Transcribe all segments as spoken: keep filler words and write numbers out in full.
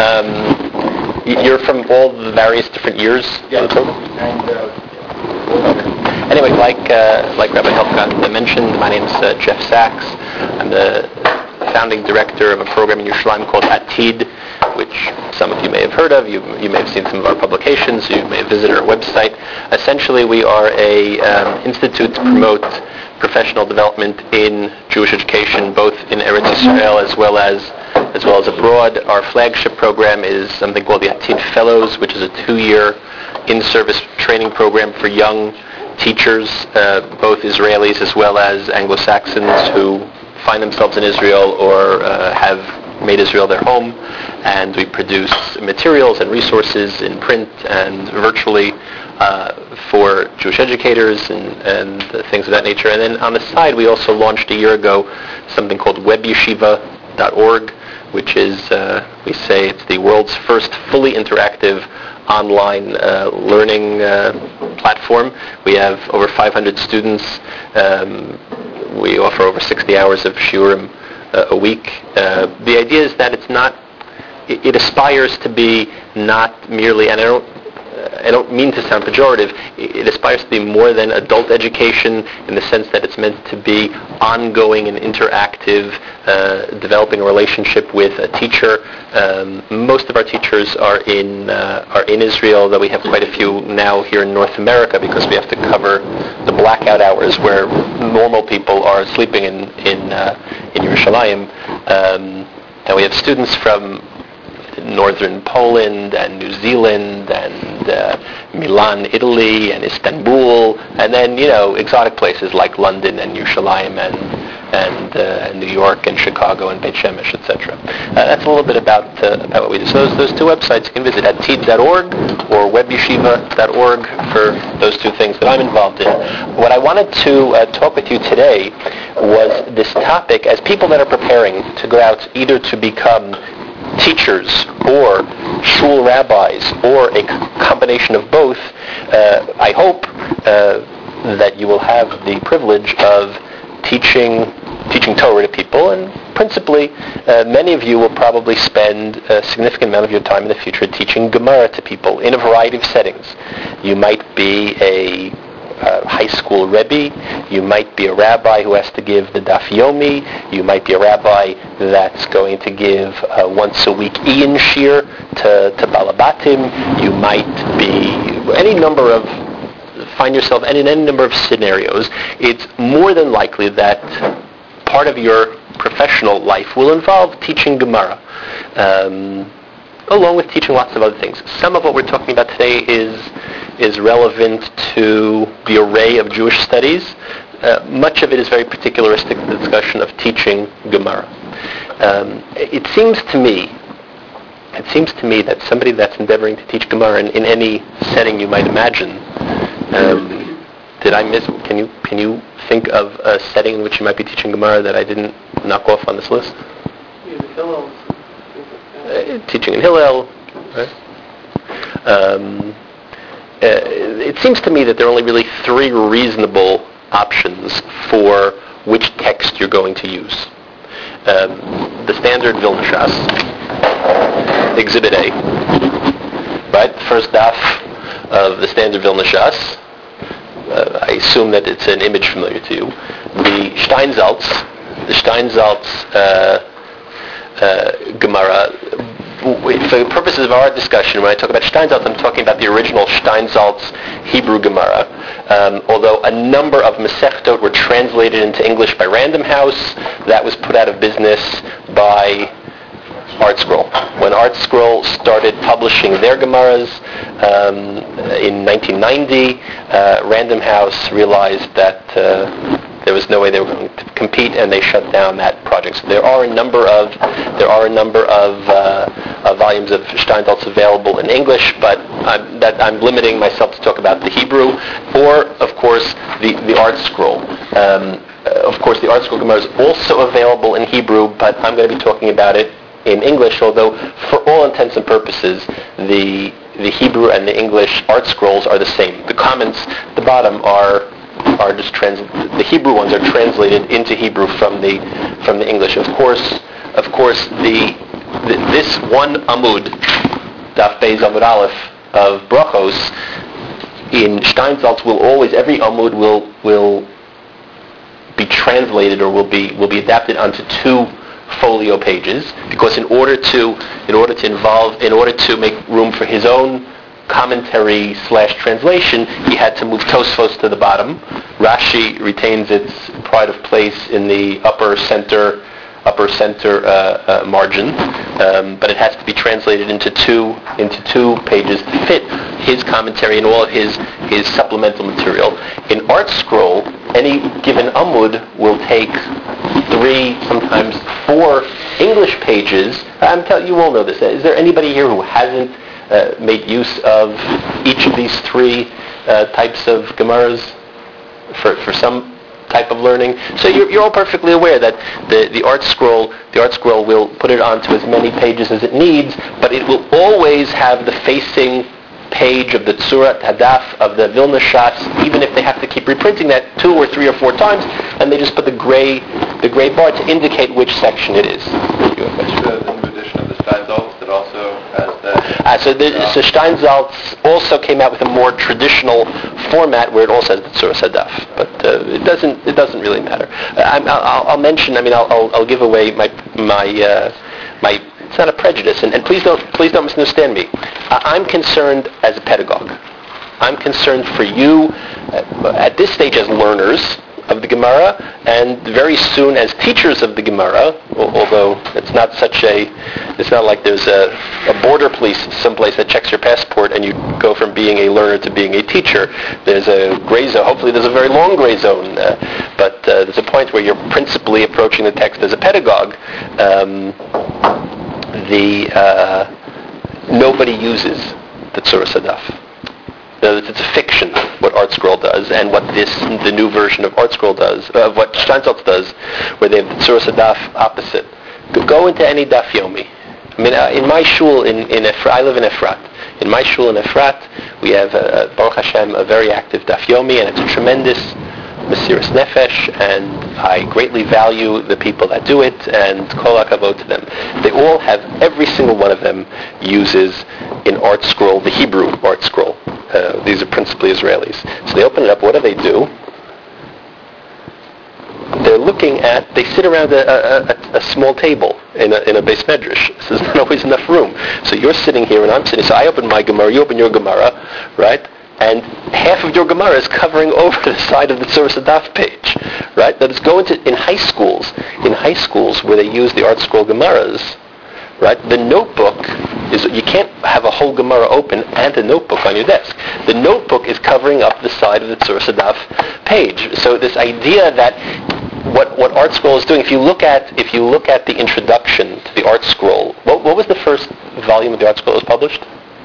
Um, y- you're from all the various different years Yeah. of the program? And uh, Anyway, like uh, like Rabbi Helfgott mentioned, my name's uh, Jeff Sachs. I'm the founding director of a program in Yerushalayim called Atid, which some of you may have heard of. You, you may have seen some of our publications. You may have visited our website. Essentially, we are a um, institute to promote professional development in Jewish education, both in Eretz Yisrael as well as as well as abroad. Our flagship program is something called the Atid Fellows, which is a two-year in-service training program for young teachers, uh, both Israelis as well as Anglo-Saxons who find themselves in Israel or uh, have made Israel their home. And we produce materials and resources in print and virtually uh, for Jewish educators and, and things of that nature. And then on the side, we also launched a year ago something called web yeshiva dot org, which is, uh, we say, it's the world's first fully interactive online uh, learning uh, platform. We have over five hundred students. Um, we offer over sixty hours of shiurim uh, a week. Uh, the idea is that it's not, it, it aspires to be not merely, and I don't, I don't mean to sound pejorative, it aspires to be more than adult education in the sense that it's meant to be ongoing and interactive, uh, developing a relationship with a teacher. Um, most of our teachers are in uh, are in Israel, though we have quite a few now here in North America because we have to cover the blackout hours where normal people are sleeping in in, uh, in Yerushalayim. Um, and we have students from northern Poland and New Zealand and uh, Milan, Italy, and Istanbul, and then, you know, exotic places like London and Yerushalayim and and, uh, and New York and Chicago and Beit Shemesh, et cetera. Uh, that's a little bit about uh, about what we do. So those, those two websites you can visit, atid dot org or web yeshiva dot org for those two things that I'm involved in. What I wanted to uh, talk with you today was this topic as people that are preparing to go out either to become teachers or shul rabbis or a combination of both. uh, I hope uh, that you will have the privilege of teaching teaching Torah to people, and principally uh, many of you will probably spend a significant amount of your time in the future teaching Gemara to people in a variety of settings. You might be a Uh, high school rebbe, you might be a rabbi who has to give the daf yomi, you might be a rabbi that's going to give uh, once a week Ian Shir to, to Balabatim, you might be any number of, find yourself in any number of scenarios. It's more than likely that part of your professional life will involve teaching Gemara, um, along with teaching lots of other things. Some of what we're talking about today is is relevant to the array of Jewish studies. Uh, much of it is very particularistic to the discussion of teaching Gemara. Um, it seems to me, it seems to me that somebody that's endeavoring to teach Gemara in, in any setting you might imagine, um, did I miss? Can you can you think of a setting in which you might be teaching Gemara that I didn't knock off on this list? Uh, teaching in Hillel, right? Um, Uh, it seems to me that there are only really three reasonable options for which text you're going to use. Um, the standard Vilna Shas, Exhibit A, right? The first daf of the standard Vilna Shas. Uh, I assume that it's an image familiar to you. The Steinsaltz, the Steinsaltz uh, uh, Gemara. For the purposes of our discussion, when I talk about Steinsaltz, I'm talking about the original Steinsaltz Hebrew Gemara. Um, although a number of Masechtot were translated into English by Random House, that was put out of business by ArtScroll. When ArtScroll started publishing their Gemaras um, in nineteen ninety, uh, Random House realized that uh, there was no way they were going to compete, and they shut down that project. So there are a number of there are a number of, uh, of volumes of Steinsaltz available in English, but I'm, that I'm limiting myself to talk about the Hebrew, or of course the the ArtScroll. Um, of course, the ArtScroll Gemara is also available in Hebrew, but I'm going to be talking about it in English. Although, for all intents and purposes, the the Hebrew and the English ArtScrolls are the same. The comments at the bottom are. are just trans- the Hebrew ones are translated into Hebrew from the from the English. Of course, of course, the th- this one Amud, Daf Beis Amud Aleph of Brachos, in Steinsaltz will always, every Amud will will be translated or will be will be adapted onto two folio pages, because in order to in order to involve in order to make room for his own commentary slash translation, he had to move Tosfos to the bottom. Rashi retains its pride of place in the upper center upper center uh, uh, margin, um, but it has to be translated into two into two pages to fit his commentary and all of his his supplemental material. In Art Scroll, any given Amud will take three, sometimes four English pages. I'm telling you, all know this. Is there anybody here who hasn't uh, made use of each of these three uh, types of Gemaras for for some type of learning? So you're, you're all perfectly aware that the, the art scroll the art scroll will put it onto as many pages as it needs, but it will always have the facing page of the Tzurat Hadaf of the Vilna shots, even if they have to keep reprinting that two or three or four times, and they just put the gray the gray bar to indicate which section it is. You have a question? The, the new edition of the Steinsaltz that also has that. Uh, so the so Steinsaltz also came out with a more traditional format where it also has the Tzuras Hadaf, but uh, it doesn't it doesn't really matter. Uh, I'm, I'll, I'll mention. I mean, I'll, I'll, I'll give away my my uh, my. It's not a prejudice, and, and please don't please don't misunderstand me. Uh, I'm concerned as a pedagogue. I'm concerned for you uh, at this stage as learners of the Gemara, and very soon as teachers of the Gemara, although it's not such a, it's not like there's a, a border police someplace that checks your passport and you go from being a learner to being a teacher. There's a gray zone. Hopefully there's a very long gray zone, uh, but uh, there's a point where you're principally approaching the text as a pedagogue. Um, the uh, nobody uses the Tzuras Hadaf. It's a fiction what Art Scroll does, and what this the new version of Art Scroll does, uh, what Steinsaltz does, where they have the Tzuras Hadaf opposite. Go into any Daf Yomi. I mean, uh, in my shul in in Efrat, I live in Efrat. In my shul in Efrat, we have uh, Baruch Hashem a very active Daf Yomi, and it's a tremendous Mesiras Nefesh, and I greatly value the people that do it, and kol hakavod to them. They all have, every single one of them uses in Art Scroll, the Hebrew Art Scroll. Uh, these are principally Israelis. So they open it up. What do they do? They're looking at, they sit around a, a, a, a small table in a, in a Beis Medrash. So there's not always enough room. So you're sitting here and I'm sitting. So I open my Gemara, you open your Gemara, right? And half of your Gemara is covering over the side of the Tzuras Hadaf page, right? That is going to, in high schools, in high schools where they use the Art Scroll Gemaras, right? The notebook is, you can't have a whole Gemara open and a notebook on your desk. The notebook is covering up the side of the Tzuras Hadaf page. So this idea that what what Art Scroll is doing, if you look at if you look at the introduction to the Art Scroll, what, what was the first volume of the Art Scroll that was published?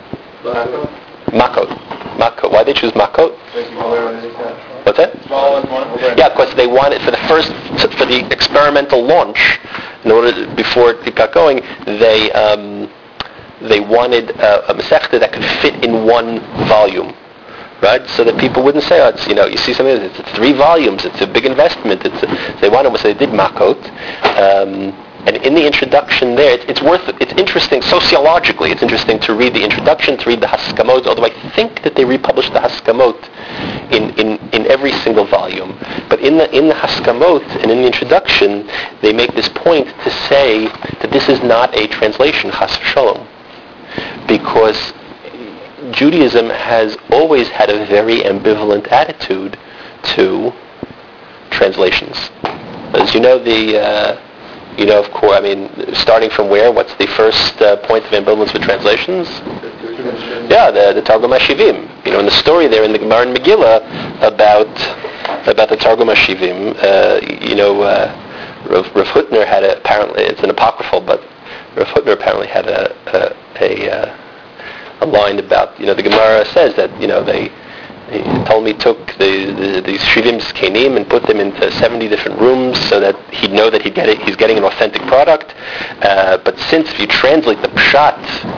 Makot. Makot. Why did they choose Makot? What's that? Yeah, because they wanted, for the first, for the experimental launch, in order to, before it got going, they um, they wanted a, a Masechta that could fit in one volume, right? So that people wouldn't say, oh, it's, you know, you see something, it's, it's three volumes, it's a big investment. It's a, they wanted, so they did Makot. Um, And in the introduction there, it's, it's worth, it's interesting sociologically. It's interesting to read the introduction, to read the Haskamot. Although I think that they republished the Haskamot in, in, in every single volume. But in the in the Haskamot and in the introduction, they make this point to say that this is not a translation, Chas v'Shalom, because Judaism has always had a very ambivalent attitude to translations. As you know, the uh, You know, of course, I mean, starting from where? What's the first uh, point of ambivalence with translations? Yeah, the, the Targum HaShivim. You know, in the story there in the Gemara and Megillah about about the Targum HaShivim, uh, you know, uh, Rav, Rav Hutner had a, apparently, it's an apocryphal, but Rav Hutner apparently had a a, a, uh, a line about, you know, the Gemara says that, you know, they He told me he took the, the, these Shivim Zkenim and put them into seventy different rooms so that he'd know that he'd get it, he's getting an authentic product. Uh, but since if you translate the Pshat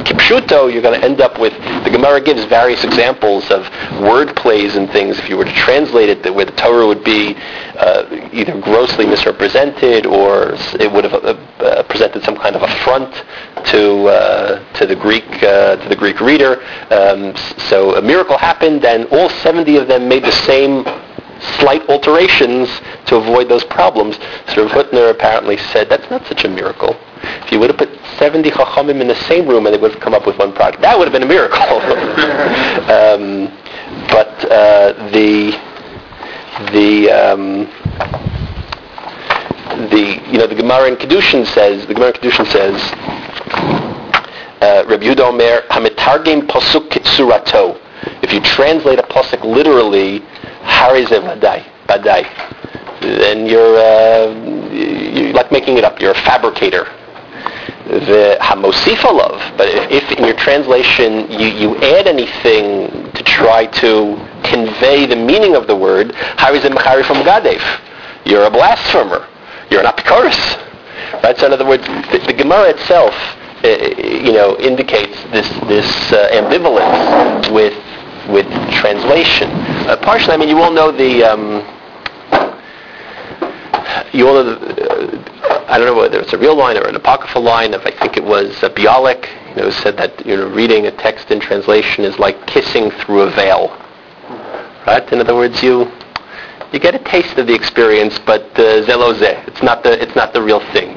Kipshuto, you're going to end up with, the Gemara gives various examples of word plays and things. If you were to translate it, that where the Torah would be uh, either grossly misrepresented or it would have uh, uh, presented some kind of affront to uh, to the Greek uh, to the Greek reader. Um, so a miracle happened, and all seventy of them made the same slight alterations to avoid those problems. So Rav Hutner apparently said that's not such a miracle. If you would have put seventy Chachamim in the same room and they would have come up with one product, that would have been a miracle. um, but uh, the the um, the you know the Gemara in Kedushin says the Gemara in Kedushin says uh, Rabbi Yehuda Omer Hamitargim pasuk surato. If you translate a pasuk literally, Harize Vadai, Vadai, then you're, uh, you're like making it up. You're a fabricator. The Hamosifa love, but if, if in your translation you, you add anything to try to convey the meaning of the word, Harize Mechari from Gadev, you're a blasphemer. You're an apikoros. Right? So in other words, the, the Gemara itself, uh, you know, indicates this this uh, ambivalence with with translation. Uh, partially, I mean, you all know the, um, you all know the, uh, I don't know whether it's a real line or an apocryphal line of, I think it was uh, Bialik, you know, said that, you know, reading a text in translation is like kissing through a veil. Right? In other words, you you get a taste of the experience, but uh, zelo zeh. It's not the it's not the real thing.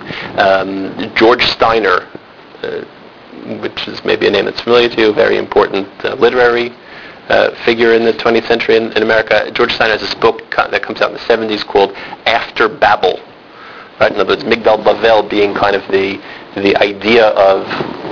Um, George Steiner, uh, which is maybe a name that's familiar to you, very important uh, literary Uh, figure in the twentieth century in, in America. George Steiner has this book that comes out in the seventies called After Babel. Right? In other words, Migdal Bavel being kind of the the idea of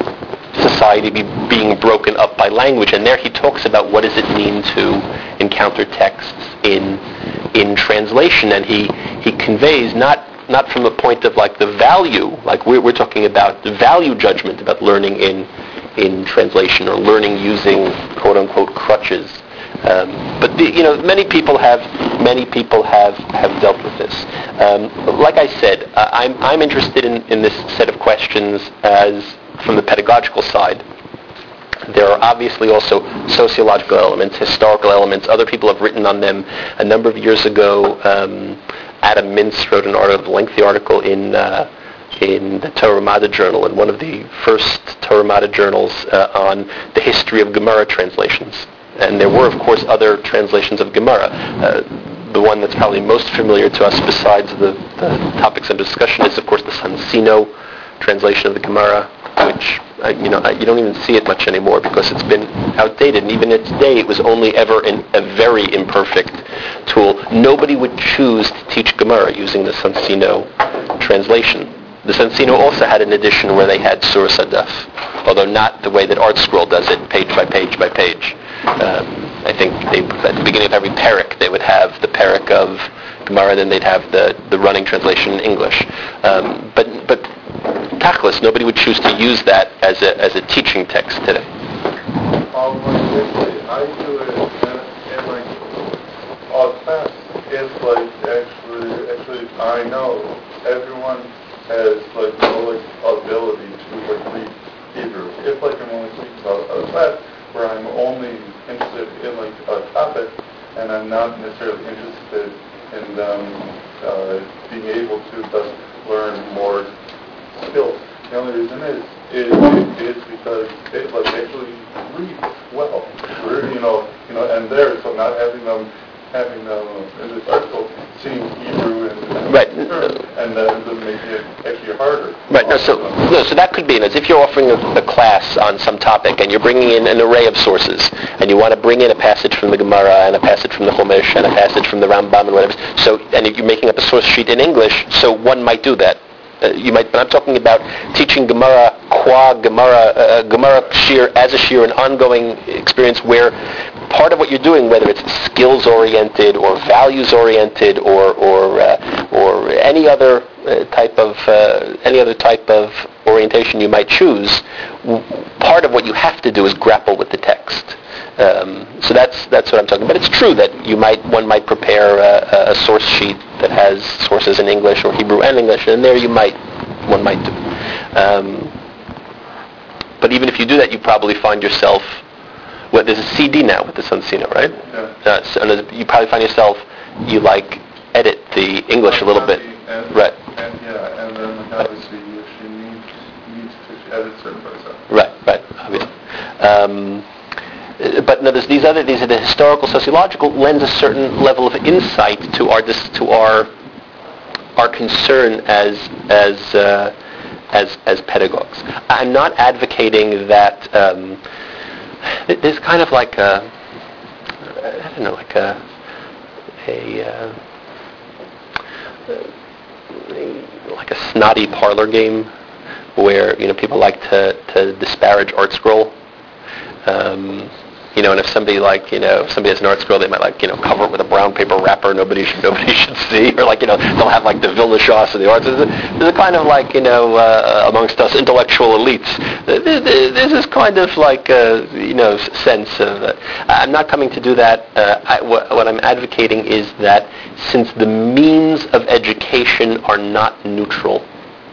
society be, being broken up by language. And there he talks about what does it mean to encounter texts in in translation. And he, he conveys not not from the point of like the value, like we're, we're talking about the value judgment about learning in in translation or learning using quote-unquote crutches. Um, but the, you know, many people have many people have, have dealt with this. Um, like I said, uh, I'm I'm interested in, in this set of questions as from the pedagogical side. There are obviously also sociological elements, historical elements. Other people have written on them. A number of years ago, um, Adam Mintz wrote an article, a lengthy article in. Uh, in the Torah Mada Journal, in one of the first Torah Mada journals uh, on the history of Gemara translations. And there were, of course, other translations of Gemara. Uh, the one that's probably most familiar to us besides the, the topics under discussion is, of course, the Sansino translation of the Gemara, which, uh, you know, you don't even see it much anymore because it's been outdated. And even in its day, it was only ever in a very imperfect tool. Nobody would choose to teach Gemara using the Sansino translation. The Sansino also had an edition where they had Surah Sadaf, although not the way that ArtScroll does it, page by page by page. Um, I think they, at the beginning of every parak, they would have the parak of Gemara, and then they'd have the, the running translation in English. Um, but but tachlis, nobody would choose to use that as a as a teaching text today. Um, I do it in like all class. It's like actually, actually, I know everyone has like no like ability to like read Hebrew. If like I'm only speaking about a class where I'm only interested in like a topic and I'm not necessarily interested in them uh, being able to thus learn more skills. The only reason is is, is because they like actually read well. You know, you know, and there, so not having them having them in this article seeing Hebrew and right. and that uh, make it actually harder. Right. No, so no, so that could be as if you're offering a, a class on some topic and you're bringing in an array of sources and you want to bring in a passage from the Gemara and a passage from the Chumash and a passage from the Rambam and whatever. So and you're making up a source sheet in English, so one might do that. Uh, you might, but I'm talking about teaching Gemara qua Gemara, uh, Gemara shir as a shir, an ongoing experience where part of what you're doing, whether it's skills oriented or values oriented or or uh, or any other uh, type of uh, any other type of orientation you might choose, w- part of what you have to do is grapple with the text. Um, so that's that's what I'm talking about. It's true that you might one might prepare a, a source sheet that has sources in English or Hebrew and English, and there you might one might do. Um, but even if you do that, you probably find yourself, well, there's a C D now with the Sonsino, right? Yeah. Uh, so, and there's- you probably find yourself, you like edit the English a little bit. And, Right. And yeah, and then obviously if she needs, needs to edit certain parts out. Right, right, obviously. Um, uh, but no, there's these other, these are the historical, sociological, lends a certain level of insight to our, dis, to our, our concern as, as, uh, as, as pedagogues. I'm not advocating that, um, th- there's kind of like a, I don't know, like a, a, uh, like a snotty parlor game where, you know, people like to, to disparage Art Scroll. Um, you know, and if somebody like, you know, if somebody has an Art Scroll, they might like, you know, cover it with a brown paper wrapper nobody should, nobody should see. Or like, you know, they'll have like the Vilna Shas of the arts. There's a, there's a kind of like, you know, uh, amongst us intellectual elites, there's this kind of like, uh, you know, sense of, uh, I'm not coming to do that. Uh, I, what, what I'm advocating is that since the means of education are not neutral,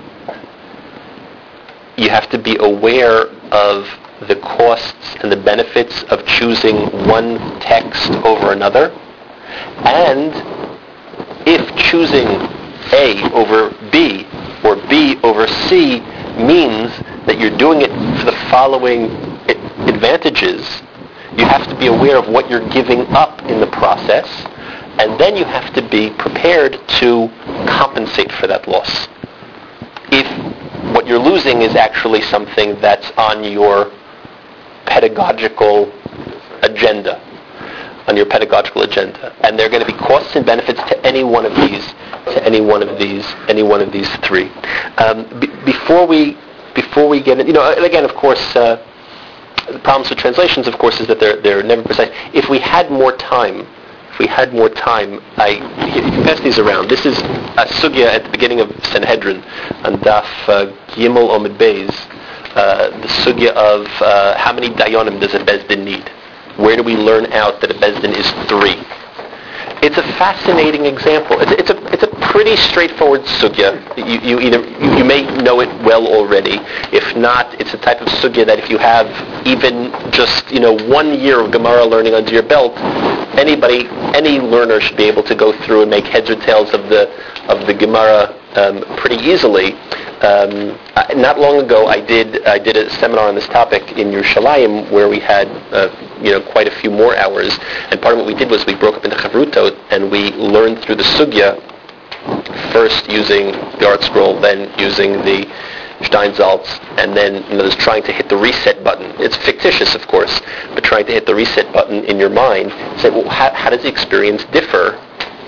you have to be aware of the costs and the benefits of choosing one text over another. And if choosing A over B or B over C means that you're doing it for the following advantages, you have to be aware of what you're giving up in the process, and then you have to be prepared to compensate for that loss. If what you're losing is actually something that's on your pedagogical agenda, on your pedagogical agenda, and there are going to be costs and benefits to any one of these, to any one of these, any one of these three. Um, b- before we, before we get in, you know, again, of course, uh, the problems with translations, of course, is that they're they're never precise. If we had more time, if we had more time, I you can pass these around. This is a sugya at the beginning of Sanhedrin, on Daf uh, Gimel Omid Beis. Uh, the sugya of uh, how many dayanim does a bezdin need? Where do we learn out that a bezdin is three? It's a fascinating example. It's, it's a it's a pretty straightforward sugya. You, you either you, you may know it well already. If not, it's a type of sugya that if you have even just, you know, one year of Gemara learning under your belt, anybody, any learner should be able to go through and make heads or tails of the of the Gemara um, pretty easily. Um, I, not long ago, I did I did a seminar on this topic in Yerushalayim where we had uh, you know quite a few more hours, and part of what we did was we broke up into chavrutot and we learned through the sugya, first using the Art Scroll, then using the Steinsaltz, and then, you know, there's trying to hit the reset button. It's fictitious, of course, but trying to hit the reset button in your mind, say, well, how, how does the experience differ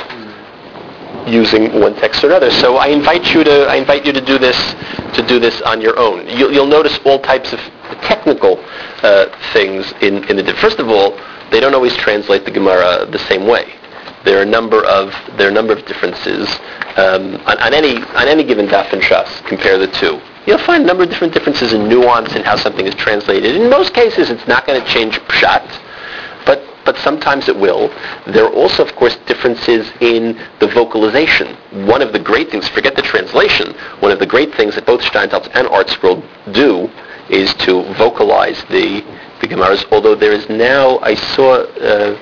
using one text or another? So I invite you to I invite you to do this to do this on your own. You'll, you'll notice all types of technical uh, things in in the. First of all, they don't always translate the Gemara the same way. There are a number of there are a number of differences um, on, on any on any given daf and shas. Compare the two. You'll find a number of different differences in nuance in how something is translated. In most cases, it's not going to change pshat, but but sometimes it will. There are also, of course, differences in the vocalization. One of the great things, forget the translation, one of the great things that both Steinsaltz and Art Scroll do is to vocalize the the Gemaras, although there is now, I saw uh,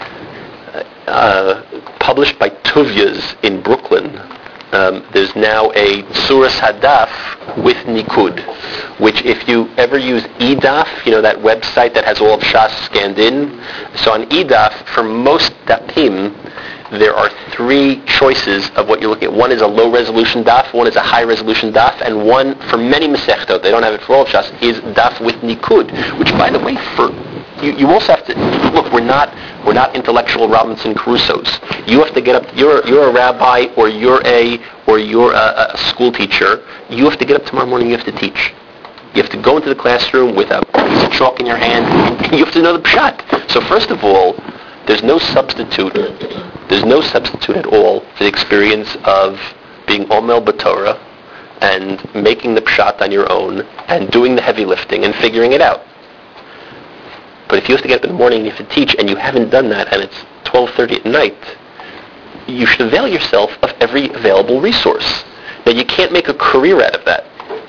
uh, published by Tuvyas in Brooklyn, Um, there's now a Suras Hadaf with Nikud, which if you ever use E D A F, you know, that website that has all of Shas scanned in, so on E D A F, for most dapim, there are three choices of what you're looking at. One is a low-resolution daf, one is a high-resolution daf, and one, for many Masechtot, they don't have it for all of Shas, is daf with Nikud, which, by the way, for you, you also have to, look, we're not we're not intellectual Robinson Crusoes. You have to get up, you're you're a rabbi, or you're a, or you're a, a school teacher, you have to get up tomorrow morning, you have to teach. You have to go into the classroom with a piece of chalk in your hand, and you have to know the pshat. So first of all, there's no substitute, there's no substitute at all for the experience of being Omel B'Torah and making the pshat on your own and doing the heavy lifting and figuring it out. But if you have to get up in the morning and you have to teach and you haven't done that and it's twelve thirty at night, you should avail yourself of every available resource. Now, you can't make a career out of that.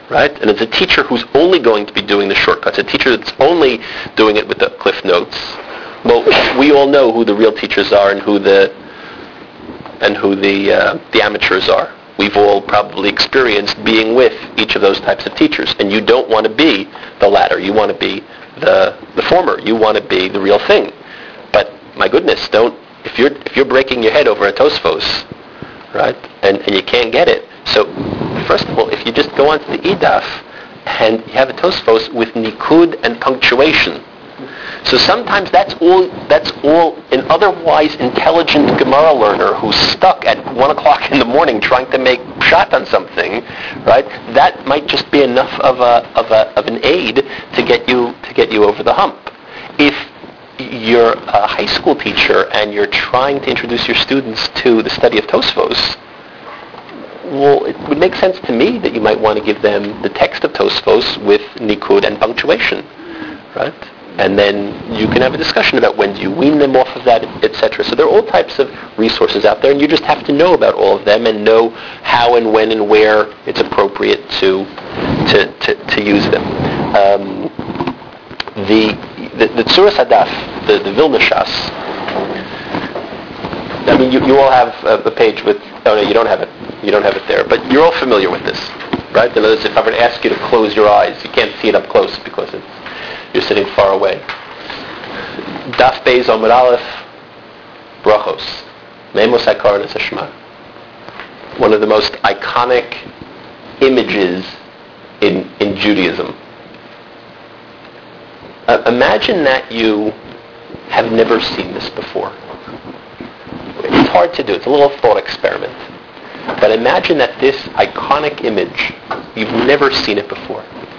right? And it's a teacher who's only going to be doing the shortcuts, a teacher that's only doing it with the Cliff Notes. Well, we all know who the real teachers are and who the and who the uh, the amateurs are. We've all probably experienced being with each of those types of teachers, and you don't want to be the latter. You want to be the the former. You want to be the real thing. But my goodness, don't if you're if you're breaking your head over a Tosfos, right? And and you can't get it. So first of all, if you just go onto the E D A F and you have a Tosfos with nikud and punctuation. So sometimes that's all that's all an otherwise intelligent Gemara learner who's stuck at one o'clock in the morning trying to make shot on something, right? That might just be enough of a of a of an aid to get you to get you over the hump. If you're a high school teacher and you're trying to introduce your students to the study of Tosfos, well, it would make sense to me that you might want to give them the text of Tosfos with nikud and punctuation, right? And then you can have a discussion about when do you wean them off of that, et cetera. So there are all types of resources out there, and you just have to know about all of them and know how and when and where it's appropriate to to, to, to use them. Um, the the, the Tzuras Hadaf, the, the Vilna Shas, I mean, you, you all have a, a page with, oh no, you don't have it. You don't have it there, but you're all familiar with this, right? In other words, if I were to ask you to close your eyes, you can't see it up close because it's you're sitting far away. Daf Beis Amud Aleph, Brachos, Meimos HaKar Shema. One of the most iconic images in in Judaism. Uh, imagine that you have never seen this before. It's hard to do. It's a little thought experiment. But imagine that this iconic image, you've never seen it before.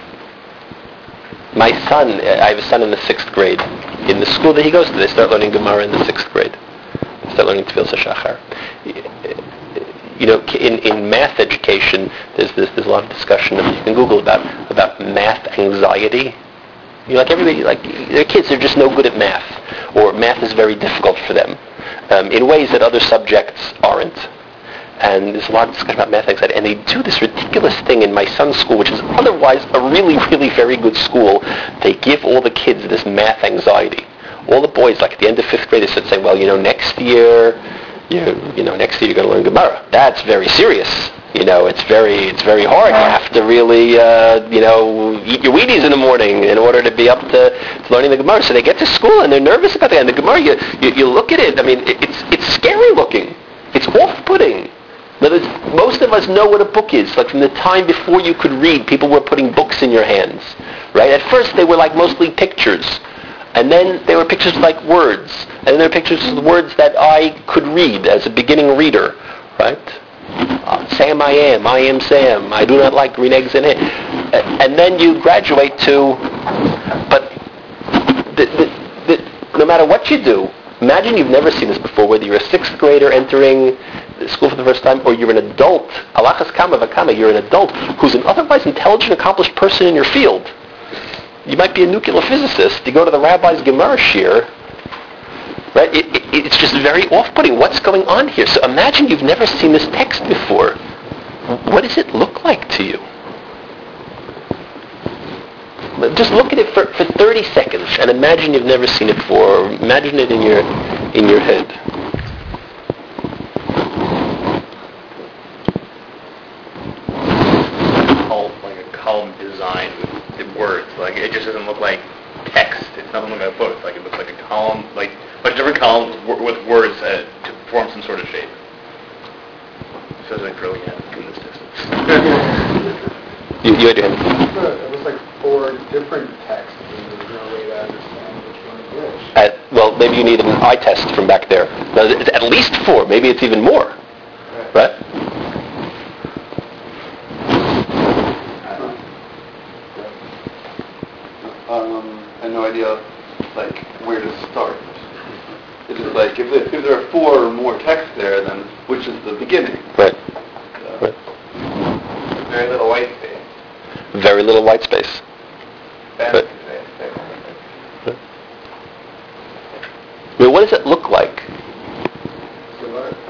My son, I have a son in the sixth grade. In the school that he goes to, they start learning Gemara in the sixth grade. They start learning Tefillah Shachar. You know, in, in math education, there's, there's there's a lot of discussion. You can Google about about math anxiety. You know, like everybody, like their kids are just no good at math, or math is very difficult for them um, in ways that other subjects aren't. And there's a lot of discussion about math anxiety. And they do this ridiculous thing in my son's school, which is otherwise a really, really very good school. They give all the kids this math anxiety. All the boys, like at the end of fifth grade, they start saying, well, you know, next year, you, you know, next year you're going to learn Gemara. That's very serious. You know, it's very, it's very hard. You have to really, uh, you know, eat your Wheaties in the morning in order to be up to, to learning the Gemara. So they get to school and they're nervous about that. And the Gemara, you, you, you look at it. I mean, it, it's it's scary looking. It's off-putting. In other words, most of us know what a book is. Like from the time before you could read, people were putting books in your hands, right? At first, they were like mostly pictures, and then they were pictures like words, and then there were pictures of words that I could read as a beginning reader, right? Uh, Sam, I am. I am Sam. I do not like green eggs and ham. Uh, and then you graduate to, but the, the, the, no matter what you do, imagine you've never seen this before, whether you're a sixth grader entering school for the first time, or you're an adult, alachas kama v'kama, you're an adult who's an otherwise intelligent, accomplished person in your field. You might be a nuclear physicist. You go to the rabbi's Gemara shir, right? It, it, it's just very off-putting. What's going on here? So imagine you've never seen this text before. What does it look like to you? Just look at it for, for thirty seconds and imagine you've never seen it before. Or imagine it in your in your head. Like a column design with words. Like it just doesn't look like text. It doesn't look like a book. Like it looks like a column, like a bunch of different columns with words uh, to form some sort of shape. It says like brilliant from this distance. you, you had your hand. It was like four different texts, and there's no way to understand which one is which. At, well, maybe you need an eye test from back there. No, it's at least four. Maybe it's even more. Right? right? Um, I have no idea, like, where to start. It's just like, if, it, if there are four or more texts there, then which is the beginning? Right. So. right. Very little white space. Very little white space. Right. Right. I mean, what does it look like?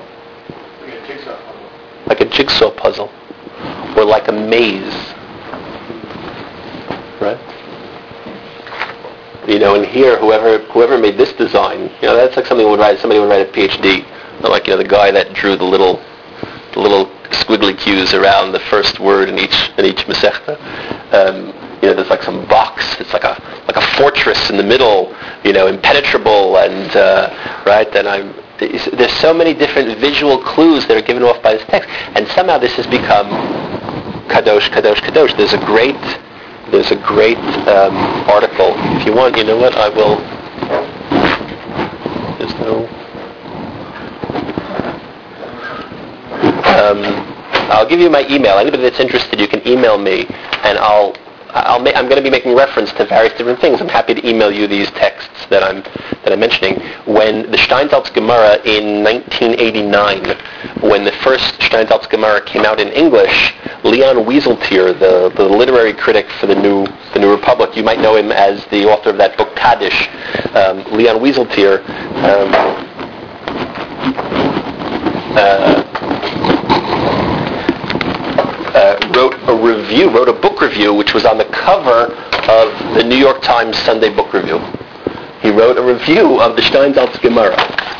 Like a jigsaw puzzle. Like a jigsaw puzzle. Or like a maze. right? You know, and here, whoever whoever made this design, you know, that's like something would write. Somebody would write a PhD, like you know, the guy that drew the little, the little squiggly cues around the first word in each in each Masechta. Um, you know, there's like some box. It's like a like a fortress in the middle. You know, impenetrable and uh, right. And I'm there's so many different visual clues that are given off by this text, and somehow this has become kadosh, kadosh, kadosh. There's a great There's a great um, article. If you want, you know what? I will. There's no. Um, I'll give you my email. Anybody that's interested, you can email me, and I'll. I'll ma- I'm going to be making reference to various different things. I'm happy to email you these texts that I'm that I'm mentioning. When the Steinsaltz Gemara in nineteen eighty-nine, when the first Steinsaltz Gemara came out in English, Leon Wieseltier, the, the literary critic for the New the New Republic, you might know him as the author of that book Kaddish. Um, Leon Wieseltier. Um, uh, Uh, wrote a review, wrote a book review, which was on the cover of the New York Times Sunday Book Review. He wrote a review of the Steinsaltz Gemara.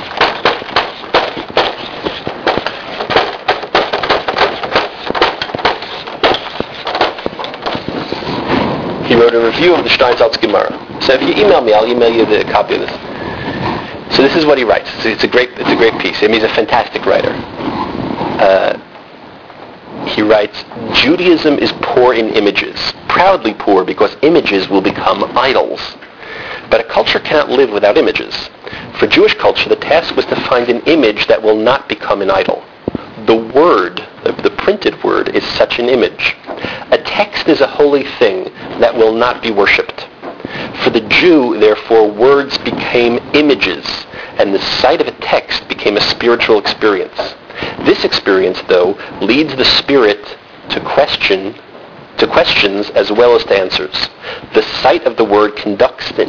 He wrote a review of the Steinsaltz Gemara. So if you email me, I'll email you the copy of this. So this is what he writes. It's, it's a great, it's a great piece. I mean, he's a fantastic writer. Uh, He writes, Judaism is poor in images, proudly poor because images will become idols. But a culture cannot live without images. For Jewish culture, the task was to find an image that will not become an idol. The word, the, the printed word, is such an image. A text is a holy thing that will not be worshipped. For the Jew, therefore, words became images, and the sight of a text became a spiritual experience. This experience, though, leads the spirit to question, to questions as well as to answers. The sight of the word conducts the,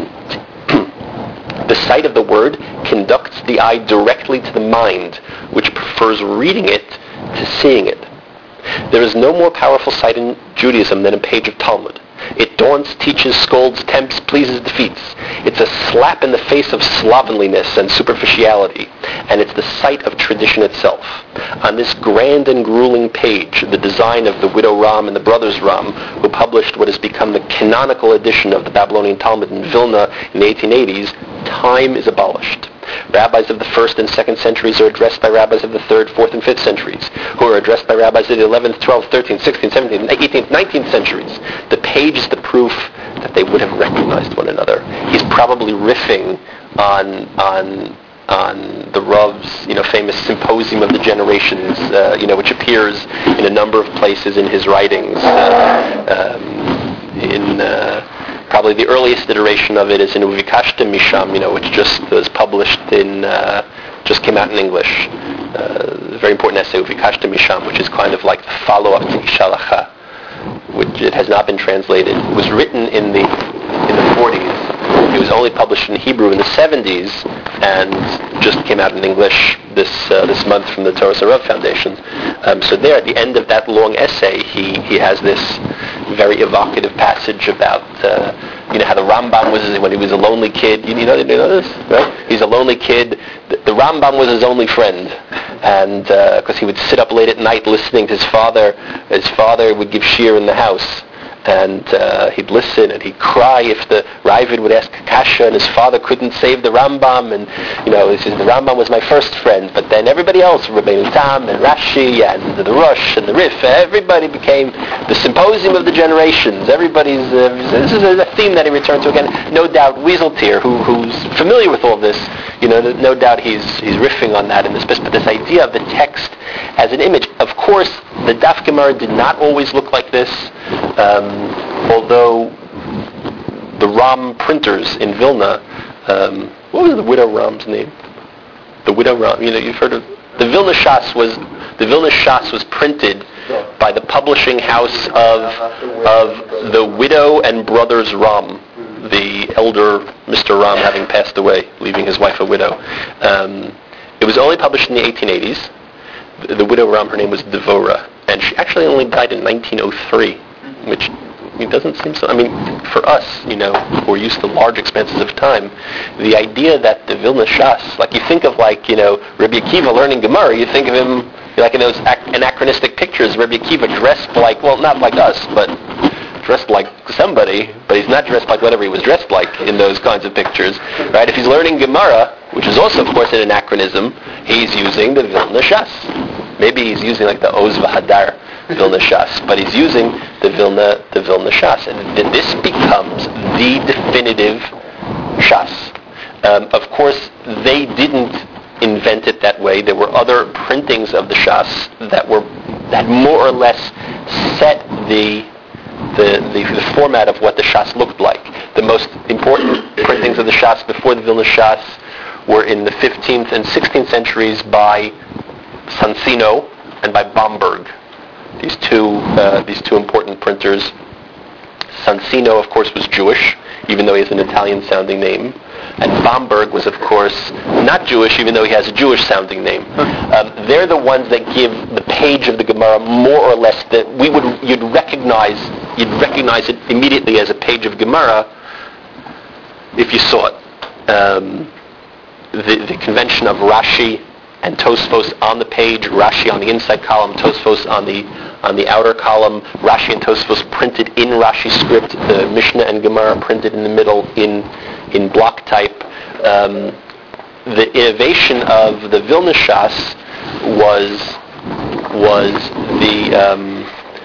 the sight of the word conducts the eye directly to the mind, which prefers reading it to seeing it. There is no more powerful sight in Judaism than a page of Talmud. It daunts, teaches, scolds, tempts, pleases, defeats. It's a slap in the face of slovenliness and superficiality, and it's the sight of tradition itself. On this grand and grueling page, the design of the widow Ram and the brothers Ram, who published what has become the canonical edition of the Babylonian Talmud in Vilna in the eighteen eighties, time is abolished. Rabbis of the first and second centuries are addressed by rabbis of the third, fourth, and fifth centuries, who are addressed by rabbis of the eleventh, twelfth, thirteenth, sixteenth, seventeenth, eighteenth, nineteenth centuries. The page is the proof that they would have recognized one another. He's probably riffing on on on the Rav's, you know, famous Symposium of the Generations, uh, you know, which appears in a number of places in his writings. Uh, um, in uh, Probably the earliest iteration of it is in Uvikashta Misham, you know, which just was published in, uh, just came out in English. Uh, a very important essay, Uvikashta Misham, which is kind of like the follow-up to Ishalacha, which it has not been translated. It was written in the in the forties. It was only published in Hebrew in the seventies, and just came out in English this uh, this month from the Torah Sarav Foundation. Um, so there, at the end of that long essay, he, he has this very evocative passage about uh, you know how the Rambam was when he was a lonely kid. You know, you know this, right? He's a lonely kid. The, the Rambam was his only friend, and because uh, he would sit up late at night listening to his father. His father would give shir in the house. And uh, he'd listen and he'd cry if the Ravid would ask Kasha and his father couldn't save the Rambam. And, you know, he says, the Rambam was my first friend. But then everybody else, Rabbeinu Tam and Rashi and the Rosh and the Rif, everybody became the Symposium of the Generations. Everybody's, uh, this is a theme that he returned to again. No doubt Wieseltier, who, who's familiar with all this, you know, no doubt he's he's riffing on that in this. But this idea of the text as an image. Of course, the Daf Gemara did not always look like this. Um, although the Ram printers in Vilna, um, what was the widow Ram's name? The widow Ram, you know, you've heard of the Vilna Shas was the Vilna Shas was printed by the publishing house of of the widow and brothers Ram, the elder Mister Ram having passed away, leaving his wife a widow. Um, it was only published in the eighteen eighties. The, the widow Ram, her name was Devora, and she actually only died in nineteen oh three. Which It doesn't seem so. I mean, for us, you know, who are used to large expanses of time, the idea that the Vilna Shas, like you think of like, you know, Rabbi Akiva learning Gemara, you think of him like in those ac- anachronistic pictures, Rabbi Akiva dressed like, well, not like us, but dressed like somebody, but he's not dressed like whatever he was dressed like in those kinds of pictures, right? If he's learning Gemara, which is also, of course, an anachronism, he's using the Vilna Shas. Maybe he's using like the Oz V'Hadar Vilna Shas, but he's using the Vilna the Vilna Shas, and then this becomes the definitive Shas. Um, of course, they didn't invent it that way. There were other printings of the Shas that were that more or less set the the, the the format of what the Shas looked like. The most important printings of the Shas before the Vilna Shas were in the fifteenth and sixteenth centuries by Sansino and by Bomberg. These two, uh, these two important printers. Sansino, of course, was Jewish, even though he has an Italian-sounding name. And Bomberg was, of course, not Jewish, even though he has a Jewish-sounding name. Um, they're the ones that give the page of the Gemara more or less that we would, you'd recognize, you'd recognize it immediately as a page of Gemara if you saw it. Um, the, the convention of Rashi and Tosfos on the page, Rashi on the inside column, Tosfos on the on the outer column, Rashi and Tosfos printed in Rashi script, the Mishnah and Gemara printed in the middle in in block type. Um, the innovation of the Vilna Shas was was the um,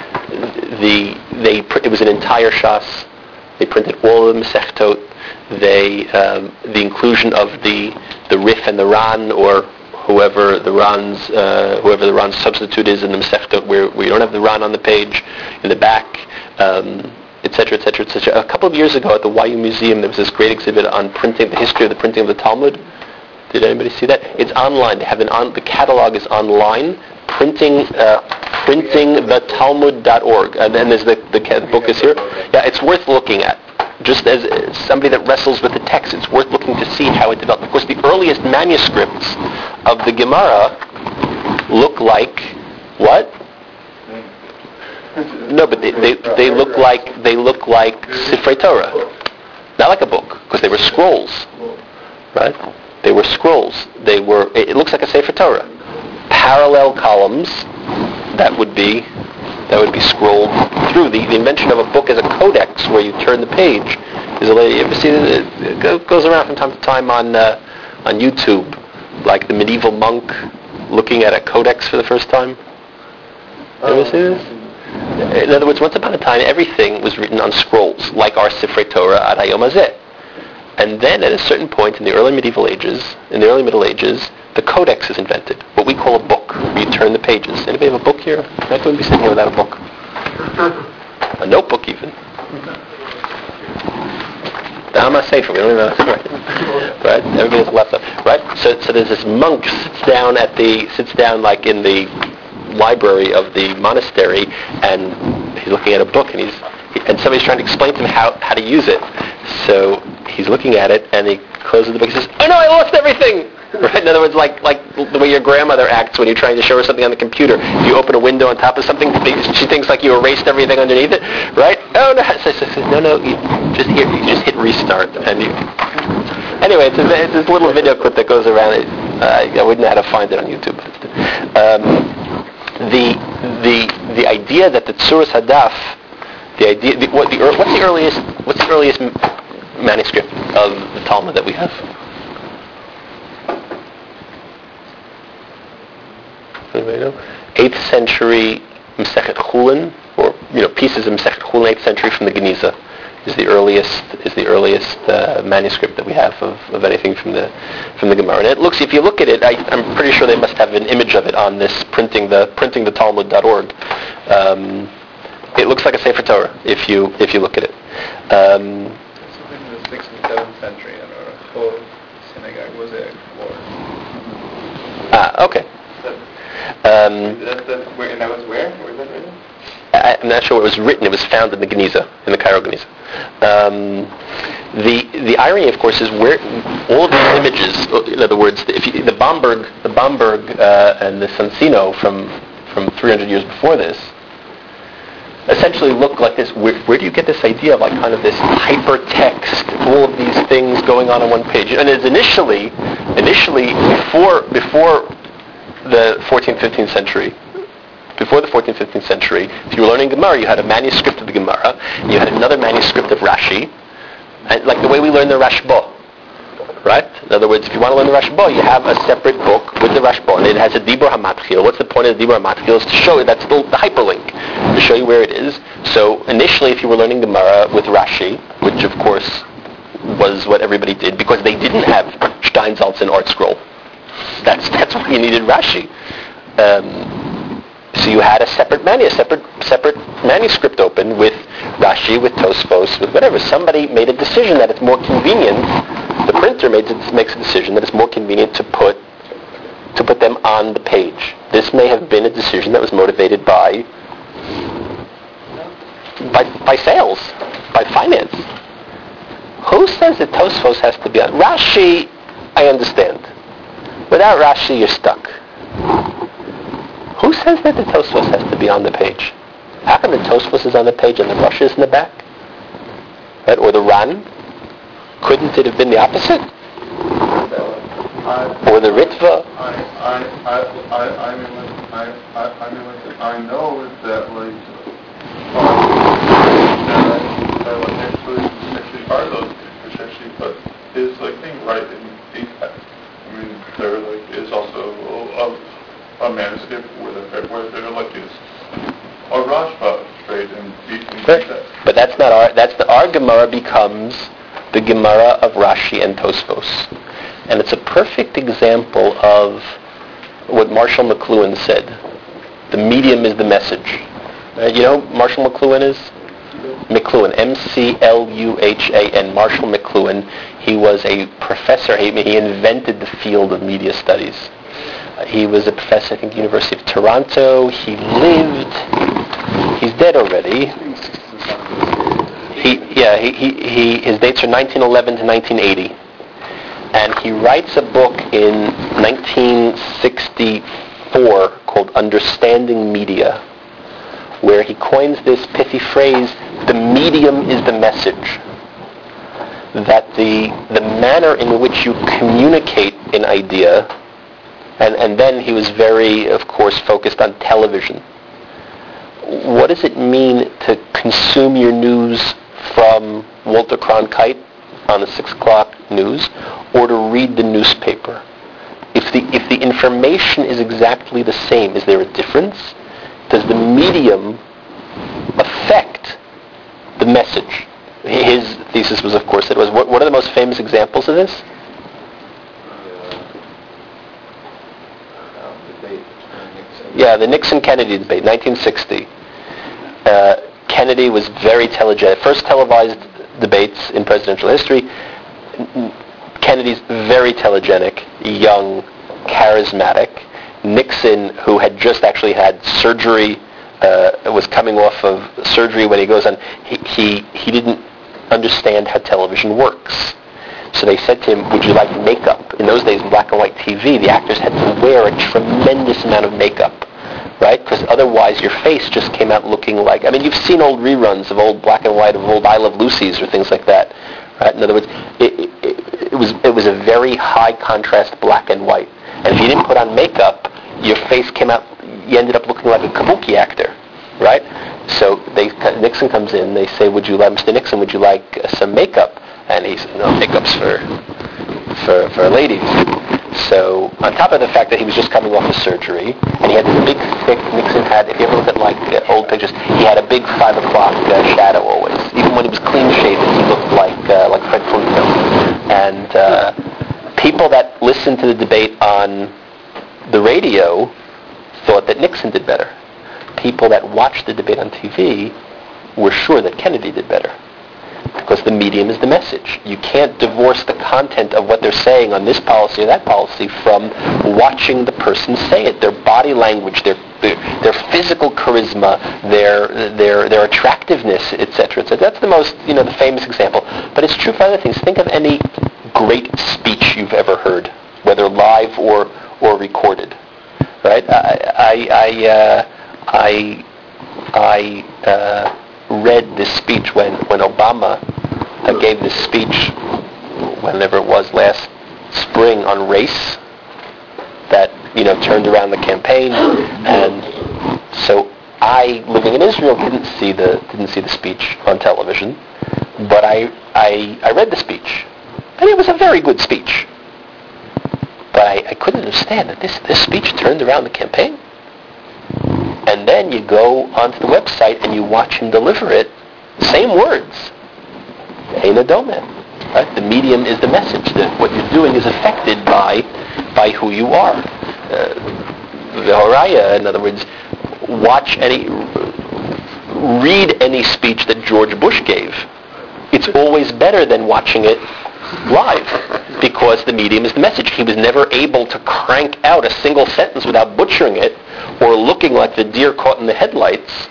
the they it was an entire Shas. They printed all of the Masechtot. They um, the inclusion of the the Rif and the Ran, or whoever the Ran's uh, whoever the Ran's substitute is in the Masechtot, where we don't have the Ran on the page, in the back, um, et cetera, et cetera, et cetera. A couple of years ago at the Y U Museum, there was this great exhibit on printing, the history of the printing of the Talmud. Did anybody see that? It's online. They have an on, the catalog is online. Printing, uh, printing the Talmud dot org, and then there's the, the the book is here. Yeah, it's worth looking at. Just as somebody that wrestles with the text, it's worth looking to see how it developed. Of course, the earliest manuscripts of the Gemara look like what? No, but they, they they look like they look like Sifrei Torah, not like a book, because they were scrolls, right? They were scrolls. They were. It looks like a Sefer Torah. Parallel columns that would be. that would be scrolled through. The, the invention of a book as a codex, where you turn the page, is a you ever see it? It goes around from time to time on uh, on YouTube, like the medieval monk looking at a codex for the first time. You ever see this? In other words, once upon a time, everything was written on scrolls, like our Sifrei Torah ad Hayom Hazeh. And then, at a certain point in the early medieval ages, in the early Middle Ages, the codex is invented, what we call a book, where you turn the pages. Anybody have a book here? I couldn't be sitting here without a book. A notebook, even. The Hama Sefer, we don't even know how to write. Right? Everybody has left up. Right? So, so there's this monk sits down at the, sits down like in the library of the monastery, and he's looking at a book, and he's, and somebody's trying to explain to him how, how to use it. So he's looking at it, and he closes the book and says, "Oh no, I lost everything!" Right? In other words, like like the way your grandmother acts when you're trying to show her something on the computer. If you open a window on top of something, she thinks like you erased everything underneath it, right? Oh no, so, so, so, no, no, you just hit, you just hit restart, and you. Anyway, it's, a, it's this little video clip that goes around. It, uh, I wouldn't know how to find it on YouTube. Um, the the the idea that the Tzuras Hadaf, the idea, the, what the what's the earliest what's the earliest manuscript of the Talmud that we have? Anybody know? eighth century Masechet Chulin, or you know pieces of Masechet Chulin, eighth century from the Geniza, is the earliest is the earliest uh, manuscript that we have of, of anything from the from the Gemara. And it looks, if you look at it, I, I'm pretty sure they must have an image of it on this printing the printing the Talmud dot org. Um, it looks like a Sefer Torah if you if you look at it. Um, so in the sixth and seventh century, and our whole synagogue was a war. Ah, okay. Um, That, that's where, and that was where? Where was that written? I, I'm not sure where it was written. It was found in the Geniza, in the Cairo Geniza. Um, the the irony, of course, is where all of these images. In other words, if you, the Bomberg, the Bomberg, uh, and the Sansino from from three hundred years before this, essentially look like this. Where, where do you get this idea of like kind of this hypertext, all of these things going on on one page? And it's initially, initially before before the fourteenth, fifteenth century, before the fourteenth, fifteenth century, if you were learning Gemara, you had a manuscript of the Gemara, and you had another manuscript of Rashi, and like the way we learn the Rashba. Right? In other words, if you want to learn the Rashba, you have a separate book with the Rashba, and it has a Dibur HaMatchil. What's the point of the Dibur HaMatchil? Is to show you, that's the, the hyperlink, to show you where it is. So initially, if you were learning Gemara with Rashi, which of course was what everybody did, because they didn't have Steinsaltz and Art Scroll. That's that's why you needed Rashi. Um, so you had a separate manu, a separate separate manuscript open with Rashi, with Tosfos, with whatever. Somebody made a decision that it's more convenient. The printer made, makes a decision that it's more convenient to put to put them on the page. This may have been a decision that was motivated by by, by sales, by finance. Who says that Tosfos has to be on? Rashi, I understand. Without Rashi, you're stuck. Who says that the Tosfos has to be on the page? How come the Tosfos is on the page and the Rosh is in the back? Right? Or the Ran? Couldn't it have been the opposite? I, or the Ritva? I, I, I, I, I mean, I, I, I mean, I know that, like, um, that, that, like, actually, actually are those, which actually put his, like, thing right in defect. I mean, there, like, is also a, a manuscript where the, where there, like, is a Rashba straight in defect. But that's not our, that's the, our Gemara becomes the Gemara of Rashi and Tosfos. And it's a perfect example of what Marshall McLuhan said. The medium is the message. Uh, you know who Marshall McLuhan is? McLuhan, M C L U H A N, Marshall McLuhan. He was a professor. He, he invented the field of media studies. Uh, he was a professor, I think, University of Toronto. He lived, he's dead already. He, yeah, he, he, he, his dates are nineteen eleven to nineteen eighty. And he writes a book in nineteen sixty-four called Understanding Media, where he coins this pithy phrase, the medium is the message. That the, the manner in which you communicate an idea, and, and then he was very, of course, focused on television. What does it mean to consume your news from Walter Cronkite on the six o'clock news, or to read the newspaper? If the if the information is exactly the same, is there a difference? Does the medium affect the message? His thesis was, of course, that it was what, what are the most famous examples of this? Yeah, the Nixon-Kennedy debate, nineteen sixty. Uh, Kennedy was very telegenic. First televised debates in presidential history. Kennedy's very telegenic, young, charismatic. Nixon, who had just actually had surgery, uh, was coming off of surgery when he goes on, he, he, he didn't understand how television works. So they said to him, would you like makeup? In those days, in black and white T V, the actors had to wear a tremendous amount of makeup, right? Because otherwise your face just came out looking like, I mean, you've seen old reruns of old black and white, of old I Love Lucy's or things like that, right? In other words, it, it, it was it was a very high contrast black and white. And if you didn't put on makeup, your face came out, you ended up looking like a kabuki actor, right? So they, Nixon comes in, they say, would you like, Mister Nixon, would you like uh, some makeup? And he said, no, makeup's for, for, for ladies. So on top of the fact that he was just coming off of surgery, and he had this big, thick, Nixon had, if you ever look at like uh, old pictures, he had a big five o'clock uh, shadow always. Even when he was clean shaven, he looked like uh, like Fred Flintstone. And uh, people that listened to the debate on the radio thought that Nixon did better. People that watched the debate on T V were sure that Kennedy did better. Because the medium is the message. You can't divorce the content of what they're saying on this policy or that policy from watching the person say it. Their body language, their their, their physical charisma, their their their attractiveness, et cetera, et cetera. That's the most, you know, the famous example. But it's true for other things. Think of any great speech you've ever heard, whether live or or recorded. Right? I I I, uh, I I uh, read this speech when, when Obama uh, gave this speech, whenever it was last spring, on race, that, you know, turned around the campaign. And so I, living in Israel, didn't see the didn't see the speech on television, but I I, I read the speech, and it was a very good speech. But I, I couldn't understand that this, this speech turned around the campaign. And then you go onto the website and you watch him deliver it, same words. Ein Adomem. Right? The medium is the message. That what you're doing is affected by by who you are. Uh, the Horaya, in other words, watch any, read any speech that George Bush gave. It's always better than watching it live, because the medium is the message. He was never able to crank out a single sentence without butchering it or looking like the deer caught in the headlights.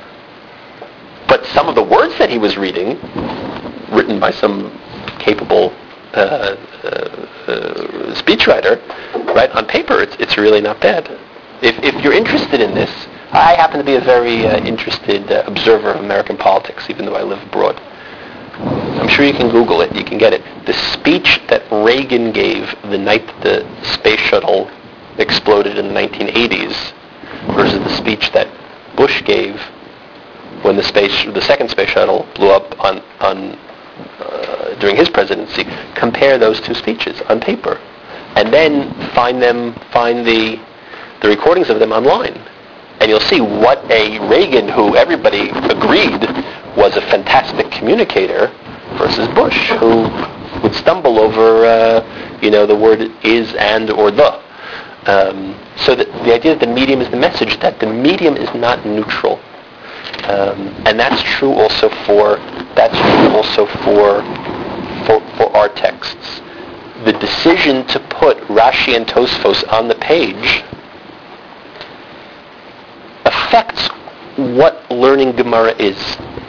But some of the words that he was reading, written by some capable uh, uh, uh, speechwriter, right, on paper, it's, it's really not bad. If, if you're interested in this, I happen to be a very uh, interested uh, observer of American politics, even though I live abroad. I'm sure you can Google it. You can get it. The speech that Reagan gave the night the space shuttle exploded in the nineteen eighties versus the speech that Bush gave when the space, the second space shuttle blew up on, on uh, during his presidency. Compare those two speeches on paper, and then find them, find the the recordings of them online, and you'll see what a Reagan, who everybody agreed was a fantastic communicator, versus Bush, who would stumble over, uh, you know, the word is, and, or the. Um, so that the idea that the medium is the message, that the medium is not neutral, um, and that's true also for that's true also for, for for our texts. The decision to put Rashi and Tosfos on the page affects what learning Gemara is.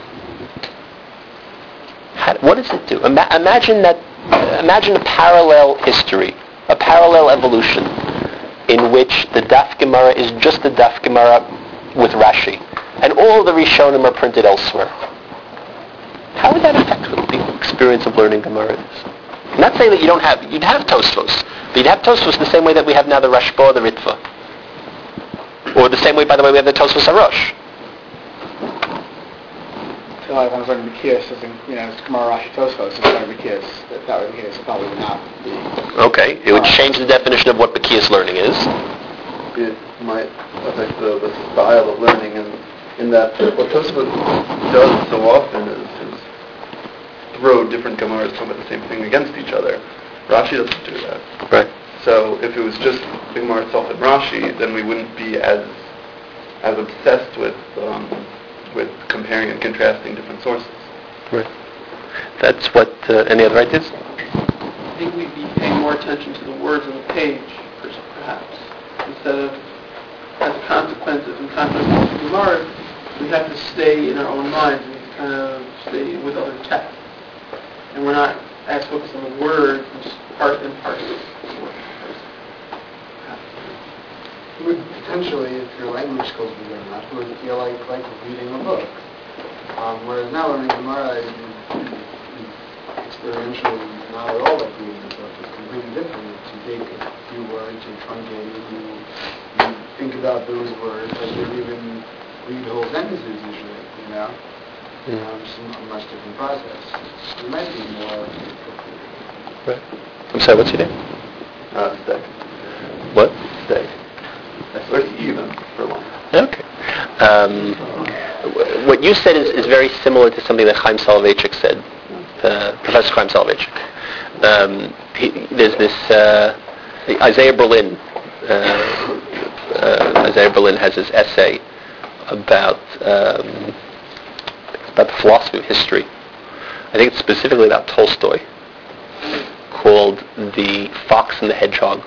How, what does it do? Ima- imagine that. Uh, imagine a parallel history, a parallel evolution, in which the Daf Gemara is just the Daf Gemara with Rashi, and all the Rishonim are printed elsewhere. How would that affect the experience of learning Gemara is? I'm not saying that you don't have. You'd have Tosfos, but you'd have Tosfos the same way that we have now the Rashba or the Ritva, or the same way, by the way, we have the Tosfos Harosh. So like when I was learning B'kiyas, I think, you know, it's Gemara Rashi Tosfos, it's learning B'kiyas. If that were the case, it probably would not be. Okay, it would change the definition of what B'kiyas learning is. It might affect the, the style of learning, and in that what Tosfos does so often is, is throw different Gemaras talking about the same thing against each other. Rashi doesn't do that. Right. So if it was just the Gemara itself and Rashi, then we wouldn't be as as obsessed with um, with comparing and contrasting different sources. Right. That's what. Uh, any other ideas? I think we'd be paying more attention to the words on the page, perhaps, instead of as consequences and consequences of Gemara. We have to stay in our own minds and kind of stay with other texts, and we're not as focused on the words, just part and parcel of the word. It would potentially, if your language skills were good enough, it would feel like like reading a book. Um, whereas now learning Gemara is, is experientially not at all like reading a book. It's completely different. You take a few words, you truncate it, you, you think about those words, like you even read whole sentences usually, you know? Mm. Um, it's a much different process. It might be more... Right. I'm sorry, what's your name? Uh, steak. What? Steak. Or even for one. Okay. Um, w- what you said is, is very similar to something that Chaim Soloveitchik said, uh, Professor Chaim Soloveitchik. Um, he, there's this uh, Isaiah Berlin. Uh, uh, Isaiah Berlin has his essay about um, about the philosophy of history. I think it's specifically about Tolstoy, called The Fox and the Hedgehog.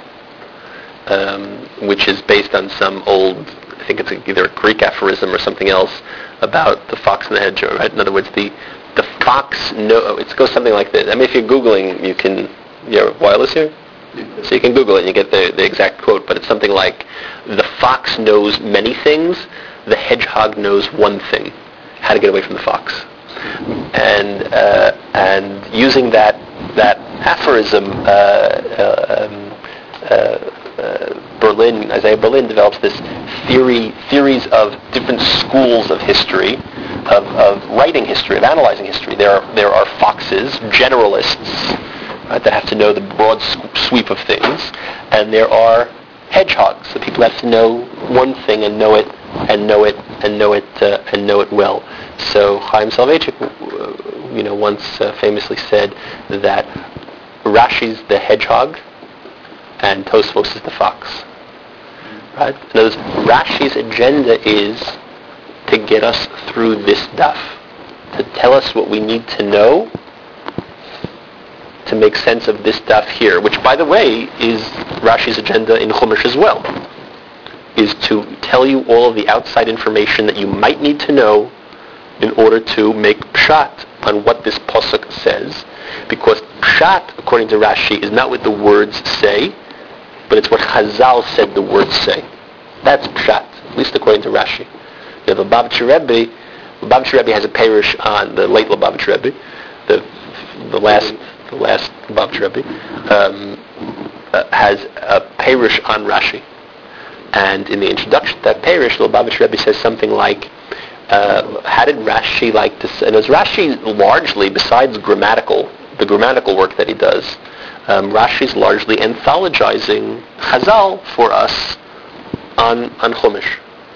Um, which is based on some old, I think it's either a Greek aphorism or something else about the fox and the hedgehog, right? In other words, the the fox, know, it goes something like this. I mean, if you're Googling, you can, you're wireless here? So you can Google it and you get the, the exact quote, but it's something like, the fox knows many things, the hedgehog knows one thing: how to get away from the fox. And uh, and using that that aphorism, uh, uh, um, uh, uh, Berlin, Isaiah Berlin develops this theory theories of different schools of history, of, of writing history, of analyzing history. There are there are foxes, generalists, right, that have to know the broad sweep of things, and there are hedgehogs, the people have to know one thing and know it and know it and know it uh, and know it well. So Chaim Soloveitchik, uh, you know, once uh, famously said that Rashi's the hedgehog and Tosfos is the fox. Right? In other words, Rashi's agenda is to get us through this daf, to tell us what we need to know to make sense of this daf here, which, by the way, is Rashi's agenda in Chumash as well, is to tell you all of the outside information that you might need to know in order to make pshat on what this pasuk says, because pshat, according to Rashi, is not what the words say, but it's what Chazal said the words say. That's pshat, at least according to Rashi. You know, the Lubavitcher Rebbe, Lubavitcher Rebbe has a perush on the late Lubavitcher Rebbe, the the last the last Lubavitcher Rebbe um, uh, has a perush on Rashi, and in the introduction to that perush, the Lubavitcher Rebbe says something like, Uh, how did Rashi like to say? And it was Rashi largely, besides grammatical, the grammatical work that he does, um, Rashi's largely anthologizing Chazal for us on, on Chumash.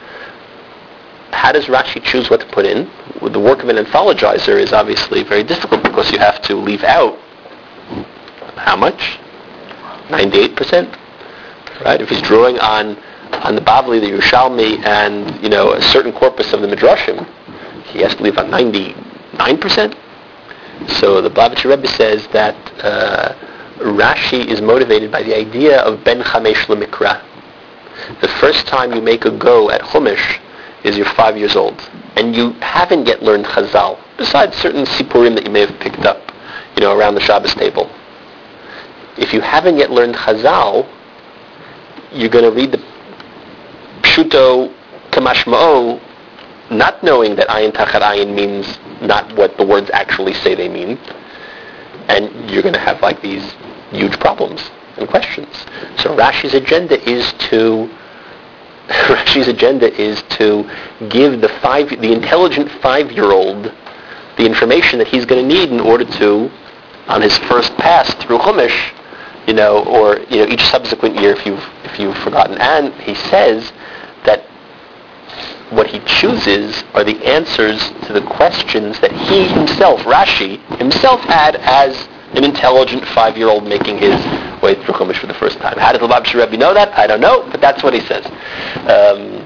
How does Rashi choose what to put in? The work of an anthologizer is obviously very difficult because you have to leave out how much? ninety-eight percent. Right? If he's drawing on on the Bavli, the Yerushalmi, and, you know, a certain corpus of the Midrashim, he has to leave out ninety-nine percent. So the Lubavitcher Rebbe says that uh, Rashi is motivated by the idea of Ben Chamesh L'Mikra. The first time you make a go at Chumash is you're five years old, and you haven't yet learned Chazal, besides certain Sipurim that you may have picked up, you know, around the Shabbos table. If you haven't yet learned Chazal, you're going to read the Pshuto Kamashma'o, not knowing that ayin tachat ayin means not what the words actually say they mean, and you're going to have like these huge problems and questions. So Rashi's agenda is to Rashi's agenda is to give the five the intelligent five-year-old the information that he's going to need in order to, on his first pass through Chumash, you know, or you know, each subsequent year if you've if you've forgotten. And he says that what he chooses are the answers to the questions that he himself, Rashi, himself had as an intelligent five-year-old making his way through Chumash for the first time. How does the Lubavitcher Rebbe know that? I don't know, but that's what he says. Um,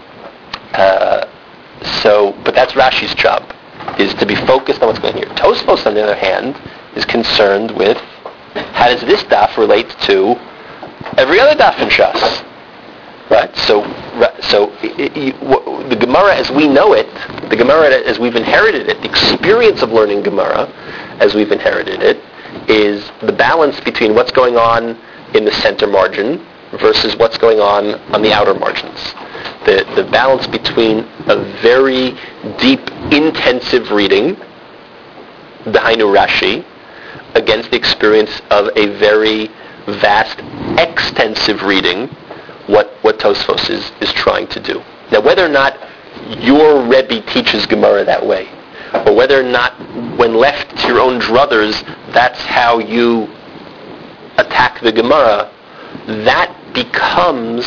uh, so, but that's Rashi's job, is to be focused on what's going on here. Tosfos, on the other hand, is concerned with how does this daf relate to every other daf in Shas. Right, so so it, it, the Gemara as we know it, the Gemara as we've inherited it, the experience of learning Gemara as we've inherited it, is the balance between what's going on in the center margin versus what's going on on the outer margins. The the balance between a very deep, intensive reading, Dahainu Rashi, against the experience of a very vast, extensive reading, what, what Tosfos is, is trying to do. Now, whether or not your Rebbe teaches Gemara that way, or whether or not, when left to your own druthers, that's how you attack the Gemara, that becomes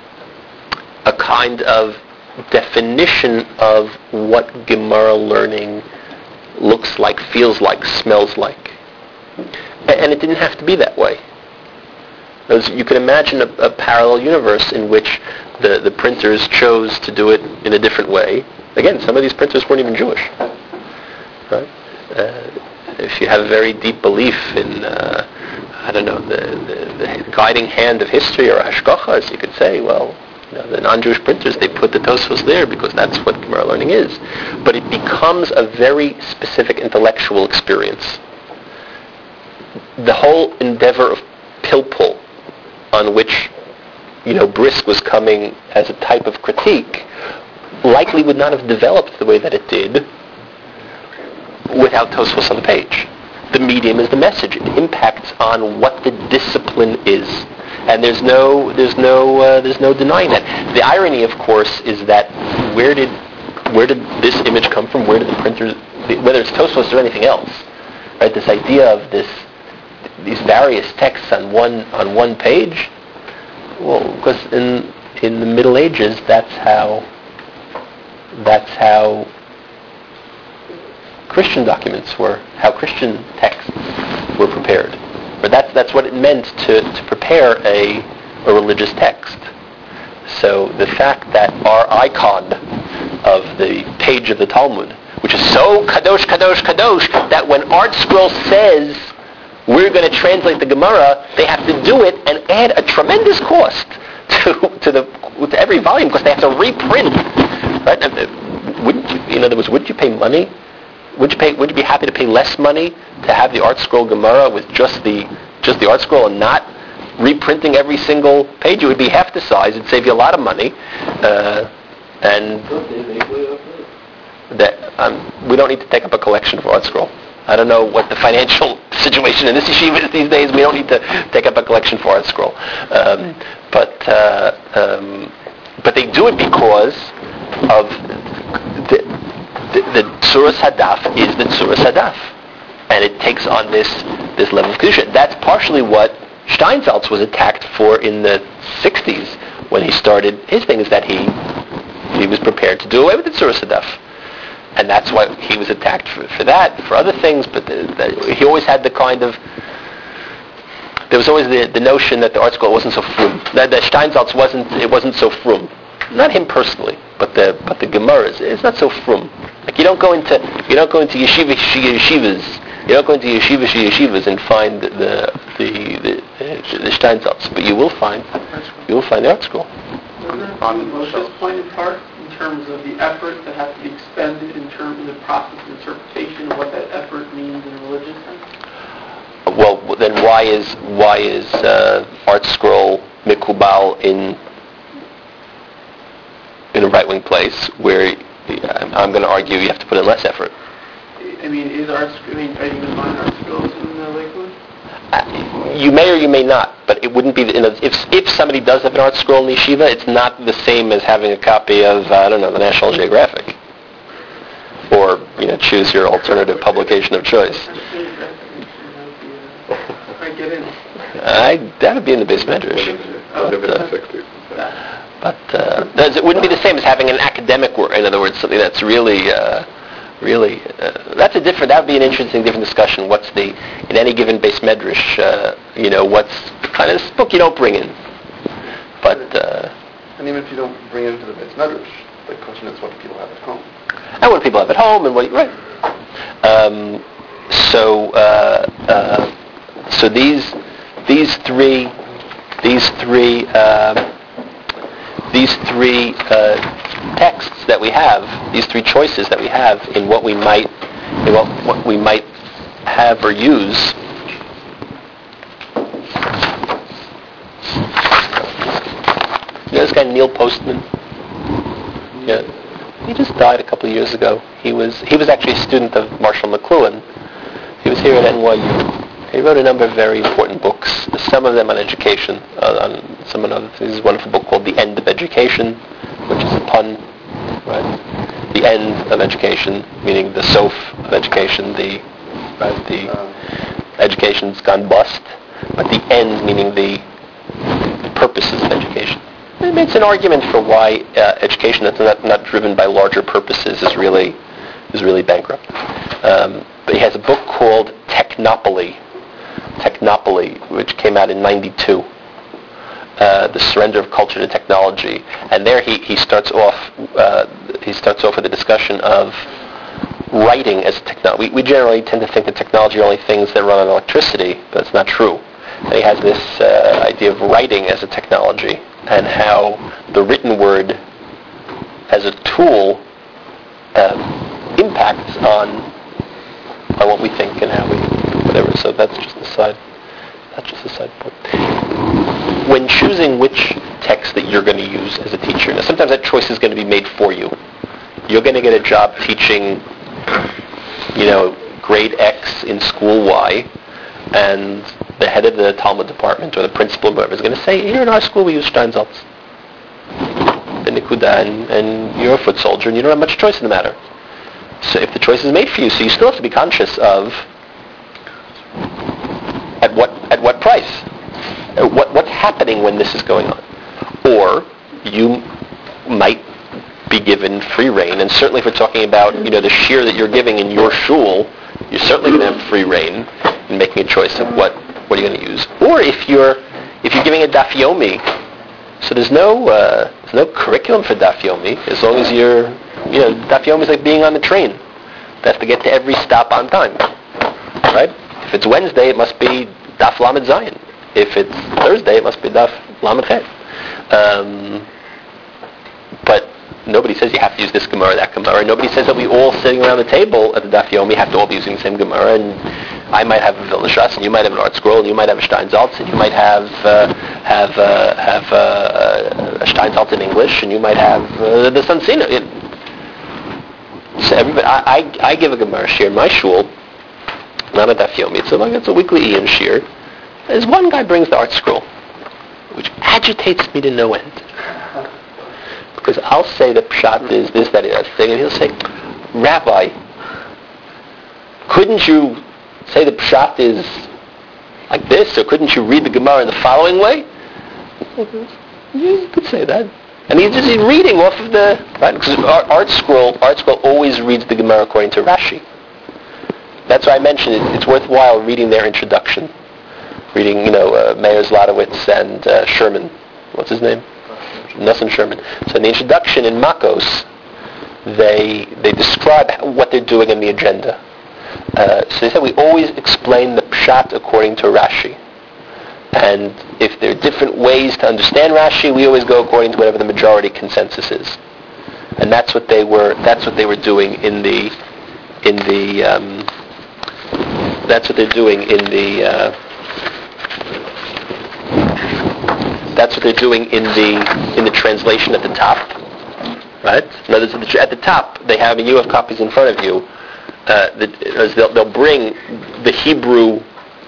a kind of definition of what Gemara learning looks like, feels like, smells like. And it didn't have to be that way. You can imagine a, a parallel universe in which the, the printers chose to do it in a different way. Again, some of these printers weren't even Jewish. Right? Uh, if you have a very deep belief in, uh, I don't know, the, the, the guiding hand of history or hashgacha, as you could say, well, you know, the non-Jewish printers, they put the Tosfos there because that's what Gemara learning is. But it becomes a very specific intellectual experience. The whole endeavor of Pilpul, on which, you know, Brisk was coming as a type of critique, likely would not have developed the way that it did without Tosfos on the page. The medium is the message. It impacts on what the discipline is, and there's no there's no uh, there's no denying that. The irony, of course, is that where did where did this image come from? Where did the printer, whether it's Tosfos or anything else, right? This idea of this these various texts on one on one page. Well, because in in the Middle Ages, that's how that's how Christian documents were, how Christian texts were prepared. But that's that's what it meant to, to prepare a a religious text. So the fact that our icon of the page of the Talmud, which is so kadosh, kadosh, kadosh, that when Art Scroll says we're going to translate the Gemara, they have to do it and add a tremendous cost to to the to every volume because they have to reprint. Right? Wouldn't you, in other words, wouldn't you pay money? Would you pay? Would you be happy to pay less money to have the Art Scroll Gemara with just the just the Art Scroll and not reprinting every single page? It would be half the size. It'd save you a lot of money, uh, and that um, we don't need to take up a collection for Art Scroll. I don't know what the financial situation in this yeshiva is these days. We don't need to take up a collection for Art Scroll, um, but uh, um, but they do it because of the. The, the Tzuras Hadaf is the Tzuras Hadaf, and it takes on this this level of kedusha. That's partially what Steinsaltz was attacked for in the sixties when he started his thing. Is that he he was prepared to do away with the Tzuras Hadaf, and that's why he was attacked for, for that, for other things. But the, the, he always had the kind of there was always the, the notion that the Art Scroll wasn't so frum. That, that Steinsaltz wasn't it wasn't so frum. Not him personally, but the but the Gemara is it's not so frum. Like you don't go into you don't go into yeshiva yeshivas you don't go into yeshiva yeshivas and find the the the, the, the Steinsaltz, but you will find you will find the Art Scroll. Was this point in part in terms of the effort that has to be expended in terms of the process of interpretation of what that effort means in a religious sense? Well, then why is why is uh, Art Scroll mikubal in in a right-wing place where I'm going to argue you have to put in less effort? I mean, is Art Scroll, I mean, are you going to find Art Scrolls in uh, Lakewood? Uh, you may or you may not, but it wouldn't be, the, in a, if if somebody does have an Art Scroll in yeshiva, it's not the same as having a copy of, uh, I don't know, the National Geographic. Or, you know, choose your alternative publication of choice. I get in. I, that would be in the base medrash. But, uh, But uh, it wouldn't be the same as having an academic work. In other words, something that's really, uh, really, uh, that's a different. That would be an interesting, different discussion. What's the in any given base medrash? Uh, you know, what's the kind of book you don't bring in? But uh, and even if you don't bring it into the base medrash, the question is what do people have at home? And what do people have at home, and what right? Um, so, uh, uh, so these these three these three. Uh, These three uh, texts that we have, these three choices that we have in what we might, in what, what we might have or use. You know this guy Neil Postman? Yeah, he just died a couple of years ago. He was he was actually a student of Marshall McLuhan. He was here at N Y U. He wrote a number of very important books, some of them on education, uh, on some other things. There's a wonderful book called The End of Education, which is a pun, right? The end of education, meaning the sof of education, the, right, the education's gone bust, but the end meaning the purposes of education. It makes an argument for why uh, education that's not, not driven by larger purposes is really is really bankrupt. Um, but he has a book called Technopoly, Technopoly, which came out in ninety-two, uh, The Surrender of Culture to Technology. And there he, he starts off uh, he starts off with a discussion of writing as a technology. We, we generally tend to think that technology are only things that run on electricity, but it's not true. And he has this uh, idea of writing as a technology and how the written word as a tool uh, impacts on on what we think and how we whatever. So that's just a side. That's just a side point. When choosing which text that you're going to use as a teacher. Now, sometimes that choice is going to be made for you. You're going to get a job teaching, you know, grade X in school Y, and the head of the Talmud department or the principal or whoever is going to say, here in our school we use Steinsaltz, the Nikuda, and, and you're a foot soldier and you don't have much choice in the matter. So if the choice is made for you, so you still have to be conscious of at what at what price, uh, what what's happening when this is going on, or you might be given free reign. And certainly, if we're talking about you know the shear that you're giving in your shul, you're certainly going to have free reign in making a choice of what what you're going to use. Or if you're if you're giving a daf yomi, so there's no uh, there's no curriculum for daf yomi as long as you're you know daf yomi is like being on the train. They have to get to every stop on time, right? If it's Wednesday, it must be daf lamed zayin. If it's Thursday, it must be daf lamed chet. Um, but nobody says you have to use this Gemara or that Gemara. Nobody says that we all sitting around the table at the daf yomi have to all be using the same Gemara. And I might have a Vilna Shas, and you might have an Art Scroll, and you might have a Steinsaltz, and you might have uh, have uh, have uh, a Steinsaltz in English, and you might have uh, the Sansino. It, so everybody, I, I I give a Gemara shir in my shul, not a daf yomi. It's a like it's a weekly Ian shir. As one guy brings the Art Scroll, which agitates me to no end. Because I'll say the pshat is this, that, that thing, and he'll say, Rabbi, couldn't you say the pshat is like this, or couldn't you read the Gemara in the following way? You could say that. And he's just he's reading off of the, right? Because Art Scroll, Art Scroll always reads the Gemara according to Rashi. That's why I mentioned it. It's worthwhile reading their introduction. Reading, you know, uh, Meir Zlotowitz and uh, Sherman. What's his name? Nosson Sherman. So in the introduction in Makos, they they describe what they're doing in the agenda. Uh, so they said we always explain the pshat according to Rashi. And if there are different ways to understand Rashi, we always go according to whatever the majority consensus is. And that's what they were that's what they were doing in the in the um, that's what they're doing in the uh, That's what they're doing in the in the translation at the top, right? In other words, at the top they have, and you have copies in front of you. Uh, the, they'll, they'll bring the Hebrew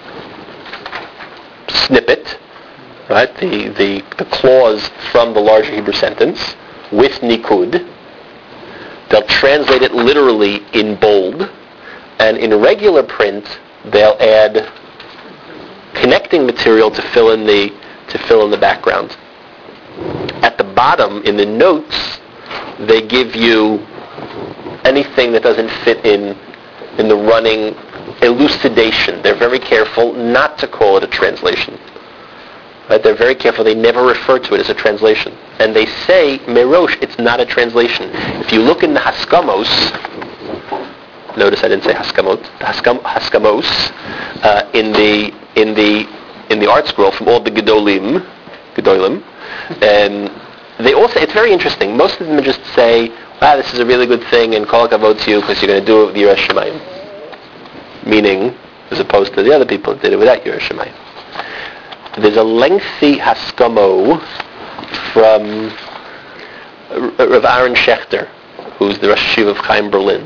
snippet, right? The, the the clause from the larger Hebrew sentence with nikud. They'll translate it literally in bold, and in regular print they'll add connecting material to fill in the to fill in the background. At the bottom, in the notes, they give you anything that doesn't fit in in the running elucidation. They're very careful not to call it a translation. Right? They're very careful. They never refer to it as a translation. And they say, Merosh, it's not a translation. If you look in the Haskamos, notice I didn't say Haskamot, Haskam, Haskamos, uh, in the in the in the Art Scroll from all the Gedolim, Gedolim, and they all say, it's very interesting. Most of them just say, wow, this is a really good thing, and kol hakavod to you because you're going to do it with Yiras Shamayim. Meaning, as opposed to the other people that did it without Yiras Shamayim. There's a lengthy Haskamo from Rav Aaron Schechter, who's the Rosh Hashiva of Chaim Berlin,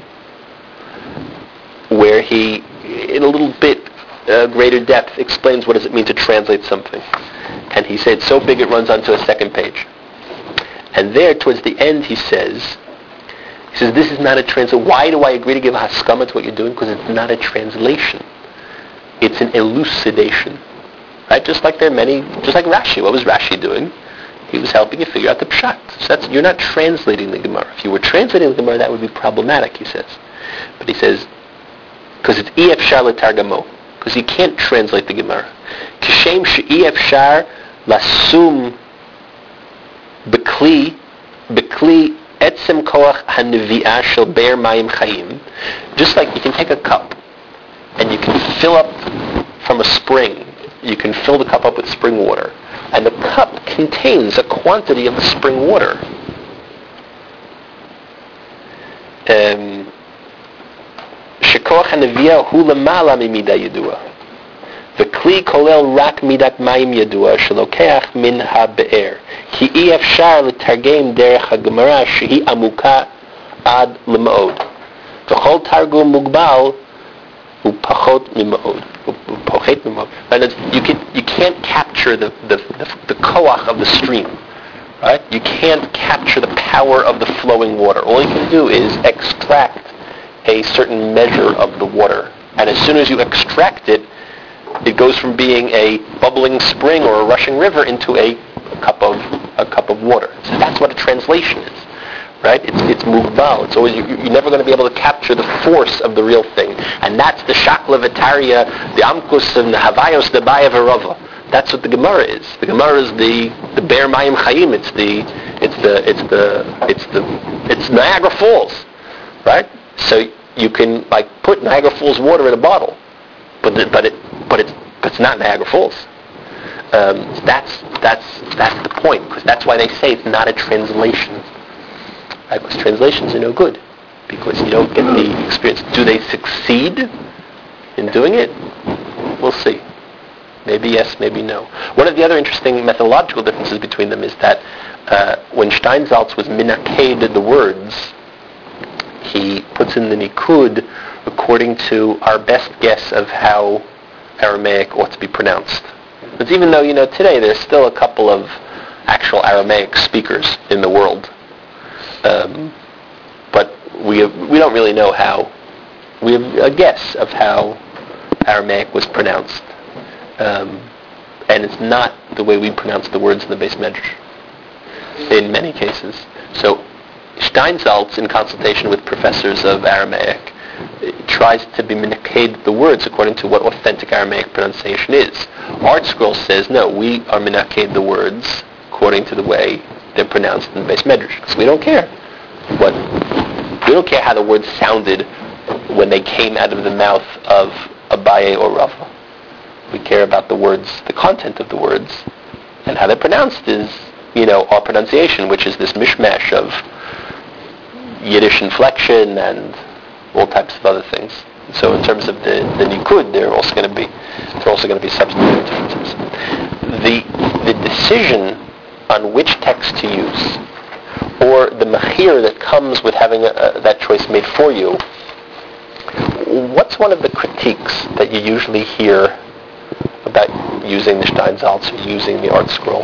where he, in a little bit uh, greater depth, explains what does it mean to translate something. And he said, so big it runs onto a second page. And there, towards the end, he says, he says, this is not a translation. Why do I agree to give a haskama to what you're doing? Because it's not a translation. It's an elucidation. Right? Just like there are many, just like Rashi. What was Rashi doing? He was helping you figure out the pshat. So that's, you're not translating the Gemara. If you were translating the Gemara, that would be problematic, he says. But he says, because it's E F Shar L'Targamo. Because you can't translate the Gemara. Kishem she'I Efshar Lasum Bekli Bekli Etzem Koach HaNevi'ah Shel Be'er Mayim Chayim. Just like you can take a cup and you can fill up from a spring. You can fill the cup up with spring water. And the cup contains a quantity of the spring water. Shekoach HaNevi'ah Hu Lamala Mimida Yedua. וכלי כולל רק מידת מים ידוע שלוקח מן הבאר. כי אי אפשר לתרגם דרך הגמרא שהיא עמוקה עד למאוד. וכל תרגום מוגבל הוא פחות ממאוד. הוא פוחת ממאוד. You, can, you can't capture the, the, the, the koach of the stream. Right? You can't capture the power of the flowing water. All you can do is extract a certain measure of the water. And as soon as you extract it, it goes from being a bubbling spring or a rushing river into a, a cup of a cup of water. So that's what a translation is, right? It's it's mugbal. It's always you, you're never going to be able to capture the force of the real thing, and that's the shakla v'tarya, the amkus and the havayos, the bayavarava. That's what the Gemara is. The Gemara is the the Be'er Mayim Chayim. It's the it's the it's the it's the it's Niagara Falls, right? So you can like put Niagara Falls water in a bottle, but the, but it but it's but it's not Niagara Falls. Um, that's that's that's the point, because that's why they say it's not a translation. Right? Because translations are no good, because you don't get the experience. Do they succeed in doing it? We'll see. Maybe yes, maybe no. One of the other interesting methodological differences between them is that uh, when Steinsaltz was minaked the words, he puts in the nikud according to our best guess of how Aramaic ought to be pronounced. But even though, you know, today there's still a couple of actual Aramaic speakers in the world, um, but we have, we don't really know how. We have a guess of how Aramaic was pronounced. Um, and it's not the way we pronounce the words in the Beis Medrash in many cases. So Steinsaltz, in consultation with professors of Aramaic, tries to be minaked the words according to what authentic Aramaic pronunciation is. Art Scroll says, no, we are minaked the words according to the way they're pronounced in the Beis Medrash, because we don't care what we don't care how the words sounded when they came out of the mouth of Abaye or Rava. We care about the words, the content of the words, and how they're pronounced is, you know, our pronunciation, which is this mishmash of Yiddish inflection and all types of other things. So in terms of the, the nikud, they're also going to be they're also going to be substantive differences. The the decision on which text to use, or the machir that comes with having a, a, that choice made for you, what's one of the critiques that you usually hear about using the Steinsaltz or using the Art Scroll?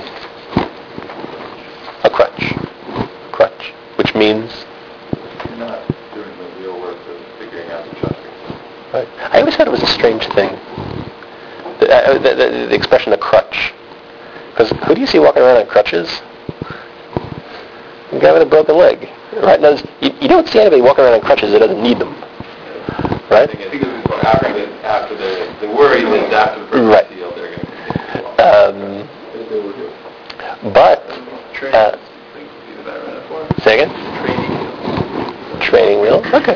A crutch. Crutch. Which means? You're not doing the real work of figuring out the justice. Right. I always thought it was a strange thing. The, uh, the, the, the expression a crutch. Because who do you see walking around on crutches? A guy with a broken leg. Right? Now, you, you don't see anybody walking around on crutches that doesn't need them. Right? I think it was after the, after the, the worry is after the first right. deal, they're going to um, But, uh, say again? Training wheel? Okay.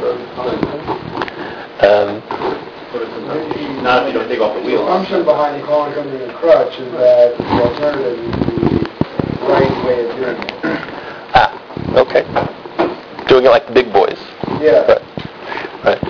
Um, Not if you don't take off the The wheel. assumption behind calling something a crutch is that the alternative is the right way of doing it. ah, okay. Doing it like the big boys. Yeah. Right. Right.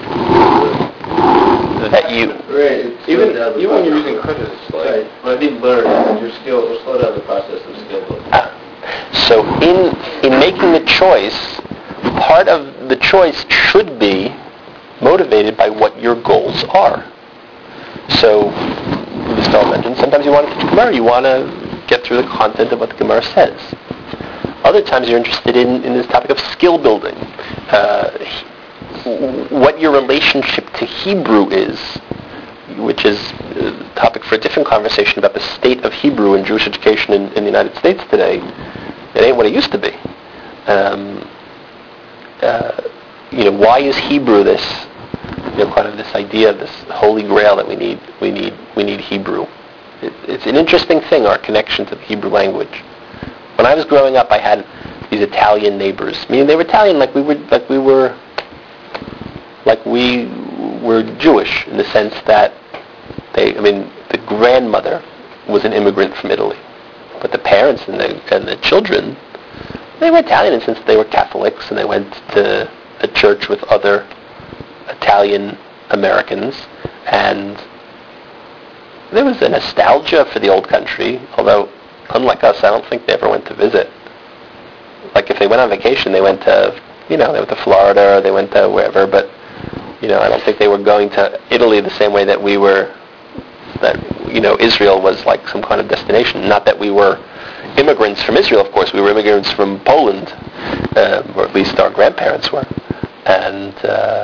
That you... Right. Even, even when you're using crutches, it's like, Right. when I think learn, your skill, will slow down the process of skill building. Ah. So in in making the choice, part of the choice should be motivated by what your goals are. So, this fellow mentioned, sometimes you want to teach Gemara, you want to get through the content of what the Gemara says. Other times you're interested in, in this topic of skill building. Uh, what your relationship to Hebrew is, which is a topic for a different conversation about the state of Hebrew in Jewish education in, in the United States today. It ain't what it used to be. Um, uh, you know, why is Hebrew this, you know, kind of this idea, this holy grail that we need, we need, we need Hebrew. It, it's an interesting thing, our connection to the Hebrew language. When I was growing up, I had these Italian neighbors. Meaning they were Italian, like we were, like we were, like we were Jewish in the sense that they, I mean, the grandmother was an immigrant from Italy, but the parents and the and the children, they were Italian in the sense that they were Catholics and they went to a church with other Italian Americans, and there was a nostalgia for the old country, although, unlike us, I don't think they ever went to visit. Like, if they went on vacation, they went to, you know, they went to Florida, or they went to wherever, but, you know, I don't think they were going to Italy the same way that we were, that, you know, Israel was like some kind of destination. Not that we were immigrants from Israel, of course. We were immigrants from Poland, uh, or at least our grandparents were. And, uh,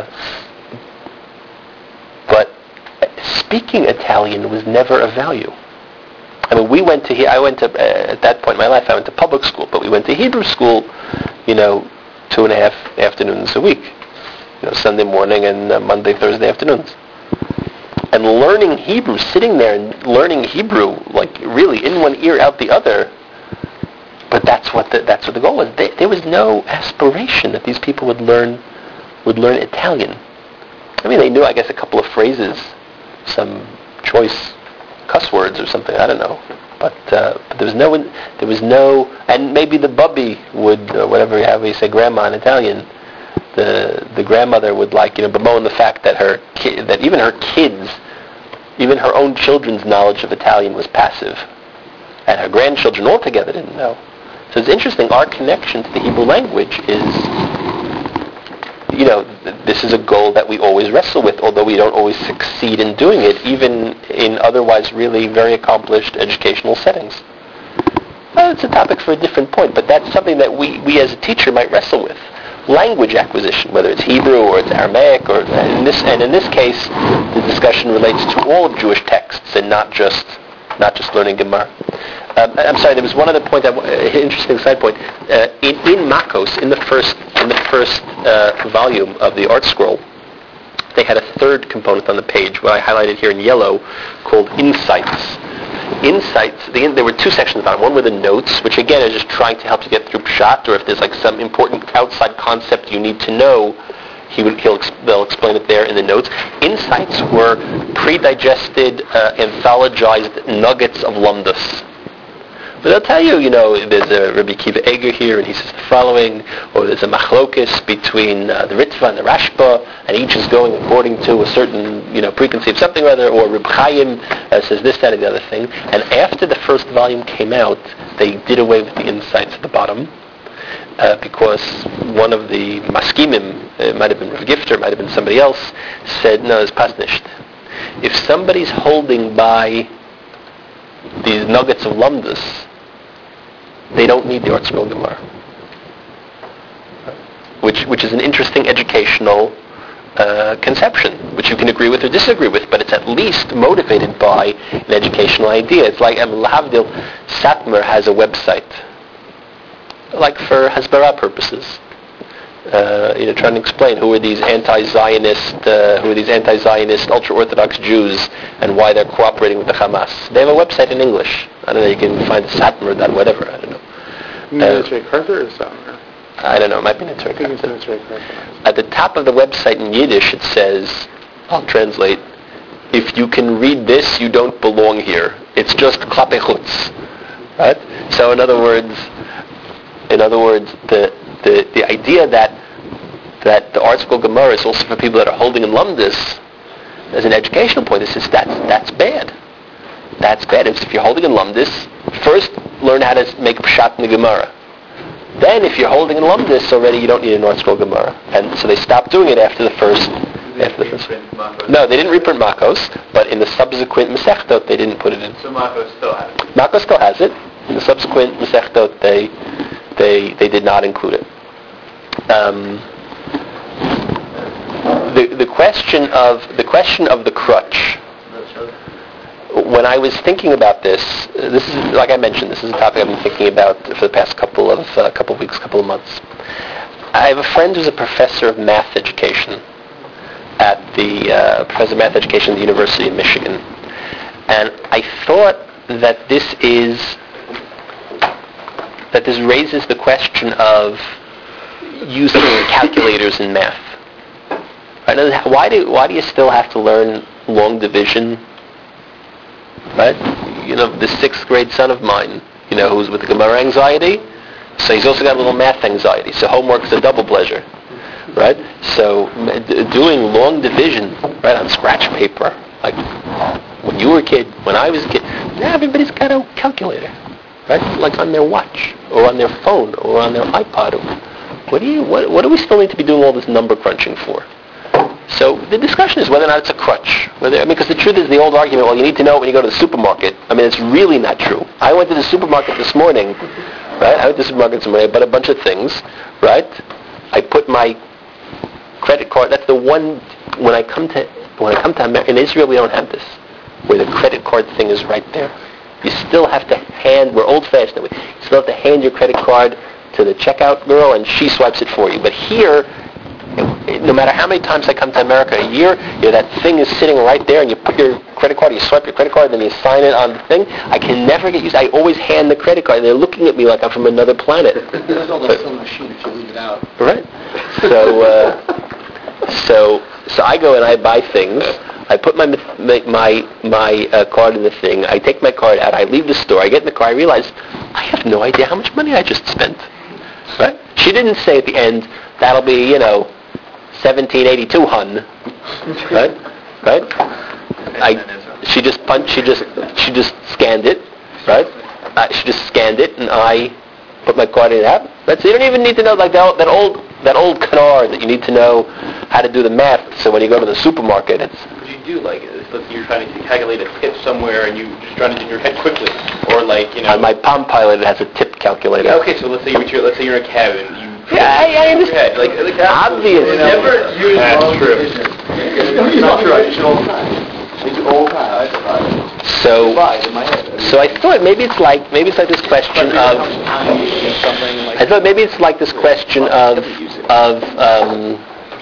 but speaking Italian was never a value. I mean, we went to, he- I went to, uh, at that point in my life, I went to public school, but we went to Hebrew school, you know, two and a half afternoons a week. You know, Sunday morning and uh, Monday, Thursday afternoons. And learning Hebrew, sitting there and learning Hebrew, like really in one ear, out the other, but that's what the, that's what the goal was. They, there was no aspiration that these people would learn, would learn Italian. I mean, they knew, I guess, a couple of phrases, some choice cuss words or something, I don't know. But, uh, but there was no, there was no, and maybe the bubby would, uh, whatever, how we say grandma in Italian, the the grandmother would like, you know, bemoan the fact that her ki- that even her kids, even her own children's knowledge of Italian was passive, and her grandchildren altogether didn't know. So it's interesting, our connection to the Hebrew language is, you know, th- this is a goal that we always wrestle with, although we don't always succeed in doing it, even in otherwise really very accomplished educational settings. Well, it's a topic for a different point, but that's something that we, we as a teacher might wrestle with. Language acquisition, whether it's Hebrew or it's Aramaic, or in this, and in this case, the discussion relates to all Jewish texts and not just not just learning Gemara. Um, I'm sorry, there was one other point, that, uh, interesting side point. Uh, in, in Makos, in the first in the first uh, volume of the Art Scroll, they had a third component on the page, what I highlighted here in yellow, called Insights. Insights, the, there were two sections about it. One were the notes, which again is just trying to help you get through Pshat, or if there's like some important outside concept you need to know, he would, he'll, they'll explain it there in the notes. Insights were pre-digested, uh, anthologized nuggets of lumdus. But they'll tell you, you know, there's a Rabbi Kiva Eger here, and he says the following, or there's a machlokis between uh, the Ritva and the Rashba, and each is going according to a certain, you know, preconceived something or other, or Reb Chaim uh, says this, that, and the other thing. And after the first volume came out, they did away with the insights at the bottom, uh, because one of the maskimim, it might have been Rav Gifter, it might have been somebody else, said, no, it's pasnisht. If somebody's holding by these nuggets of lumdus, they don't need the Art Scroll Gemara, which which is an interesting educational uh, conception, which you can agree with or disagree with, but it's at least motivated by an educational idea. It's like um, Lahavdil, Satmar has a website, like for Hasbara purposes. Uh, you know, trying to explain who are these anti-Zionist, uh, who are these anti-Zionist ultra-Orthodox Jews, and why they're cooperating with the Hamas. They have a website in English. I don't know. You can find Satmar, that whatever. I don't know. Military Carter or Satmar? I don't know. It might be Military Carter. At the top of the website in Yiddish, it says, I'll translate: "If you can read this, you don't belong here. It's just klape chutz." Right? So, in other words, in other words, the The, the idea that that the Art Scroll Gemara is also for people that are holding in lumdus as an educational point, is just that's that's bad. That's bad. If, if you're holding in lumdus, first learn how to make pshat in the Gemara. Then, if you're holding in lumdus already, you don't need an Art Scroll Gemara. And so they stopped doing it after the first. After the first. No, they didn't reprint Makos, but in the subsequent Masechtot they didn't put it in. So Makos still has it. Makos still has it. In the subsequent Masechtot they. They they did not include it. Um, the the question of the question of the crutch. When I was thinking about this, this is like I mentioned. This is a topic I've been thinking about for the past couple of uh, couple of weeks, couple of months. I have a friend who's a professor of math education at the uh, professor of math education at the University of Michigan, and I thought that this is. that this raises the question of using calculators in math. Right? Why do why do you still have to learn long division? Right? You know, the sixth grade son of mine, you know, who's with the Gemara anxiety, so he's also got a little math anxiety. So homework's a double pleasure, right? So d- doing long division, right, on scratch paper, like when you were a kid, when I was a kid. Now everybody's got a calculator, right? Like on their watch, or on their phone, or on their iPod. What do you? What, what do we still need to be doing all this number crunching for? So the discussion is whether or not it's a crutch. Whether, I mean, because the truth is the old argument, well, you need to know it when you go to the supermarket. I mean, it's really not true. I went to the supermarket this morning, right? I went to the supermarket this morning, I bought a bunch of things, right? I put my credit card, that's the one, when I come to, when I come to America, in Israel we don't have this, where the credit card thing is right there. You still have to hand, we're old-fashioned, you still have to hand your credit card to the checkout girl and she swipes it for you. But here, no matter how many times I come to America a year, you know, that thing is sitting right there, and you put your credit card, you swipe your credit card, then you sign it on the thing. I can never get used. I always hand the credit card. They're looking at me like I'm from another planet. There's all those some machine if you leave it out. Right. So, uh, so, so I go and I buy things. I put my my my, my uh, card in the thing. I take my card out. I leave the store. I get in the car. I realize I have no idea how much money I just spent. Right? She didn't say at the end, that'll be, you know, seventeen eighty-two, hun. Right? Right? I, she just punched, she just, she just scanned it, right? Uh, she just scanned it, and I put my card in that. That's, you don't even need to know, like that, that old, that old canard that you need to know how to do the math, so when you go to the supermarket, it's... What you do, like, is let's say you're trying to calculate a tip somewhere, and you just trying to do it in your head quickly, or like, you know... On my Palm Pilot, it has a tip calculator. Yeah, okay, so let's say you're, let's say you're in a cab, and you... Yeah, I, I understand. Like, like obviously. Never use That's wrong true. decisions. It's not true. I use it all the time. I use it all the time. I survive. So, Survive in my head. so I thought maybe it's like maybe it's like this question of. I thought maybe it's like this question of of um,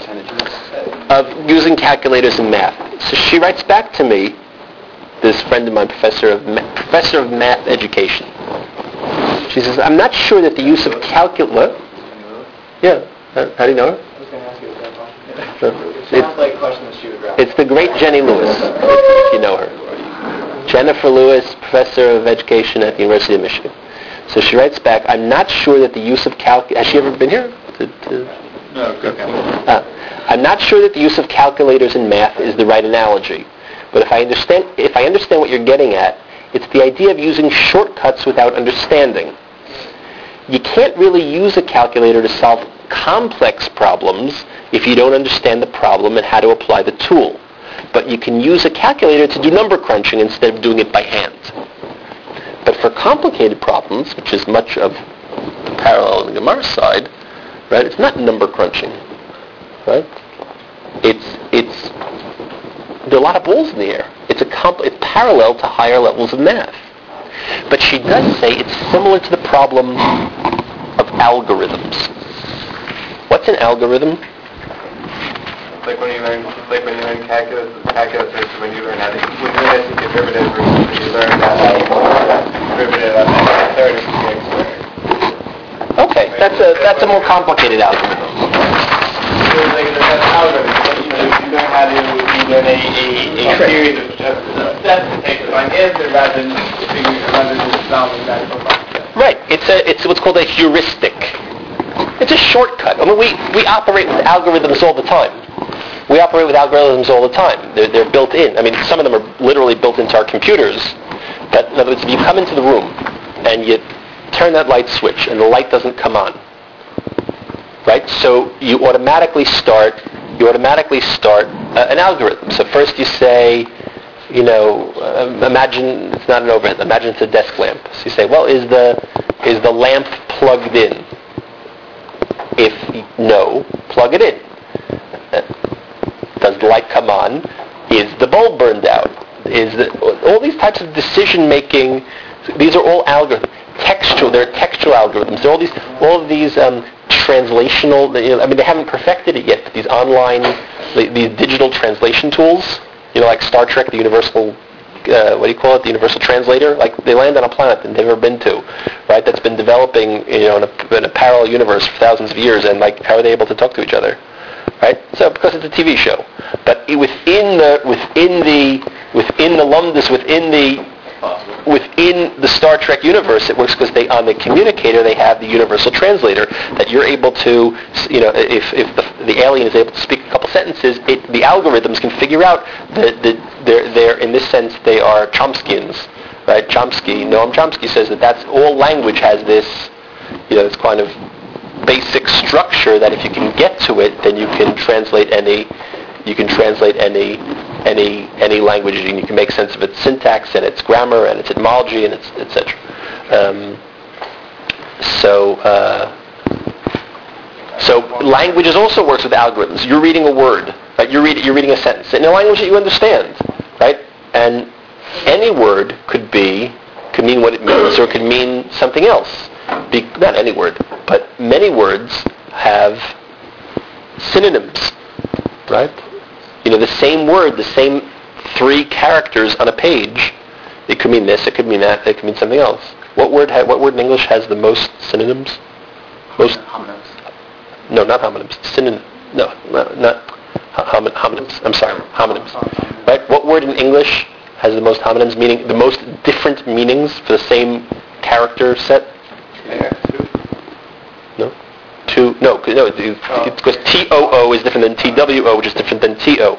of using calculators in math. So she writes back to me, this friend of mine, professor of ma- professor of math education. She says, I'm not sure that the use of calculator... Yeah. How, how do you know her? I was going to ask you that question. So, It sounds like a question that she would grab. it's the great Jenny Lewis, if you know her. Jennifer Lewis, professor of education at the University of Michigan. So she writes back, I'm not sure that the use of calc... Has she ever been here? To, to... No, okay. Uh, I'm not sure that the use of calculators in math is the right analogy. But if I understand, if I understand what you're getting at, it's the idea of using shortcuts without understanding. You can't really use a calculator to solve complex problems if you don't understand the problem and how to apply the tool. But you can use a calculator to do number crunching instead of doing it by hand. But for complicated problems, which is much of the parallel on the Gemara side, right? It's not number crunching, right? It's it's there are a lot of balls in the air. It's a comp- it's parallel to higher levels of math. But she does say it's similar to the problem of algorithms. What's an algorithm? Like when you learn, like when you learn calculus, calculus is when you learn how to, when you learn how to derivative, or when you learn how to derivative of x third is x squared. Okay, that's a that's a more complicated algorithm. So like that's algorithm. You know, you learn how to, you learn a, a, a series of steps to take to find the answer rather than figuring, rather than solving that problem. Right. It's a it's what's called a heuristic. It's a shortcut. I mean, we, we operate with algorithms all the time. We operate with algorithms all the time. They're, they're built in. I mean, some of them are literally built into our computers. But in other words, if you come into the room and you turn that light switch and the light doesn't come on, right? So you automatically start you automatically start uh, an algorithm. So first you say, you know, uh, imagine it's not an overhead. Imagine it's a desk lamp. So you say, well, is the is the lamp plugged in? If no, plug it in. Does the light come on? Is the bulb burned out? Is the, all these types of decision making? These are all algorithms. Textual. They're textual algorithms. There are all these all of these um, translational. You know, I mean, they haven't perfected it yet. But these online, these digital translation tools. You know, like Star Trek, the Universal. Uh, what do you call it? The Universal Translator. Like they land on a planet that they've never been to, right? That's been developing, you know, in a, in a parallel universe for thousands of years. And like, how are they able to talk to each other, right? So because it's a T V show, but within the within the within the lumdus, within the within the Star Trek universe, it works because they on the communicator they have the Universal Translator that you're able to, you know, if if the, the alien is able to speak a couple sentences, it, the algorithms can figure out that the, they're, they're, in this sense, they are Chomskyians, right? Chomsky, Noam Chomsky says that that's all language has this, you know, this kind of basic structure that if you can get to it, then you can translate any, you can translate any, any, any language, and you can make sense of its syntax and its grammar and its etymology and its et cetera. Um, so. Uh, So languages also works with algorithms. You're reading a word, right? You're, read, you're reading a sentence in a language that you understand, right? And any word could be, could mean what it means, or it could mean something else. Be, not any word, but many words have synonyms, right? You know, the same word, the same three characters on a page, it could mean this, it could mean that, it could mean something else. What word? Ha- what word in English has the most synonyms? Most. No, not homonyms. Synonym. No, not, not hom- homonyms. I'm sorry, homonyms. Right? What word in English has the most homonyms, meaning the most different meanings for the same character set? No. Two. No. No. It's because T O O is different than T W O, which is different than T O.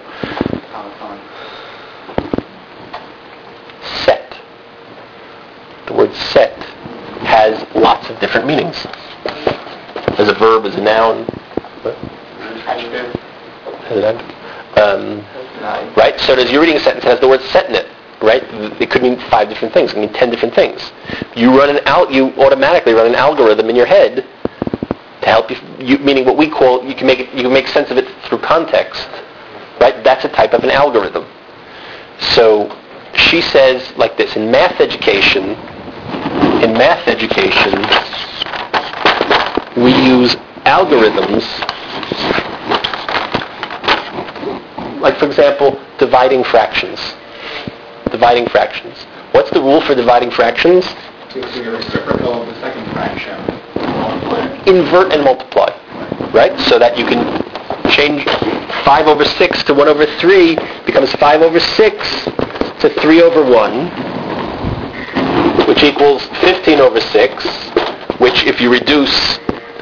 Set. The word set has lots of different meanings. As a verb, as a noun. As an adjective. Um, right? So as you're reading a sentence, it has the word set in it. Right? It could mean five different things. It could mean ten different things. You run an al- You automatically run an algorithm in your head to help you, you. Meaning what we call you can make it, you can make sense of it through context. Right? That's a type of an algorithm. So she says like this: in math education, in math education. We use algorithms, like for example, dividing fractions. Dividing fractions. What's the rule for dividing fractions? To the reciprocal of the second fraction. Invert and multiply, right? So that you can change five over six to one over three becomes five over six to three over one, which equals fifteen over six, which if you reduce.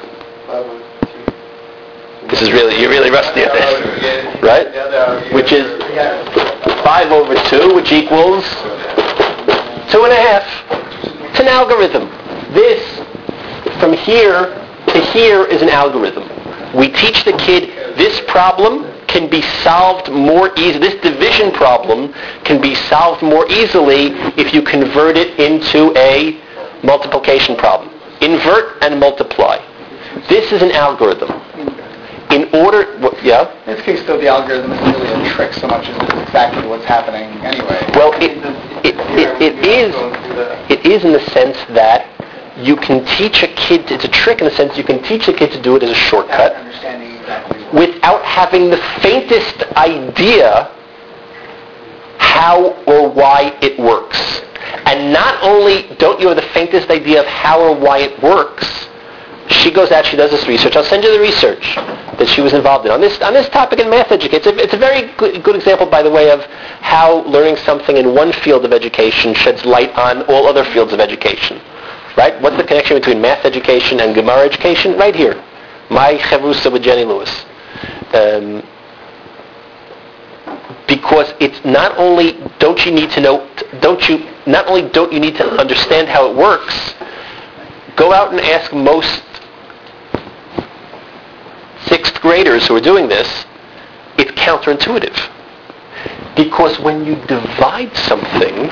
This is really, you're really rusty at this, right? Which is five over two, which equals two and a half. It's an algorithm. This, from here to here, is an algorithm. We teach the kid this problem can be solved more easily. This division problem can be solved more easily if you convert it into a multiplication problem. Invert and multiply. This is an algorithm. In order, what, yeah? In this case, though, the algorithm isn't really a trick so much as it's exactly what's happening anyway. Well, it, it, it, it is it is in the sense that you can teach a kid, it's a trick in the sense you can teach a kid to do it as a shortcut Understanding exactly without having the faintest idea how or why it works. And not only don't you have the faintest idea of how or why it works, she goes out, she does this research. I'll send you the research that she was involved in on this on this topic in math education. It's a, it's a very good, good example, by the way, of how learning something in one field of education sheds light on all other fields of education. Right? What's the connection between math education and Gemara education? Right here. My Chavrusa with Jenny Lewis. Um, because it's not only don't you need to know, don't you, not only don't you need to understand how it works, go out and ask most sixth graders who are doing this, it's counterintuitive. Because when you divide something,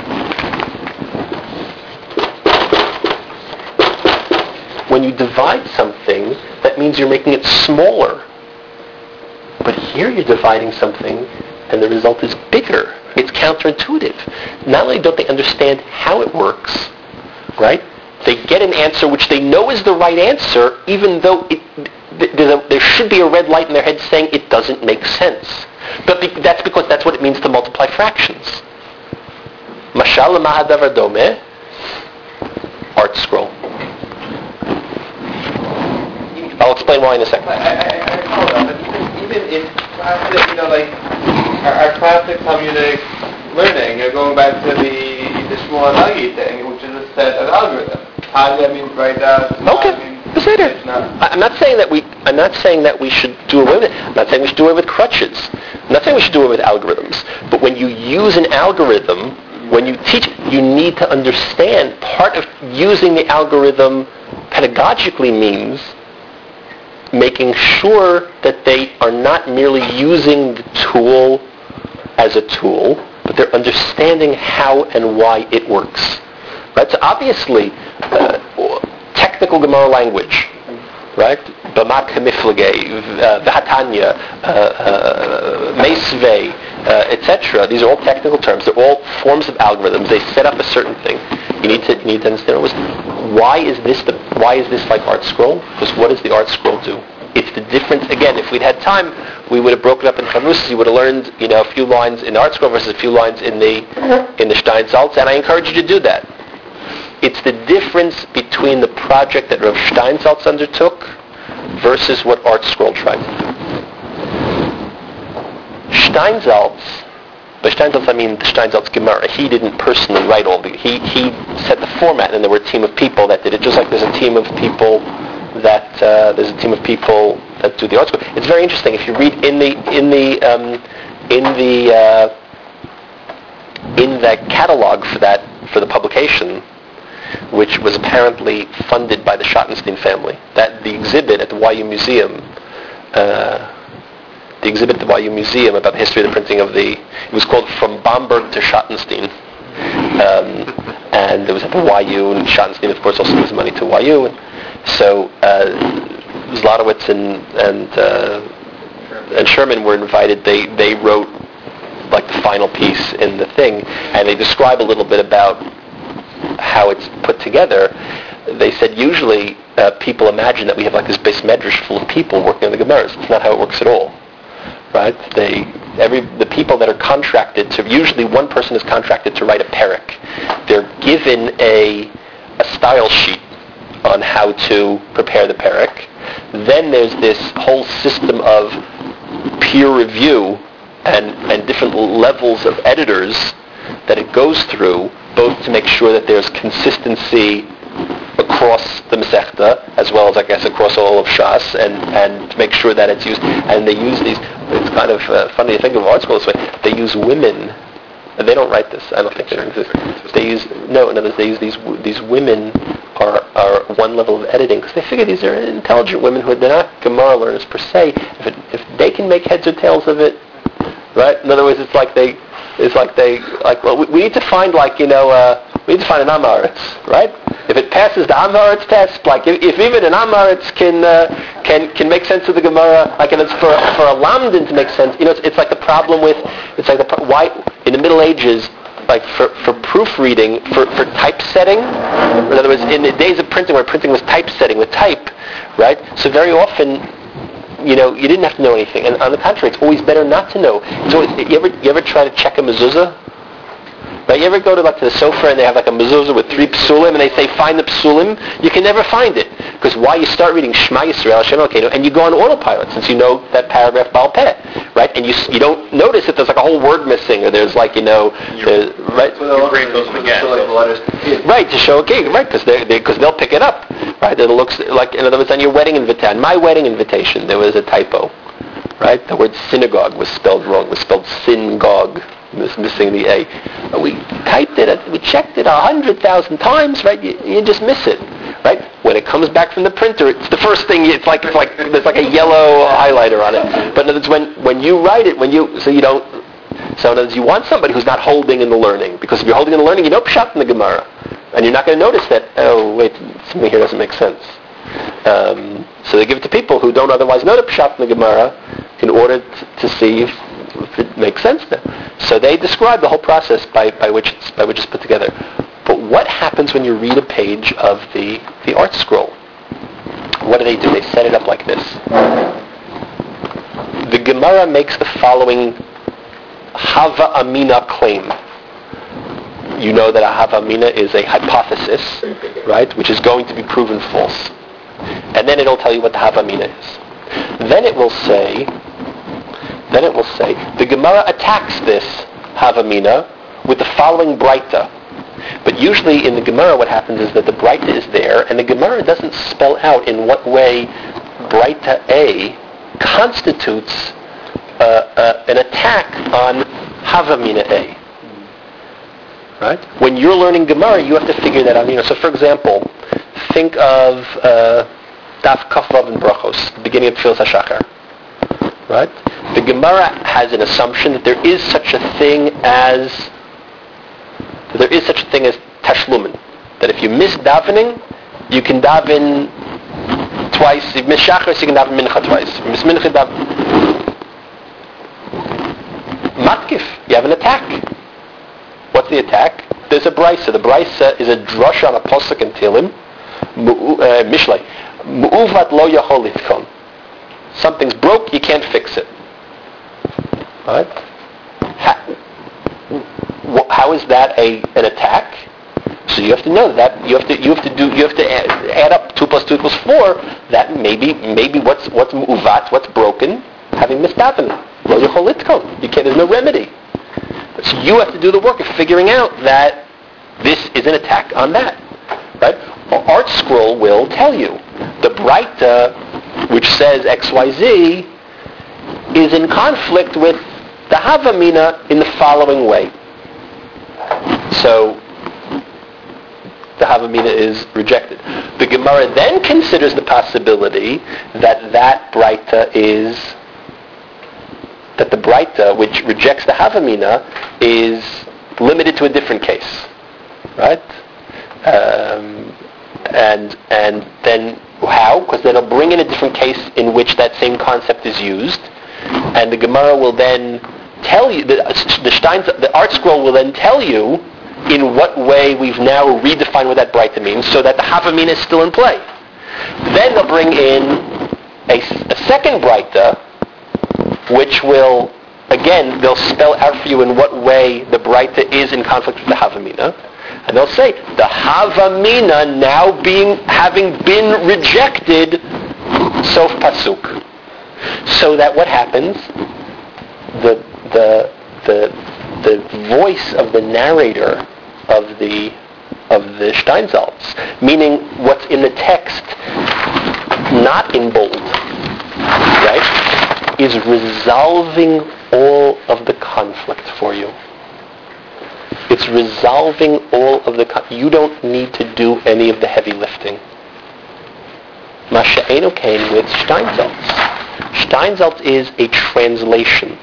when you divide something, that means you're making it smaller. But here you're dividing something and the result is bigger. It's counterintuitive. Not only don't they understand how it works, right? They get an answer which they know is the right answer, even though it, a, there should be a red light in their head saying it doesn't make sense. But be, that's because that's what it means to multiply fractions. Mashal mahadavar dome, art scroll. I'll explain why in a second. I, I, I follow that, but even, even in classic, you know, like our, our classic Talmudic learning, you're going back to the the Shmuel Nagi thing, which is a set of algorithms. How do I mean right now? Okay. I'm not saying that we. I'm not saying that we should do away with it. I'm not saying we should do away with crutches. I'm not saying we should do away with algorithms. But when you use an algorithm, when you teach, you need to understand part of using the algorithm pedagogically means making sure that they are not merely using the tool as a tool, but they're understanding how and why it works. Right? So obviously, uh, technical Gemara language, right? Bamak Miflage, Vahatanya, Meisvei, et cetera. These are all technical terms. They're all forms of algorithms. They set up a certain thing. You need to you need to understand why is this the why is this like Art Scroll? Because what does the Art Scroll do? It's the difference. Again, if we'd had time, we would have broken up in Chavrusas. You would have learned, you know, a few lines in the Art Scroll versus a few lines in the in the Steinsaltz, and I encourage you to do that. It's the difference between the project that Rav Steinsaltz undertook versus what Art Scroll tried to do. Steinsaltz, by Steinsaltz I mean the Steinsaltz Gemara. He didn't personally write all the. He he set the format, and there were a team of people that did it. Just like there's a team of people that uh, there's a team of people that do the Art Scroll. It's very interesting if you read in the in the um, in the uh, in the catalog for that for the publication, which was apparently funded by the Schottenstein family. That the exhibit at the Y U Museum, uh, the exhibit at the Y U Museum about the history of the printing of the, it was called From Bamberg to Schottenstein. Um, and it was at the Y U, and Schottenstein, of course, also gives money to Y U. And so uh, Zlotowitz and and, uh, and Sherman were invited. They they wrote like the final piece in the thing, and they describe a little bit about how it's put together. They said usually uh, people imagine that we have like this base medrash full of people working on the Gemaras. It's not how it works at all, right? They every the people that are contracted to, usually one person is contracted to write a parak. They're given a a style sheet on how to prepare the parak. Then there's this whole system of peer review and and different levels of editors that it goes through, both to make sure that there's consistency across the Masechta, as well as, I guess, across all of Shas, and, and to make sure that it's used. And they use these, it's kind of uh, funny to think of Art Scroll this way, they use women, and they don't write this, I don't think they exist. They use, no, in other words, they use these, these women are, are one level of editing, because they figure these are intelligent women who are, they're not Gemara learners per se. If, it, if they can make heads or tails of it, right? In other words, it's like they, it's like they, like, well, we, we need to find, like, you know, uh, we need to find an Amaretz, right? If it passes the Amaretz test, like, if, if even an Amaretz can, uh, can, can make sense of the Gemara, like, if it's for, for a Lamdan to make sense, you know, it's, it's like the problem with, it's like the, why, in the Middle Ages, like, for, for proofreading, for, for typesetting, in other words, in the days of printing, where printing was typesetting with type, right? So very often, you know, you didn't have to know anything. And on the contrary, it's always better not to know. It's always, you ever you ever try to check a mezuzah? Right? You ever go to like to the sofa and they have like a mezuzah with three psulim and they say find the psulim? You can never find it. Because why? You start reading Shema Yisrael Hashem Elokeinu and you go on autopilot since you know that paragraph Baal Peh, right? And you you don't notice that there's like a whole word missing or there's like, you know, there's, right? Your brain goes again. Right, to show a gig, right? Because they because they'll pick it up, right? It looks like, in other words, on your wedding invitation, my wedding invitation, there was a typo, right? The word synagogue was spelled wrong. It was spelled syngog. Missing the A. We typed it, we checked it a hundred thousand times, right? You, you just miss it, right? When it comes back from the printer, it's the first thing. It's like it's like there's like a yellow highlighter on it. But in other words, when when you write it, when you so you don't. So in other words, you want somebody who's not holding in the learning, because if you're holding in the learning, you know pshat in the Gemara, and you're not going to notice that. Oh wait, something here doesn't make sense. Um, so they give it to people who don't otherwise know the pshat in the Gemara, in order to, to see if, if it makes sense now. So they describe the whole process by, by which it's by which it's put together. But what happens when you read a page of the, the Art Scroll? What do they do? They set it up like this. The Gemara makes the following Hava Amina claim. You know that a Hava Amina is a hypothesis, right, which is going to be proven false. And then it'll tell you what the Hava Amina is. Then it will say Then it will say, the Gemara attacks this Havamina with the following Breita. But usually in the Gemara what happens is that the Breita is there, and the Gemara doesn't spell out in what way Breita A constitutes uh, uh, an attack on Havamina A. Right? When you're learning Gemara, you have to figure that out. You know, so for example, think of uh, Daf Kafvav and Brachos, the beginning of Tfilas HaShachar. Right? The Gemara has an assumption that there is such a thing as that there is such a thing as tashlumin. That if you miss davening, you can daven twice. If you miss Shachar, you can daven Mincha twice. If you miss Mincha, daven Matkif. You have an attack. What's the attack? There's a brisa. The brisa is a drush on a posuk in Tehillim, uh, Mishlei. Mu'uvat lo yachol litkon. Something's broke, you can't fix it. Right? How, how is that a an attack? So you have to know that you have to you have to do you have to add, add up two plus two equals four. That maybe maybe what's what's mu'uvat, what's broken, having missed davening. Lo yachol litkon. You can't. There's no remedy. So you have to do the work of figuring out that this is an attack on that. Right? Art Scroll will tell you. The Breita, which says X Y Z, is in conflict with the Havamina in the following way. So, the Havamina is rejected. The Gemara then considers the possibility that that Breita is that the Breita, which rejects the Havamina, is limited to a different case, right? Um, and and then how? Because then it'll bring in a different case in which that same concept is used, and the Gemara will then tell you the the Stein, the Art Scroll will then tell you in what way we've now redefined what that Breita means, so that the Havamina is still in play. Then they'll bring in a, a second Breita, which will, again, they'll spell out for you in what way the Breita is in conflict with the Havamina. And they'll say, the Havamina now being, having been rejected, Sof Pasuk. So that what happens, the, the, the, the voice of the narrator of the, of the Steinsaltz, meaning what's in the text, not in bold, right, is resolving all of the conflict for you. It's resolving all of the... Con- you don't need to do any of the heavy lifting. Masha'enu came with Steinsaltz. Steinsaltz is a translation.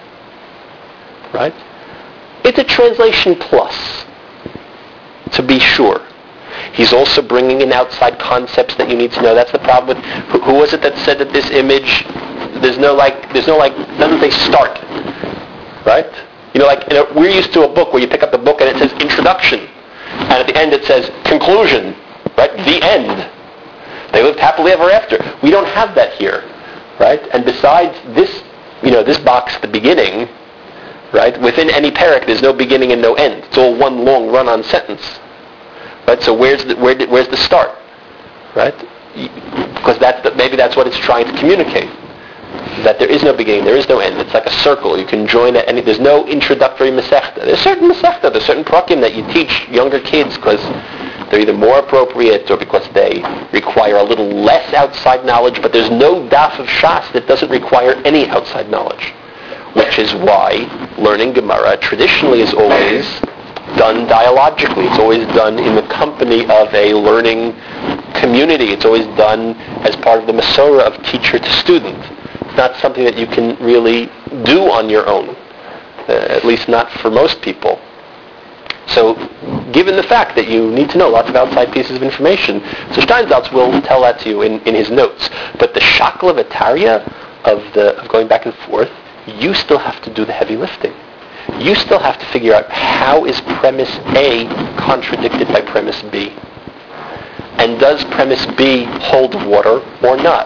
Right? It's a translation plus, to be sure. He's also bringing in outside concepts that you need to know. That's the problem with... Who, who was it that said that this image... There's no like, there's no like, doesn't say start, right? You know, like, you know, we're used to a book where you pick up the book and it says introduction, and at the end it says conclusion, right? The end. They lived happily ever after. We don't have that here, right? And besides this, you know, this box at the beginning, right? Within any parak, there's no beginning and no end. It's all one long run-on sentence, right? So where's the where where's the start, right? Because that's the, maybe that's what it's trying to communicate. That there is no beginning, there is no end. It's like a circle. You can join at any... There's no introductory Masechta. There's certain Masechta, there's certain prakim that you teach younger kids because they're either more appropriate or because they require a little less outside knowledge, but there's no daf of Shas that doesn't require any outside knowledge. Which is why learning Gemara traditionally is always done dialogically. It's always done in the company of a learning community. It's always done as part of the Masorah of teacher to student. It's not something that you can really do on your own, uh, at least not for most people. So, given the fact that you need to know lots of outside pieces of information, so Steinsaltz will tell that to you in, in his notes. But the shakla of Ataria of the of going back and forth, you still have to do the heavy lifting. You still have to figure out how is premise A contradicted by premise B, and does premise B hold water or not?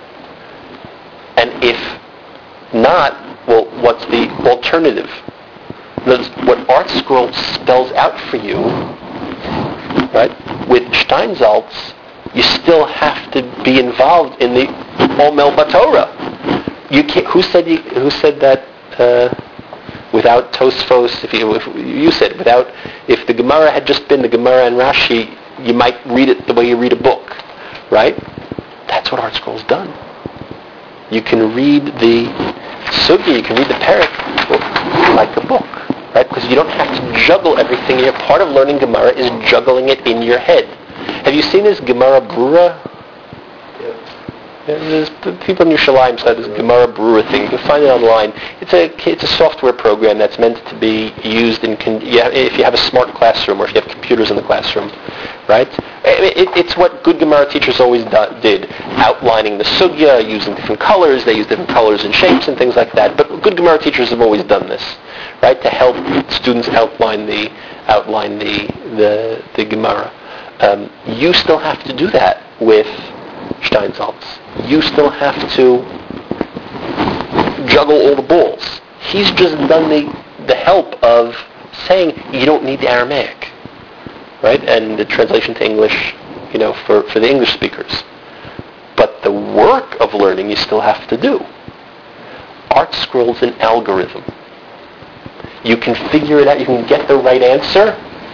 And if not, well, what's the alternative? What Art Scroll spells out for you, right? With Steinsaltz, you still have to be involved in the Omel Batorah. You can't. Who said? You, who said that? Uh, without Tosfos, if you, if you said without, if the Gemara had just been the Gemara and Rashi, you might read it the way you read a book, right? That's what Art Scroll's done. You can read the sugya, you can read the parak like a book, right? Because you don't have to juggle everything. You're part of learning Gemara is juggling it in your head. Have you seen this Gemara Brura? There's people in Yerushalayim said this Gemara Brewer thing. You can find it online. It's a it's a software program that's meant to be used in con- yeah, if you have a smart classroom or if you have computers in the classroom, right? It, it, it's what good Gemara teachers always do, did, outlining the sugya, using different colors. They use different colors and shapes and things like that. But good Gemara teachers have always done this, right? To help students outline the outline the the, the Gemara. Um, you still have to do that with Steinsaltz. You still have to juggle all the balls. He's just done the the help of saying you don't need the Aramaic, right? And the translation to English, you know, for, for the English speakers. But the work of learning you still have to do. Art Scroll's an algorithm. You can figure it out. You can get the right answer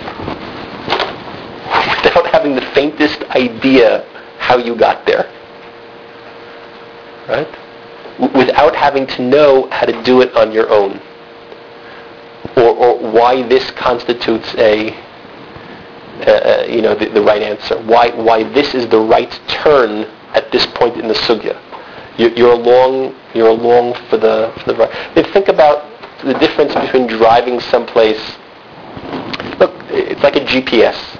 without having the faintest idea how you got there. Right? W- without having to know how to do it on your own. Or, or why this constitutes a, uh, you know, the, the right answer. Why why this is the right turn at this point in the sugya. You, you're along you're along for the for the right. I mean, think about the difference between driving someplace. Look, it's like a G P S.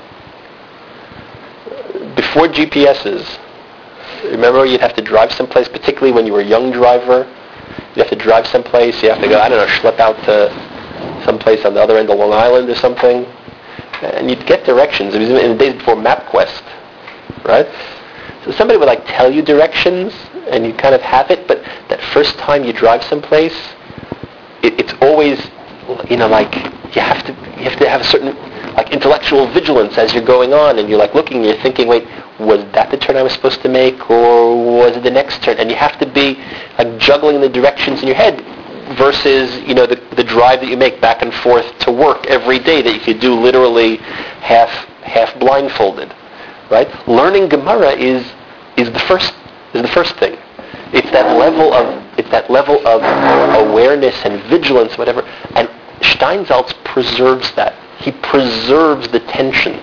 Before G P S's, remember you'd have to drive someplace, particularly when you were a young driver. You have to drive someplace. You have to go, I don't know, schlep out to someplace on the other end of Long Island or something. And you'd get directions. It was in the days before MapQuest, right? So somebody would like tell you directions, and you kind of have it. But that first time you drive someplace, it, it's always, you know, like you have to you have to have a certain like intellectual vigilance as you're going on, and you're like looking, and you're thinking, wait, was that the turn I was supposed to make, or was it the next turn? And you have to be like juggling the directions in your head versus, you know, the, the drive that you make back and forth to work every day that you could do literally half half blindfolded, right? Learning Gemara is is the first is the first thing. It's that level of it's that level of awareness and vigilance, whatever. And Steinsaltz preserves that. He preserves the tension.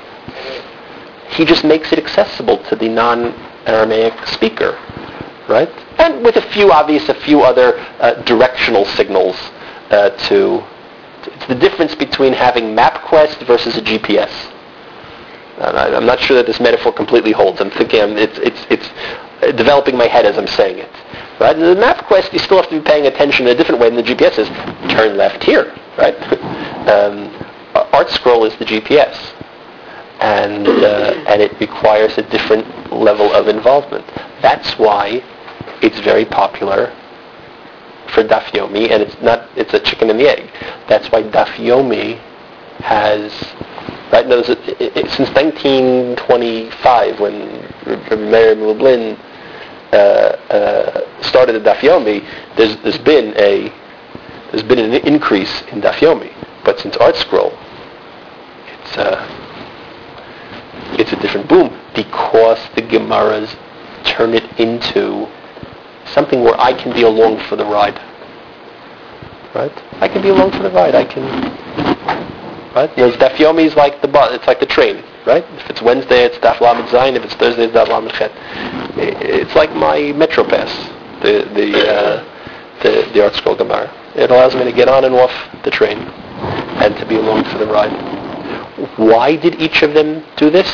He just makes it accessible to the non-Aramaic speaker, right? And with a few obvious, a few other uh, directional signals uh, to. It's the difference between having MapQuest versus a G P S. And I, I'm not sure that this metaphor completely holds. I'm thinking I'm, it's it's it's developing my head as I'm saying it. Right? In the MapQuest, you still have to be paying attention in a different way than the G P S is. Turn left here, right? um, Art Scroll is the G P S, and uh, and it requires a different level of involvement. That's why it's very popular for Daf Yomi, and it's not it's a chicken and the egg. That's why Daf Yomi has right now it, it, since nineteen twenty-five when Rabbi Meir Lublin uh, uh, started the Daf Yomi. There's there's been a there's been an increase in Daf Yomi, but since Art Scroll, it's uh, it's a different boom because the Gemaras turn it into something where I can be along for the ride. Right? I can be along for the ride. I can. Right? You know, Daf Yomi is like the bus. It's like the train. Right? If it's Wednesday, it's Daf Lamed Zayin. If it's Thursday, it's Daf Lamed Chet. It's like my Metro Pass. The the uh, the the Art Scroll Gemara. It allows me to get on and off the train and to be along for the ride. Why did each of them do this?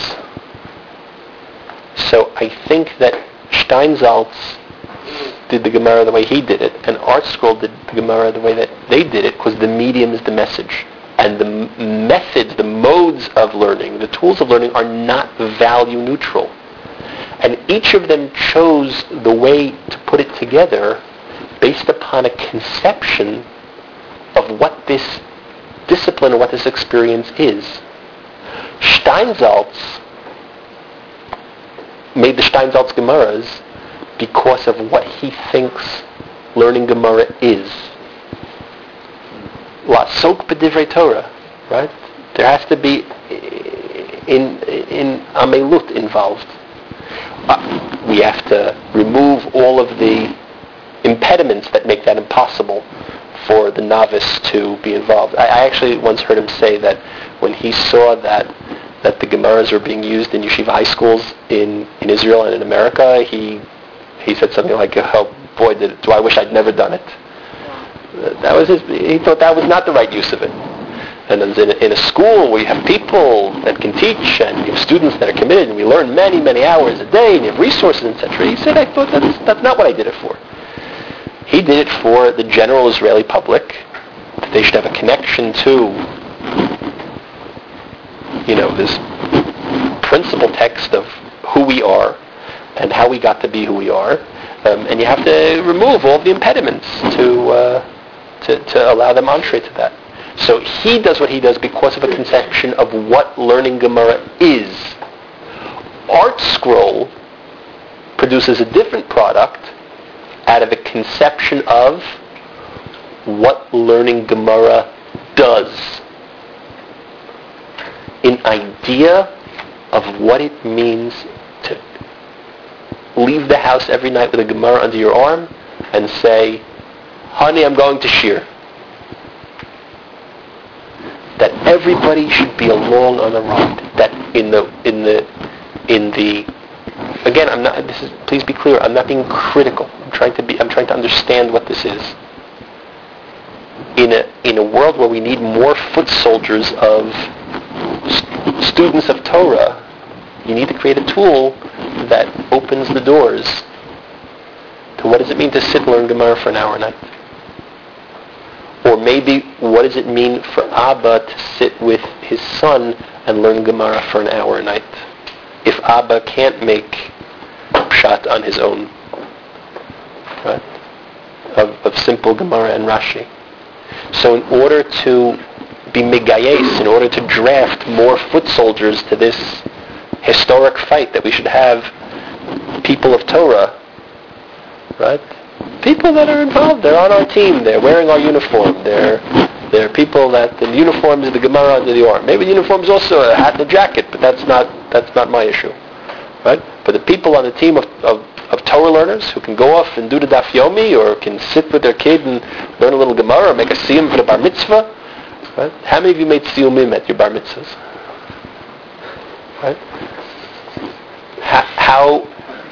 So I think that Steinsaltz did the Gemara the way he did it, and Art Scroll did the Gemara the way that they did it, because the medium is the message. And the m- methods, the modes of learning, the tools of learning are not value neutral. And each of them chose the way to put it together based upon a conception of what this discipline or what this experience is. Steinsaltz made the Steinsaltz Gemaras because of what he thinks learning Gemara is. La'asok b'divrei Torah, right? There has to be in in amelut involved. Uh, we have to remove all of the impediments that make that impossible for the novice to be involved. I, I actually once heard him say that when he saw that that the Gemaras were being used in yeshiva high schools in, in Israel and in America, he he said something like, "Oh boy, did, do I wish I'd never done it." That was his. He thought that was not the right use of it. And then in a, in a school where you have people that can teach and you have students that are committed and we learn many, many hours a day and you have resources, et cetera. He said, "I thought that's that's not what I did it for." He did it for the general Israeli public, that they should have a connection to, you know, this principal text of who we are and how we got to be who we are. Um, and you have to remove all the impediments to, uh, to to allow them entree to that. So he does what he does because of a conception of what learning Gemara is. Art Scroll produces a different product out of a conception of what learning Gemara does. An idea of what it means to leave the house every night with a Gemara under your arm and say, "Honey, I'm going to shir." That everybody should be along on the ride. That in the in the in the again, I'm not. This is. Please be clear. I'm not being critical. I'm trying to be. I'm trying to understand what this is. In a in a world where we need more foot soldiers of st- students of Torah, you need to create a tool that opens the doors to what does it mean to sit and learn Gemara for an hour a night. Or maybe, what does it mean for Abba to sit with his son and learn Gemara for an hour a night? If Abba can't make pshat on his own, right? Of, of simple Gemara and Rashi. So in order to be megayes, in order to draft more foot soldiers to this historic fight that we should have people of Torah, right? People that are involved, they're on our team, they're wearing our uniform, they're they're people that the uniform is the Gemara under the arm. Maybe the uniform is also a hat and a jacket, but that's not that's not my issue, right? But the people on the team of, of, of Torah learners who can go off and do the Daf Yomi or can sit with their kid and learn a little Gemara or make a siyum for the bar mitzvah, right? How many of you made siyumim at your bar mitzvahs? Right? How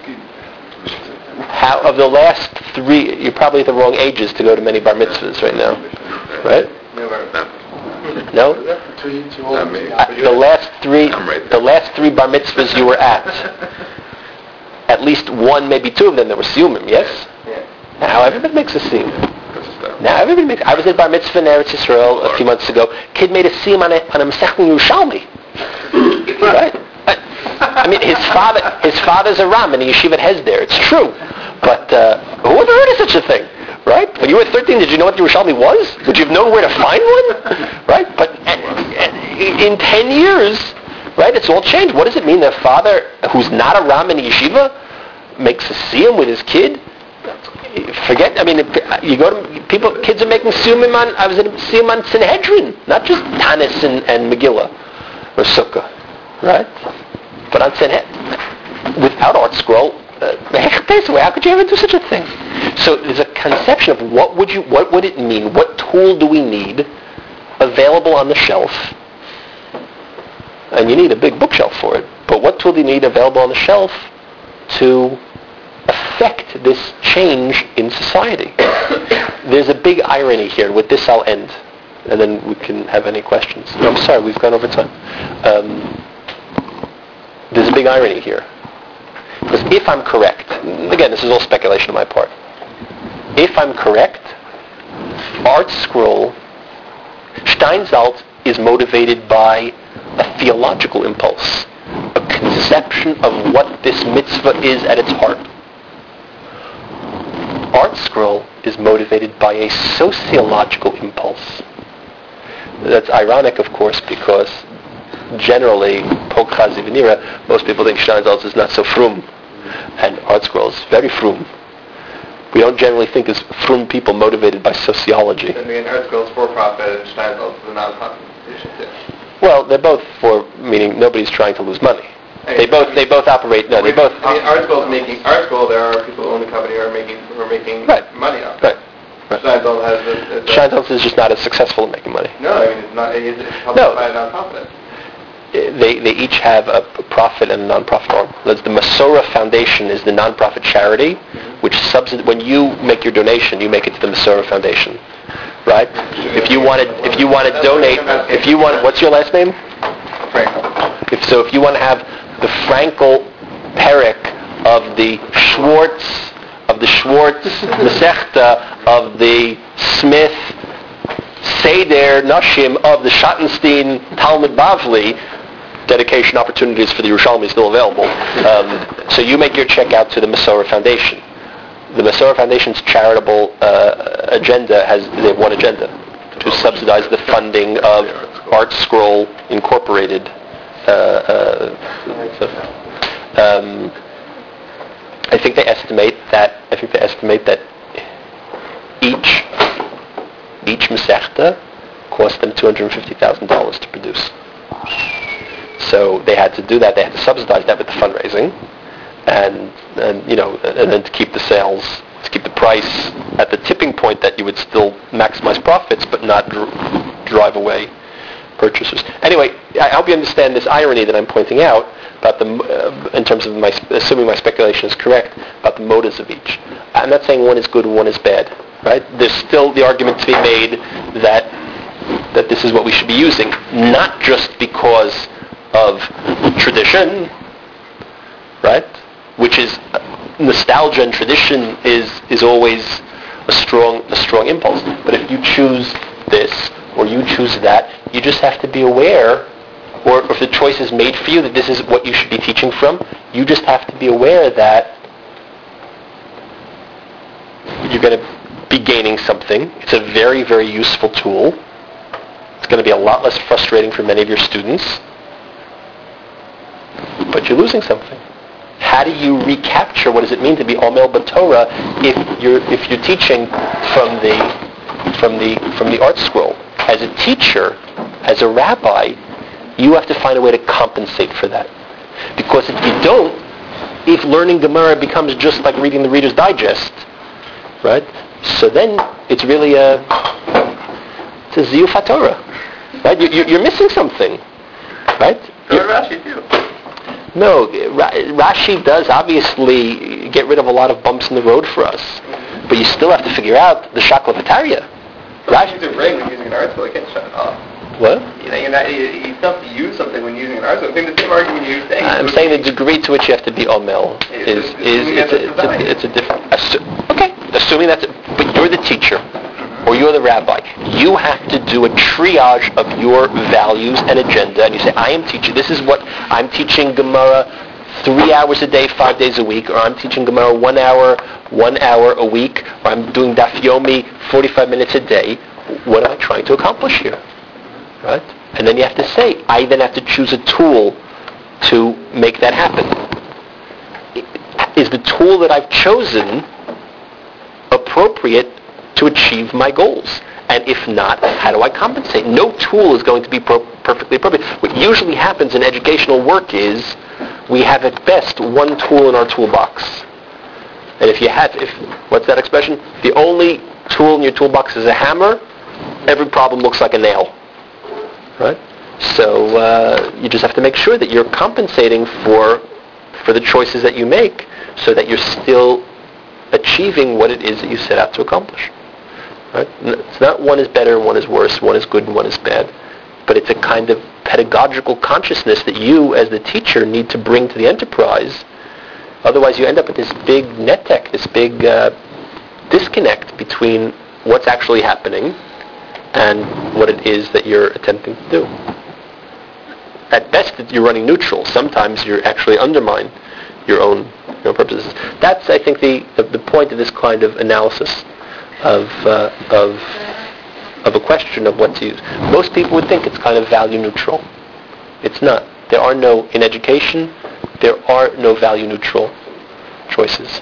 How, of the last three, you're probably at the wrong ages to go to many bar mitzvahs right now, right? No? Uh, the last three, the last three bar mitzvahs you were at, at least one, maybe two of them that were siyumim, yes? Now everybody makes a siyum. Now everybody makes. I was at bar mitzvah in Eretz Yisrael a few months ago. Kid made a siyum on a on a Masechta Yerushalmi, right? I mean, his father, his father's a Ram in the yeshiva at Hesder. It's true, but uh, who ever heard of such a thing, right? When you were thirteen, did you know what the Yerushalmi was? Would you have known where to find one, right? But and, and in ten years, right, it's all changed. What does it mean that a father who's not a Ram in the yeshiva makes a siyum with his kid? Forget. I mean, you go to people. Kids are making siyum on. I was at a siyum on Sanhedrin, not just Tanis and, and Megillah or Sukkah, right? But on Sanhedrin, without Art Scroll, uh, how could you ever do such a thing? So there's a conception of what would you, what would it mean? What tool do we need available on the shelf? And you need a big bookshelf for it. But what tool do you need available on the shelf to affect this change in society? There's a big irony here. With this, I'll end, and then we can have any questions. No, I'm sorry, we've gone over time. Um, There's a big irony here. Because if I'm correct, again, this is all speculation on my part. If I'm correct, Art Scroll, Steinsaltz is motivated by a theological impulse, a conception of what this mitzvah is at its heart. Art Scroll is motivated by a sociological impulse. That's ironic, of course, because generally, most people think Steinsaltz is not so frum, and Art Scroll is very frum. We don't generally think as frum people motivated by sociology. I mean, Art Scroll is for-profit, and Steinsaltz is a non-profit institution. Well, they're both for, meaning nobody's trying to lose money. They both they both operate. No, they both. I mean, Art School is making Art School. There are people who own the company who are making who are making Right. money off. Right. right. Sheinfeld has a, a, Sheinfeld is just not as successful at making money. No, I mean it's not. It's, it's helped No. by a nonprofit. They they each have a profit and a non-profit arm. That's the Masorah Foundation is the non-profit charity, which subsid- when you make your donation, you make it to the Masorah Foundation, right? If you wanted if you want to donate, if you want, what's your last name? Frank. If so, if you want to have the Frankel Perek of the Schwartz of the Schwartz Masechta of the Smith Seder Nashim of the Schottenstein Talmud Bavli, dedication opportunities for the Yerushalmi is still available. Um, so you make your check out to the Masorah Foundation. The Masorah Foundation's charitable uh, agenda has they have one agenda, to subsidize the funding of Art Scroll Incorporated. Uh, uh, so, um, I think they estimate that I think they estimate that each each Masechta cost them two hundred fifty thousand dollars to produce. So they had to do that. They had to subsidize that with the fundraising, and and you know, and then to keep the sales, to keep the price at the tipping point that you would still maximize profits, but not dr- drive away purchasers. Anyway, I hope you understand this irony that I'm pointing out about the, uh, in terms of my, assuming my speculation is correct, about the motives of each. I'm not saying one is good and one is bad, right? There's still the argument to be made that that this is what we should be using, not just because of tradition, right? Which is nostalgia and tradition is is always a strong a strong impulse. But if you choose this or you choose that, you just have to be aware, or if the choice is made for you that this is what you should be teaching from, you just have to be aware that you're going to be gaining something. It's a very, very useful tool. It's going to be a lot less frustrating for many of your students, but you're losing something. How do you recapture what does it mean to be Omel B'Torah if you're if you're teaching from the from the from the art scroll? As a teacher, as a rabbi, you have to find a way to compensate for that. Because if you don't, if learning Gemara becomes just like reading the Reader's Digest, right? So then it's really a it's a Ziyuf HaTorah, right? You, you're missing something, right? So Rashi too. No, Rashi does obviously get rid of a lot of bumps in the road for us, but you still have to figure out the Shaklavataria. Rashi is right when using an art school, you can't shut it off. What? You know, you're not, you, you still have to use something when using an art school. I think the same argument you're saying. I'm saying the degree to which you have to be omel is It's- is it's it's a, it's a, it's a different. Assu- okay, assuming that's it, but you're the teacher or you're the rabbi. You have to do a triage of your values and agenda, and you say, I am teaching. This is what I'm teaching Gemara three hours a day, five days a week, or I'm teaching Gemara one hour, one hour a week, or I'm doing Daf Yomi forty-five minutes a day. What am I trying to accomplish here? Right? And then you have to say, I then have to choose a tool to make that happen. Is the tool that I've chosen appropriate to achieve my goals? And if not, how do I compensate? No tool is going to be pro- perfectly appropriate. What usually happens in educational work is we have at best one tool in our toolbox. And if you have, if what's that expression? The only tool in your toolbox is a hammer, every problem looks like a nail. Right? So uh, you just have to make sure that you're compensating for for the choices that you make so that you're still achieving what it is that you set out to accomplish. Right? It's not one is better and one is worse, one is good and one is bad, but it's a kind of pedagogical consciousness that you as the teacher need to bring to the enterprise. Otherwise you end up with this big netek, this big uh, disconnect between what's actually happening and what it is that you're attempting to do. At best, you're running neutral. Sometimes you actually undermine your own your own purposes. That's, I think, the, the the point of this kind of analysis of uh, of of a question of what to use. Most people would think it's kind of value neutral. It's not. There are no in education. There are no value neutral choices.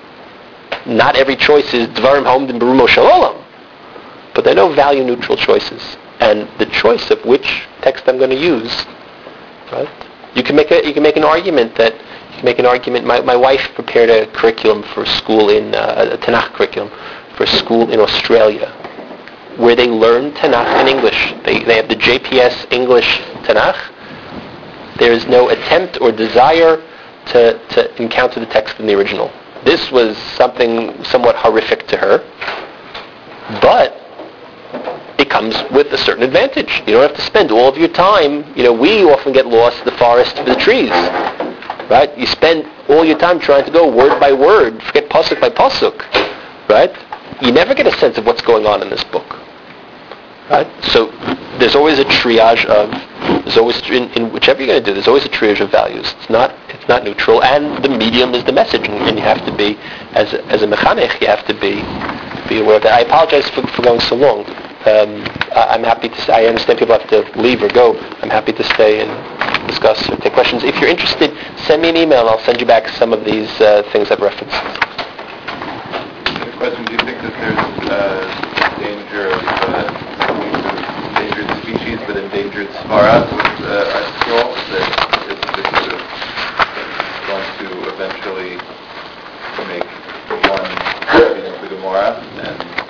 Not every choice is Dvarim Ha'omdim Berumo Shel Olam. But there are no value-neutral choices. And the choice of which text I'm going to use, right, You can make a you can make an argument that you can make an argument. My my wife prepared a curriculum for school in uh, a Tanakh curriculum for school in Australia, where they learn Tanakh in English. They they have the J P S English Tanakh. There is no attempt or desire to to encounter the text in the original. This was something somewhat horrific to her, but it comes with a certain advantage. You don't have to spend all of your time. You know, we often get lost in the forest for the trees, right? You spend all your time trying to go word by word, forget pasuk by pasuk, right? You never get a sense of what's going on in this book, right? So there's always a triage of, there's always, in, in whichever you're going to do, there's always a triage of values. It's not, it's not neutral, and the medium is the message, and, and you have to be, as a, as a mechanech, you have to be, be aware of that. I apologize for, for going so long. Um, I, I'm happy to, I understand people have to leave or go. I'm happy to stay and discuss or take questions. If you're interested, send me an email and I'll send you back some of these uh, things I've referenced. The question, do you think that there's uh, danger of uh, endangered species but endangered Svara with uh, our scroll? That it's just sort of going to eventually make one into the Gemara and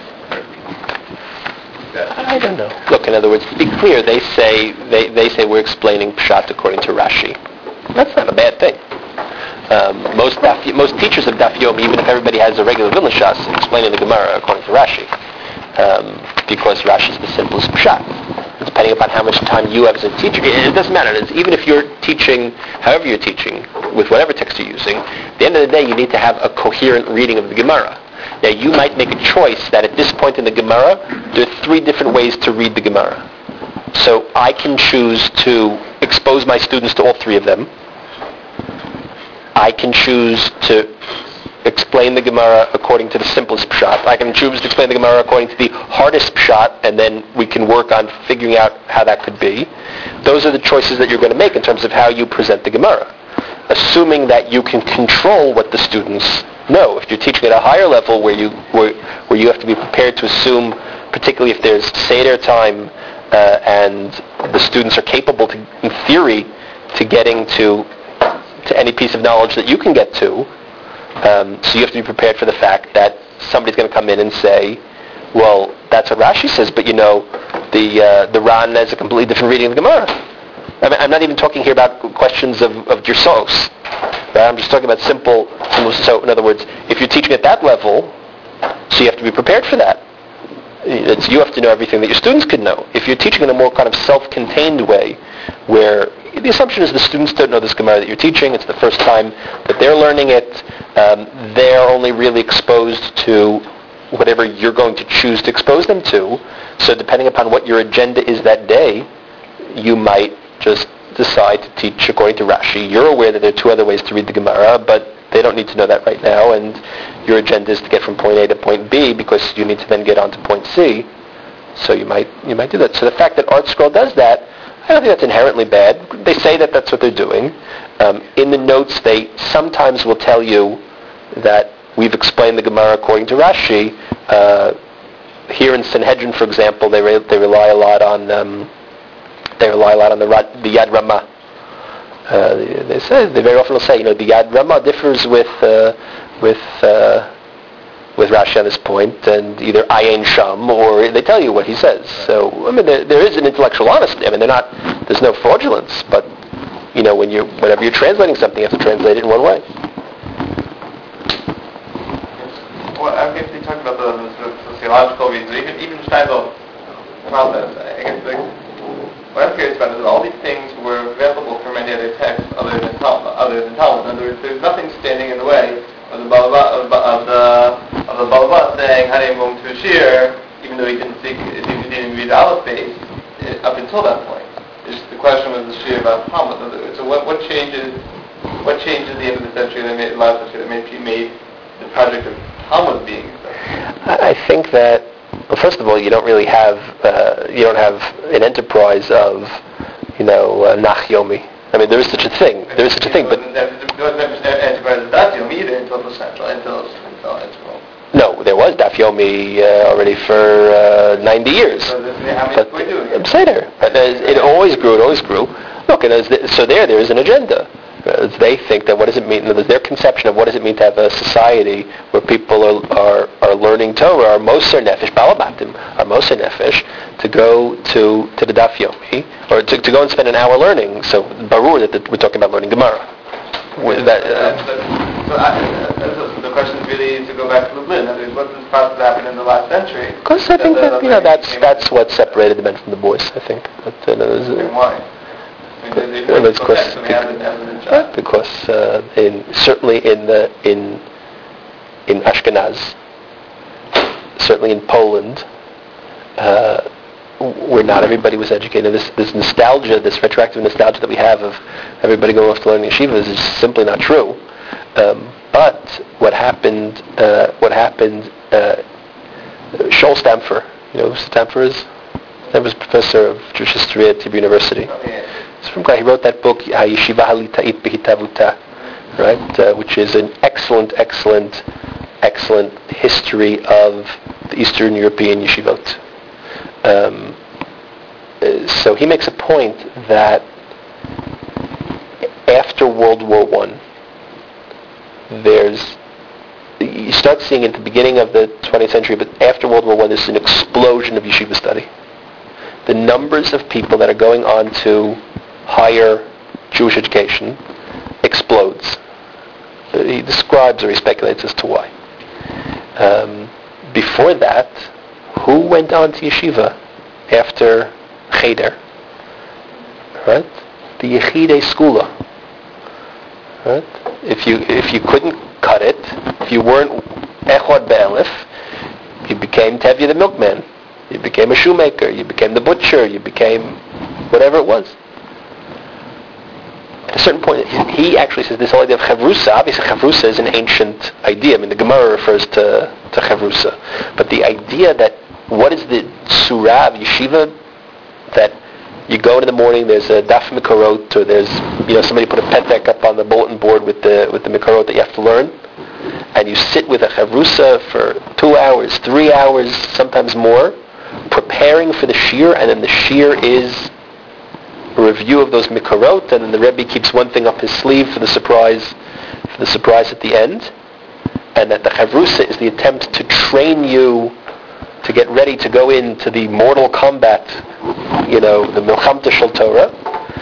I don't know. Look, in other words, to be clear, they say they, they say we're explaining Pshat according to Rashi. That's not a bad thing. Um, most daf, most teachers of Daf Yomi, even if everybody has a regular Vilna Shas, explaining the Gemara according to Rashi, um, because Rashi is the simplest Pshat. Depending upon how much time you have as a teacher, it doesn't matter. It's, even if you're teaching, however you're teaching, with whatever text you're using, at the end of the day, you need to have a coherent reading of the Gemara. Now, you might make a choice that at this point in the Gemara, there are three different ways to read the Gemara. So I can choose to expose my students to all three of them. I can choose to explain the Gemara according to the simplest pshat. I can choose to explain the Gemara according to the hardest pshat, and then we can work on figuring out how that could be. Those are the choices that you're going to make in terms of how you present the Gemara, assuming that you can control what the students know. If you're teaching at a higher level where you where, where you have to be prepared to assume, particularly if there's Seder time uh, and the students are capable, to, in theory, to getting to to any piece of knowledge that you can get to, um, so you have to be prepared for the fact that somebody's going to come in and say, well, that's what Rashi says, but you know, the uh, the Ran has a completely different reading of the Gemara. I mean, I'm not even talking here about questions of, of Gersos. Right? I'm just talking about simple, simple. So, in other words, if you're teaching at that level, so you have to be prepared for that. It's, you have to know everything that your students could know. If you're teaching in a more kind of self-contained way, where the assumption is the students don't know this Gemara that you're teaching, it's the first time that they're learning it, um, they're only really exposed to whatever you're going to choose to expose them to. So depending upon what your agenda is that day, you might just decide to teach according to Rashi. You're aware that there are two other ways to read the Gemara, but they don't need to know that right now, and your agenda is to get from point A to point B because you need to then get on to point C. So you might you might do that. So the fact that ArtScroll does that, I don't think that's inherently bad. They say that that's what they're doing. Um, in the notes, they sometimes will tell you that we've explained the Gemara according to Rashi. Uh, here in Sanhedrin, for example, they re- they rely a lot on um, they rely a lot on the, the Yad Ramah. Uh, they, they say they very often will say, you know, the Yad Ramah differs with uh, with uh, with Rashi on this point, and either Ayin Sham, or they tell you what he says. So I mean, there, there is an intellectual honesty. I mean, they're not. There's no fraudulence, but you know, when you whenever you're translating something, you have to translate it in one way. Well, I guess they talked about the, the sort of sociological reasons, even even Steindl about this. I guess the, what I'm curious about is that all these things were available from any other text other than Talmud. Other than Talmud, in other words, there's nothing standing in the way of the Balaba, of, of the of the Balaba saying Hanei Mum Tushir, even though he didn't speak, he didn't read the Aleph base up until that point. It's, the question was the Shir about Talmud. So what what changes? What changed at the end of the century that made last century that made made the project of Talmud being? I think that, well, first of all, you don't really have uh, you don't have an enterprise of, you know, uh, Nach Yomi. I mean, there is such a thing. There is such a thing, but there wasn't an enterprise of Daf Yomi either until the central, until until until. No, there was Daf Yomi uh, already for uh, ninety years. So this, how many but, were doing it? Seder. But uh, it always grew. It always grew. Look, and as so there, there is an agenda. Uh, They think that what does it mean? Their conception of what does it mean to have a society where people are are, are learning Torah, are moser nefesh, balabatim, are moser nefesh, to go to to the Daf Yomi, or to, to go and spend an hour learning. So barur that, that we're talking about learning Gemara. With that, uh, so I, uh, the question is really to go back to Lublin. I mean, what this process happened in the last century? Because I think that, you know, that's that's what separated the men from the boys, I think. But, uh, there's, uh, why? I mean, they, they well, it's go because, back to the Hamlet- Hamlet because, job. because uh, in certainly in the in in Ashkenaz, certainly in Poland, uh, where not everybody was educated. This this nostalgia, this retroactive nostalgia that we have of everybody going off to learn yeshivas is simply not true. Um, but what happened? Uh, what happened? Uh, Shoel Stamfer, you know who Stamfer is? Stamfer was professor of Jewish history at Hebrew University. Oh, yeah. He's from He wrote that book, HaYeshiva Halita'it Behitavuta, right? Uh, which is an excellent, excellent, excellent history of the Eastern European yeshivot. Um, uh, so he makes a point that after World War One, there's you start seeing at the beginning of the twentieth century, but after World War One, there's an explosion of yeshiva study. The numbers of people that are going on to higher Jewish education explodes. Uh, he describes or he speculates as to why. Um, before that, who went on to yeshiva after Cheder? Right? The Yechidei Skula. Right? If you if you couldn't cut it, if you weren't Echad Be'elif, you became Tevye the milkman. You became a shoemaker. You became the butcher. You became whatever it was. At a certain point, he actually says this whole idea of chavrusa. Obviously, chavrusa is an ancient idea. I mean, the Gemara refers to, to chavrusa. But the idea that what is the surah of yeshiva, that you go in the morning, there's a daf mikorot, or there's, you know, somebody put a petek up on the bulletin board with the with the mikorot that you have to learn, and you sit with a chavrusa for two hours, three hours, sometimes more, preparing for the shir, and then the shir is a review of those mikorot, and then the Rebbe keeps one thing up his sleeve for the surprise, for the surprise at the end, and that the chavrusa is the attempt to train you to get ready to go into the mortal combat, you know, the Milchamta Shel Torah.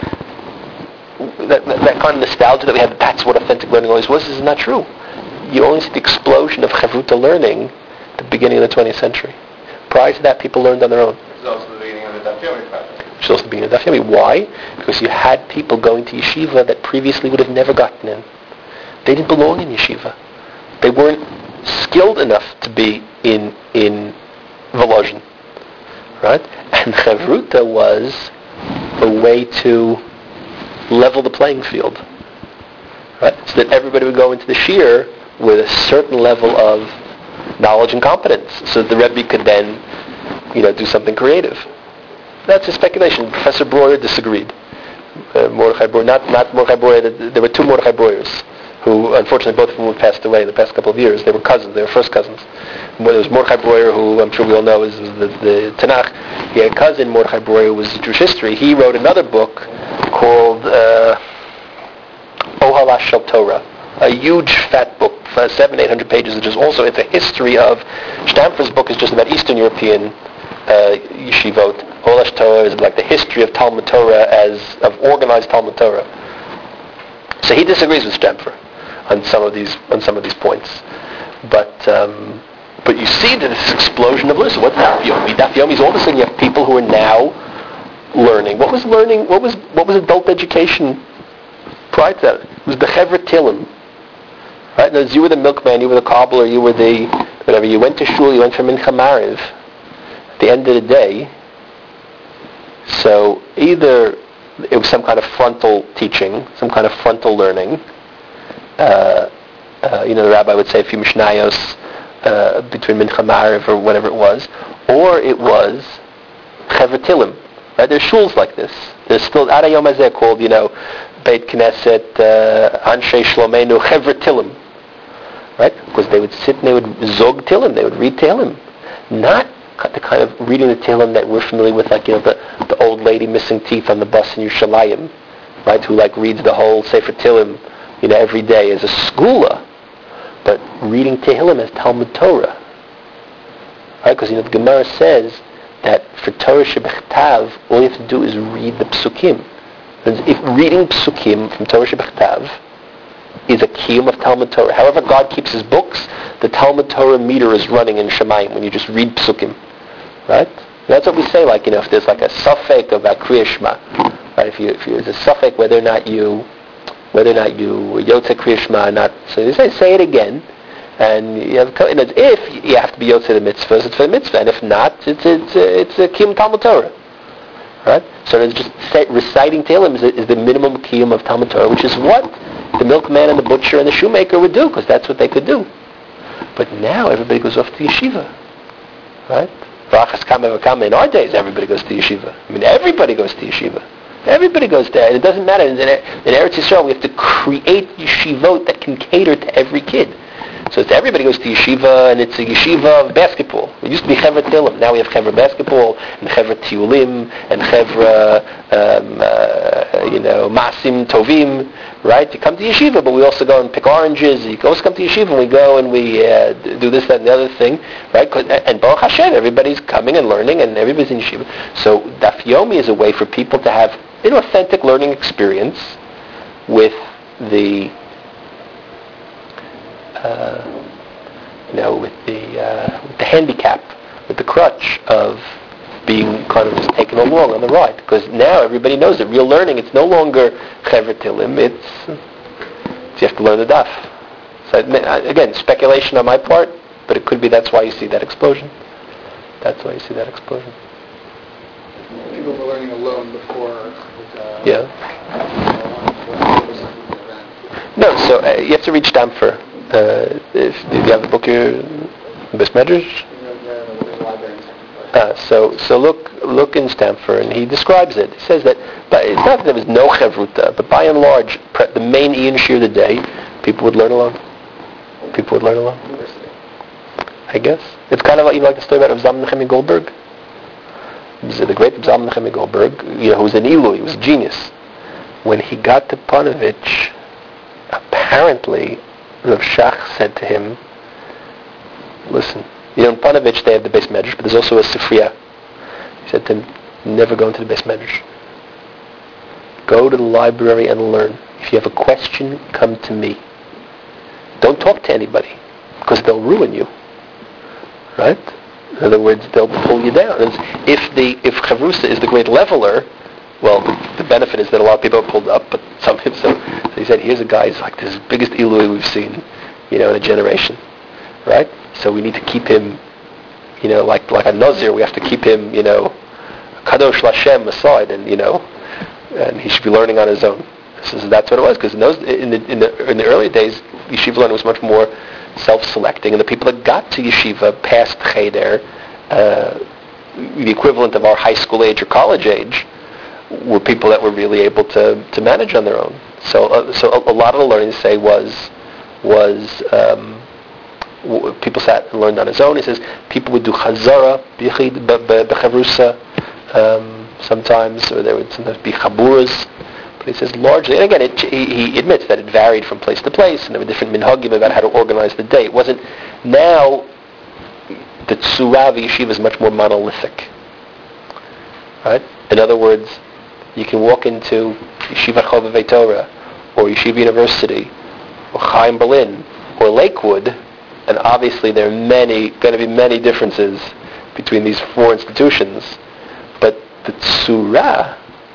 That, that, that kind of nostalgia that we have, that's what authentic learning always was, is not true. You only see the explosion of Chavruta learning at the beginning of the twentieth century. Prior to that, people learned on their own. It's also the beginning of the Daf Yomi project. Which is also the beginning of Daf Yomi. Why? Because you had people going to yeshiva that previously would have never gotten in. They didn't belong in yeshiva. They weren't skilled enough to be in in Volozhin, right? And Chavruta was a way to level the playing field, right? So that everybody would go into the shir with a certain level of knowledge and competence, so that the Rebbe could then, you know, do something creative. That's a speculation. Professor Breuer disagreed. Uh, Mordechai Breuer, not not Mordechai Breuer. There were two Mordechai Breuers, who unfortunately both of them have passed away in the past couple of years. They were cousins. They were first cousins. There was Mordechai Breuer, who I'm sure we all know is the, the Tanakh. He had a cousin, Mordechai Breuer, who was Jewish history. He wrote another book called uh, Ohalash Shel Torah, a huge fat book, uh, seven, eight hundred pages, which is also, it's a history of, Stamfer's book is just about Eastern European uh, yeshivot. Ohalash Torah is like the history of Talmud Torah as, of organized Talmud Torah. So he disagrees with Stamfer on some of these on some of these points, but um, but you see that this explosion of listen. What's Daf Yomi? Daf Yomi is all of a sudden you have people who are now learning. What was learning? What was what was adult education prior to that? It was the Chevra Tilim, right? Now, you were the milkman, you were the cobbler, you were the whatever. You went to shul, you went for Mincha Mariv. At the end of the day, so either it was some kind of frontal teaching, some kind of frontal learning. Uh, uh, you know, the rabbi would say a few mishnayos uh, between Mincha Mariv or whatever it was, or it was Chevra Tilim. Right? There's shuls like this. There's still Ad Hayom Hazeh called, you know, Beit Knesset Anshe Shlomenu Chevra Tilim. Right? Because they would sit and they would zog Tilim, they would read Tehillim, not the kind of reading the Tehillim that we're familiar with, like, you know, the, the old lady missing teeth on the bus in Yerushalayim, right, who like reads the whole Sefer Tehillim, you know, every day as a skula, but reading Tehillim as Talmud Torah, right? Because you know the Gemara says that for Torah Shebechtav, all you have to do is read the Psukim. And if reading Psukim from Torah Shebechtav is a kiyum of Talmud Torah. However God keeps his books, the Talmud Torah meter is running in Shemayim when you just read Psukim, right? And that's what we say, like, you know, if there's like a suffix about Kriya Shema, right? If you, if you, there's a suffix whether or not you, whether or not you Yotze Kriya Shema or not, so you say, say it again, and you have, and it's if you have to be Yotze the mitzvahs, it's for the mitzvah, and if not, it's it's it's a kiyum Talmud Torah, right? So it's just say, reciting Tehillim is, is the minimum kiyum of Talmud Torah, which is what the milkman and the butcher and the shoemaker would do, because that's what they could do. But now everybody goes off to yeshiva, right? In our days, everybody goes to yeshiva. I mean, everybody goes to yeshiva. Everybody goes there, and it doesn't matter. In, in Eretz Yisrael, we have to create yeshivot that can cater to every kid. So it's everybody goes to yeshiva, and it's a yeshiva of basketball. It used to be Chevra Tehillim. Now we have Chevra basketball, and Chevra Tiulim, and Chevra, um, uh, you know, Masim Tovim, right? You come to yeshiva, but we also go and pick oranges. You also come to yeshiva, and we go and we uh, do this, that, and the other thing, right? And Baruch Hashem, everybody's coming and learning, and everybody's in yeshiva. So Daf Yomi is a way for people to have an authentic learning experience with the Uh, you know, with the uh, with the handicap, with the crutch of being kind of just taken along on the ride. Because now everybody knows that real learning, it's no longer Chevra Tehillim, it's, it's you have to learn the daf. So again, speculation on my part, but it could be that's why you see that explosion. That's why you see that explosion. People were learning alone before. Uh, yeah. No, so uh, you have to reach down for. Uh, if, if you have the book here, Best Medrash? Uh, so so look look in Stamford, and he describes it. He says that, but it's not that there was no chevruta, but by and large, pre- the main Ian Shir of the day, people would learn alone. People would learn alone. I guess it's kind of like, you know, like the story about Zalman Nechemia Goldberg. The great Zalman Nechemia Goldberg, you know, who was an Ilu, he was a genius. When he got to Panovich, apparently Rav Shach said to him, listen, you know, in Panovich they have the Beis Medrash, but there's also a Sifriya. He said to him, never go into the Beis Medrash. Go to the library and learn. If you have a question, come to me. Don't talk to anybody, because they'll ruin you. Right? In other words, they'll pull you down. And if the if Chavrusa is the great leveler, well, the, the benefit is that a lot of people are pulled up, but some so, so he said, here's a guy who's like this biggest Ilui we've seen, you know, in a generation, right? So we need to keep him, you know, like like a Nazir, we have to keep him, you know, Kadosh Lashem aside, and you know, and he should be learning on his own. So that's what it was, because in those in the in the in the early days, yeshiva learning was much more self-selecting, and the people that got to yeshiva past cheder, uh, the equivalent of our high school age or college age, were people that were really able to, to manage on their own. So, uh, so a, a lot of the learning, say, was was um, w- people sat and learned on his own. He says people would do chazara, bichid, bechavrusa, um, sometimes, or there would sometimes be chaburas. But he says largely, and again, it, he, he admits that it varied from place to place, and there were different minhagim about how to organize the day. It wasn't now. The tzura of yeshiva is much more monolithic, right? In other words, you can walk into Yeshiva Chovevei Torah, or Yeshiva University, or Chaim Berlin, or Lakewood, and obviously there are many, going to be many differences between these four institutions. But the tzura,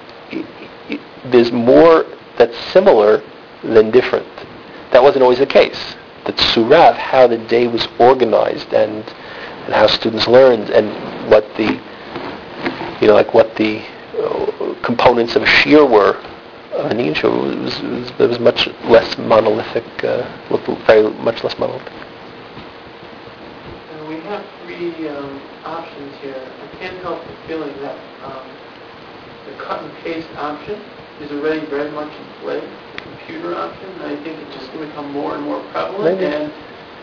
there's more that's similar than different. That wasn't always the case. The tzura of how the day was organized and and how students learned and what the, you know, like what the uh, components of a shir were of an Ian shir was, was, it was much less monolithic, uh, very much less monolithic. And we have three um, options here. I can't help but feeling that um, the cut and paste option is already very much in play, the computer option, and I think it's just going to become more and more prevalent. Maybe. And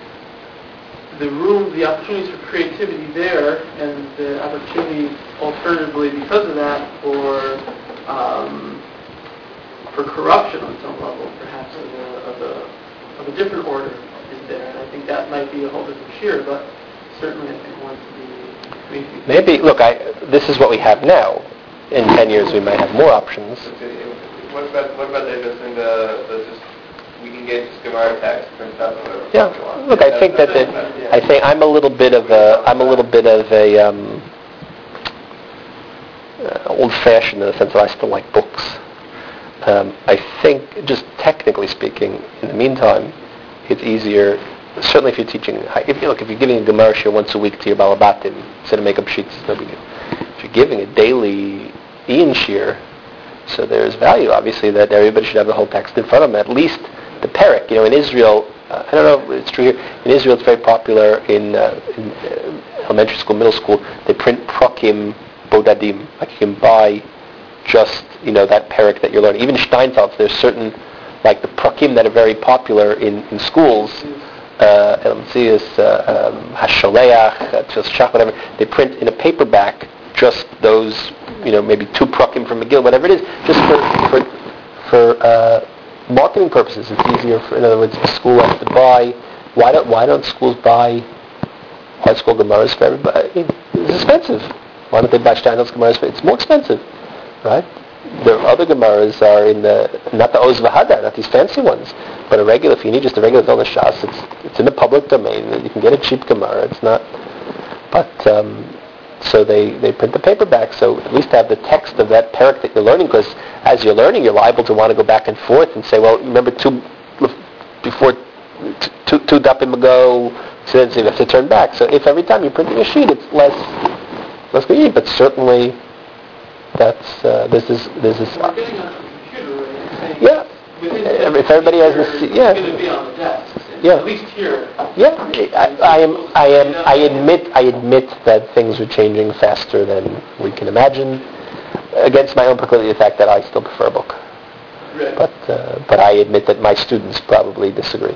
the room, the opportunities for creativity there, and the opportunity, alternatively, because of that, for um, for corruption on some level, perhaps of a, of a, of a different order is there. And I think that might be a whole different share, but certainly I think one to be... Maybe, look, I, this is what we have now. In ten years we might have more options. What about, what about they just in the, the just, we can get just Gemara text, print out whatever. Yeah, look, I think that the, I think I'm a little bit of a, I'm a little bit of a, um, uh, old-fashioned in the sense that I still like books. Um, I think, just technically speaking, in the meantime, it's easier, certainly if you're teaching, if you look, if you're giving a Gemara shir once a week to your Balabatim, instead of make-up sheets, it's no big deal. If you're giving a daily Ian shir, so there's value, obviously, that everybody should have the whole text in front of them, at least the parak. You know, in Israel, uh, I don't know if it's true here, in Israel it's very popular in, uh, in uh, elementary school, middle school, they print prakim bodadim, like you can buy just, you know, that parak that you're learning. Even Steinsaltz, there's certain, like the prakim that are very popular in, in schools, uh, uh, um, Hasholeach, whatever, they print in a paperback just those, you know, maybe two prakim from McGill, whatever it is, just for for, for uh, marketing purposes. It's easier for, in other words, a school has to buy. Why don't Why don't schools buy high school Gemaras for everybody? It's expensive. Why don't they buy Steinsaltz Gemaras? It's more expensive, right? The other Gemaras are in the, not the Oz V'Hadar, not these fancy ones, but a regular, if you need just a regular Vilna Shas, it's, it's in the public domain. You can get a cheap Gemara. It's not, but, um, so they, they print the paperback, so at least have the text of that parak that you're learning, because as you're learning, you're liable to want to go back and forth and say, well, remember two, before, two, two dapim ago, so then you have to turn back. So if every time you're printing a sheet, it's less, less good, but certainly, that's, uh, this is, this is... We're getting on a computer, right? Yeah. If everybody has this, yeah. It's going to be on the desk. Yeah. At least here. Yeah, I, I am. I am. I admit. I admit that things are changing faster than we can imagine. Against my own proclivity, the fact that I still prefer a book. Right. But uh, but I admit that my students probably disagree.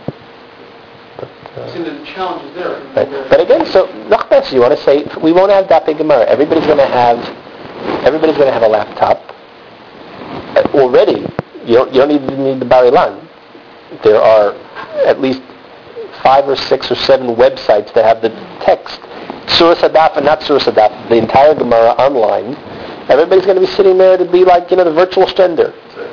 But, uh, See, the challenge is there. right. But again, so Nachbes, you want to say we won't have Dapei Gemara. Everybody's going to have. Everybody's going to have a laptop. Uh, already, you don't. You don't even need the Bar-Ilan. There are at least five or six or seven websites that have the text, Surah Sadaf and not Surah Sadaf, the entire Gemara online. Everybody's going to be sitting there to be like, you know, the virtual stender.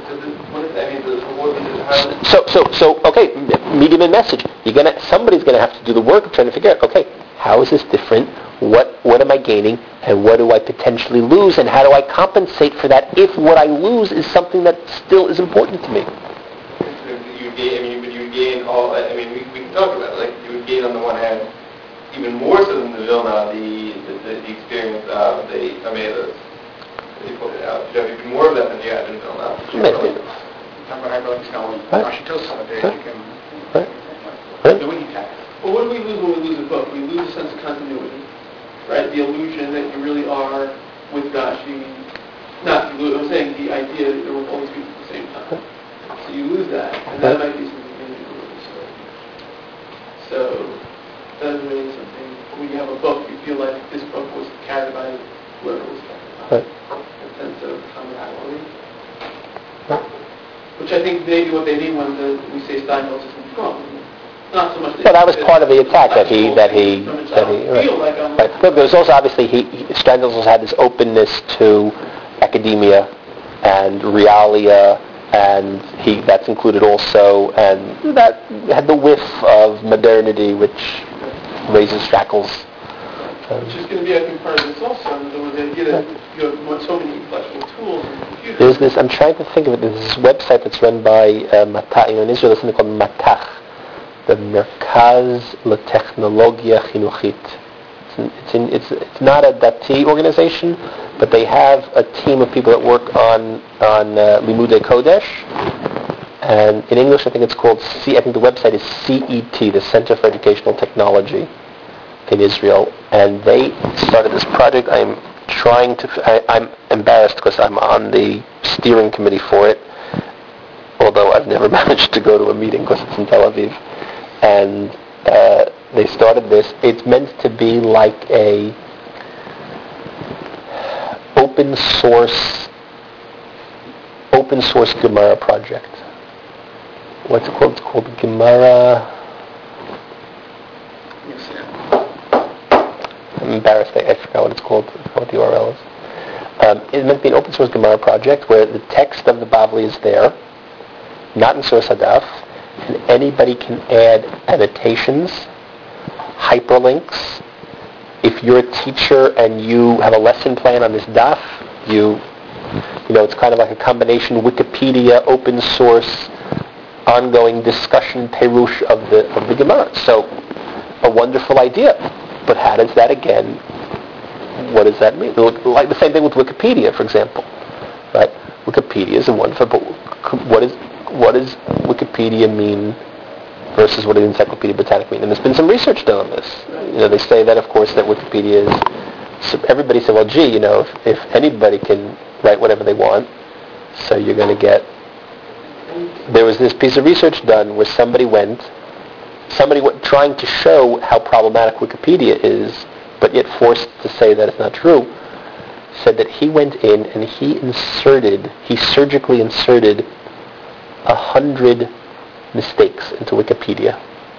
So, so, so, okay, medium and message. You're gonna, somebody's going to have to do the work of trying to figure out, okay, how is this different? What, what am I gaining? And what do I potentially lose? And how do I compensate for that if what I lose is something that still is important to me? Gain, I mean, but you would gain all, I mean, we, we can talk about it, like, you would gain on the one hand, even more so than the Vilna, the, the, the, the experience of the Amedas, that you pointed out. You have even more of that than you had in Vilna. Maybe. Well, what do we lose when we lose a book? We lose a sense of continuity, right? The illusion that you really are with Rashi. Not, I'm saying the idea that there will always be at the same time. So you lose that, and that might be something really cool. So, so that's really something. When you have a book, you feel like this book was carried by whoever was carried by. Right. A sense of camaraderie. Which I think maybe what they mean when the, we say Steinsaltz is strong. Not so much. Well, that was part of the attack that he that he that he. Right. Like right. Look, there was also obviously he, he Steinsaltz had this openness to academia and realia. And he that's included also, and that had the whiff of modernity, which raises shackles. Um, which is going to be, I think, part of this also. In other words, you get you have so many intellectual tools in the computer. There's this. I'm trying to think of it. There's this website that's run by uh, Matach. You know, in Israel, there's something called Matach, the Merkaz LeTechnologia Chinuchit. It's in, it's it's not a Dati organization, but they have a team of people that work on on uh, Limudei Kodesh, and in English I think it's called C. I think the website is C E T, the Center for Educational Technology in Israel, and they started this project. I'm trying to. I, I'm embarrassed because I'm on the steering committee for it, although I've never managed to go to a meeting because it's in Tel Aviv, and. Uh, They started this. It's meant to be like a open source, open open source Gemara project. What's it called? It's called Gemara. I'm embarrassed. I, I forgot what it's called. I forgot what the U R L is. Um, it's meant to be an open source Gemara project where the text of the Bavli is there, not in source hadaf, and anybody can add annotations, hyperlinks. If you're a teacher and you have a lesson plan on this daf, you, you know, it's kind of like a combination Wikipedia, open source, ongoing discussion, perush of the of the Gemara. So, a wonderful idea. But how does that again? What does that mean? Like the same thing with Wikipedia, for example, right? Wikipedia is a wonderful. But what is what does Wikipedia mean versus what does Encyclopedia Britannica mean? And there's been some research done on this. You know, they say that, of course, that Wikipedia is. So everybody said, well, gee, you know, if, if anybody can write whatever they want, so you're going to get. There was this piece of research done where somebody went, somebody went trying to show how problematic Wikipedia is, but yet forced to say that it's not true, said that he went in and he inserted, he surgically inserted a hundred mistakes into Wikipedia.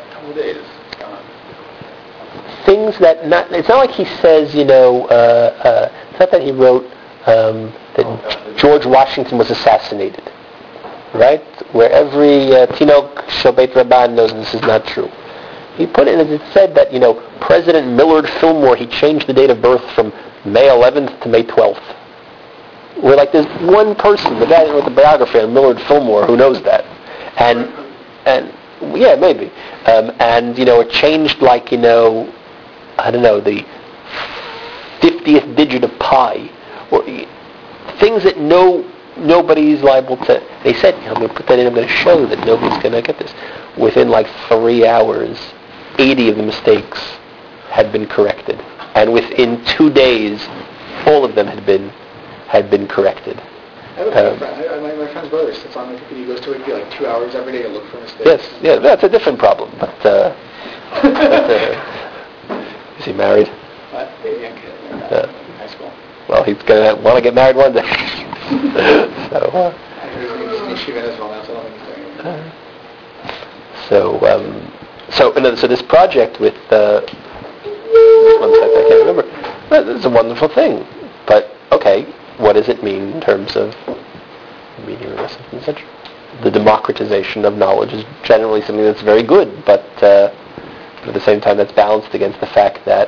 Things that not, it's not like he says, you know, uh, uh, it's not that he wrote um, that George Washington was assassinated, right? Where every uh, Tinok Shobeit Rabban knows this is not true. He put it, it said that, you know, President Millard Fillmore, he changed the date of birth from May eleventh to May twelfth. We're like, there's one person, the guy that wrote the biography on Millard Fillmore, who knows that. And, and yeah, maybe. Um, and, you know, it changed like, you know, I don't know, the fiftieth digit of pi. Or things that no nobody's liable to. They said, I'm going to put that in, I'm going to show that nobody's going to get this. Within like three hours, eighty of the mistakes had been corrected. And within two days, all of them had been had been corrected. I have a um, friend, I, my, my friend's brother sits on Wikipedia. He goes to Wikipedia like two hours every day to look for mistakes. Yes, yeah, that's a different problem. But, uh, but uh, is he married? What? He's a young kid. Yeah. High school. Well, he's going to want to get married one day. so, uh, I heard he's in Yeshiva as well now, so I don't think he's doing it. So, um, so, no, so this project with, uh, this one second, I can't remember. It's a wonderful thing. But, okay, what does it mean in terms of meaning of this? The democratization of knowledge is generally something that's very good, but, uh, but at the same time that's balanced against the fact that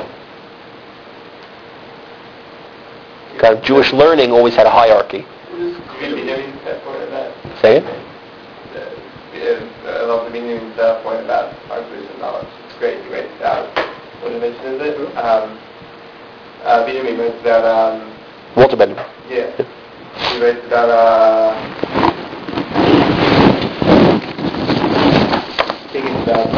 kind of Jewish learning always had a hierarchy. Say it? I love the meaning of the point about artificial knowledge. It's great, great. Uh, what dimension is it? Um, uh, Benjamin writes about... Um, Walter Benjamin. Yeah. He writes about... Uh, thinking about...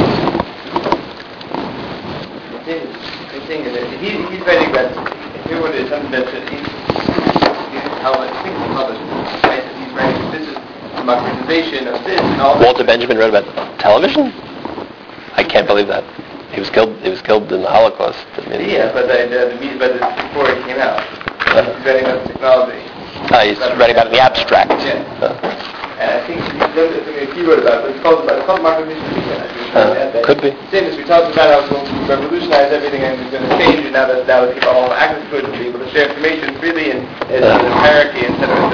I think that he, he's writing about... If you were to something that he's... How I think he published it. Right? He's writing... This is... democratization of this and all. Walter Benjamin wrote about television? I can't believe that. He was killed. He was killed in the Holocaust. I mean, yeah, but the, the, the but this before it came out. Uh, he's writing about technology. Uh, he's writing about it in the abstract. Yeah. Uh, and I think he's done something he wrote about it. It's called it's called democratization. Uh, could be. Same as we talked about how it's going to revolutionize everything and it's going to change, and now that now that people all have access to it, to be able to share information freely and, and uh, in a hierarchy instead of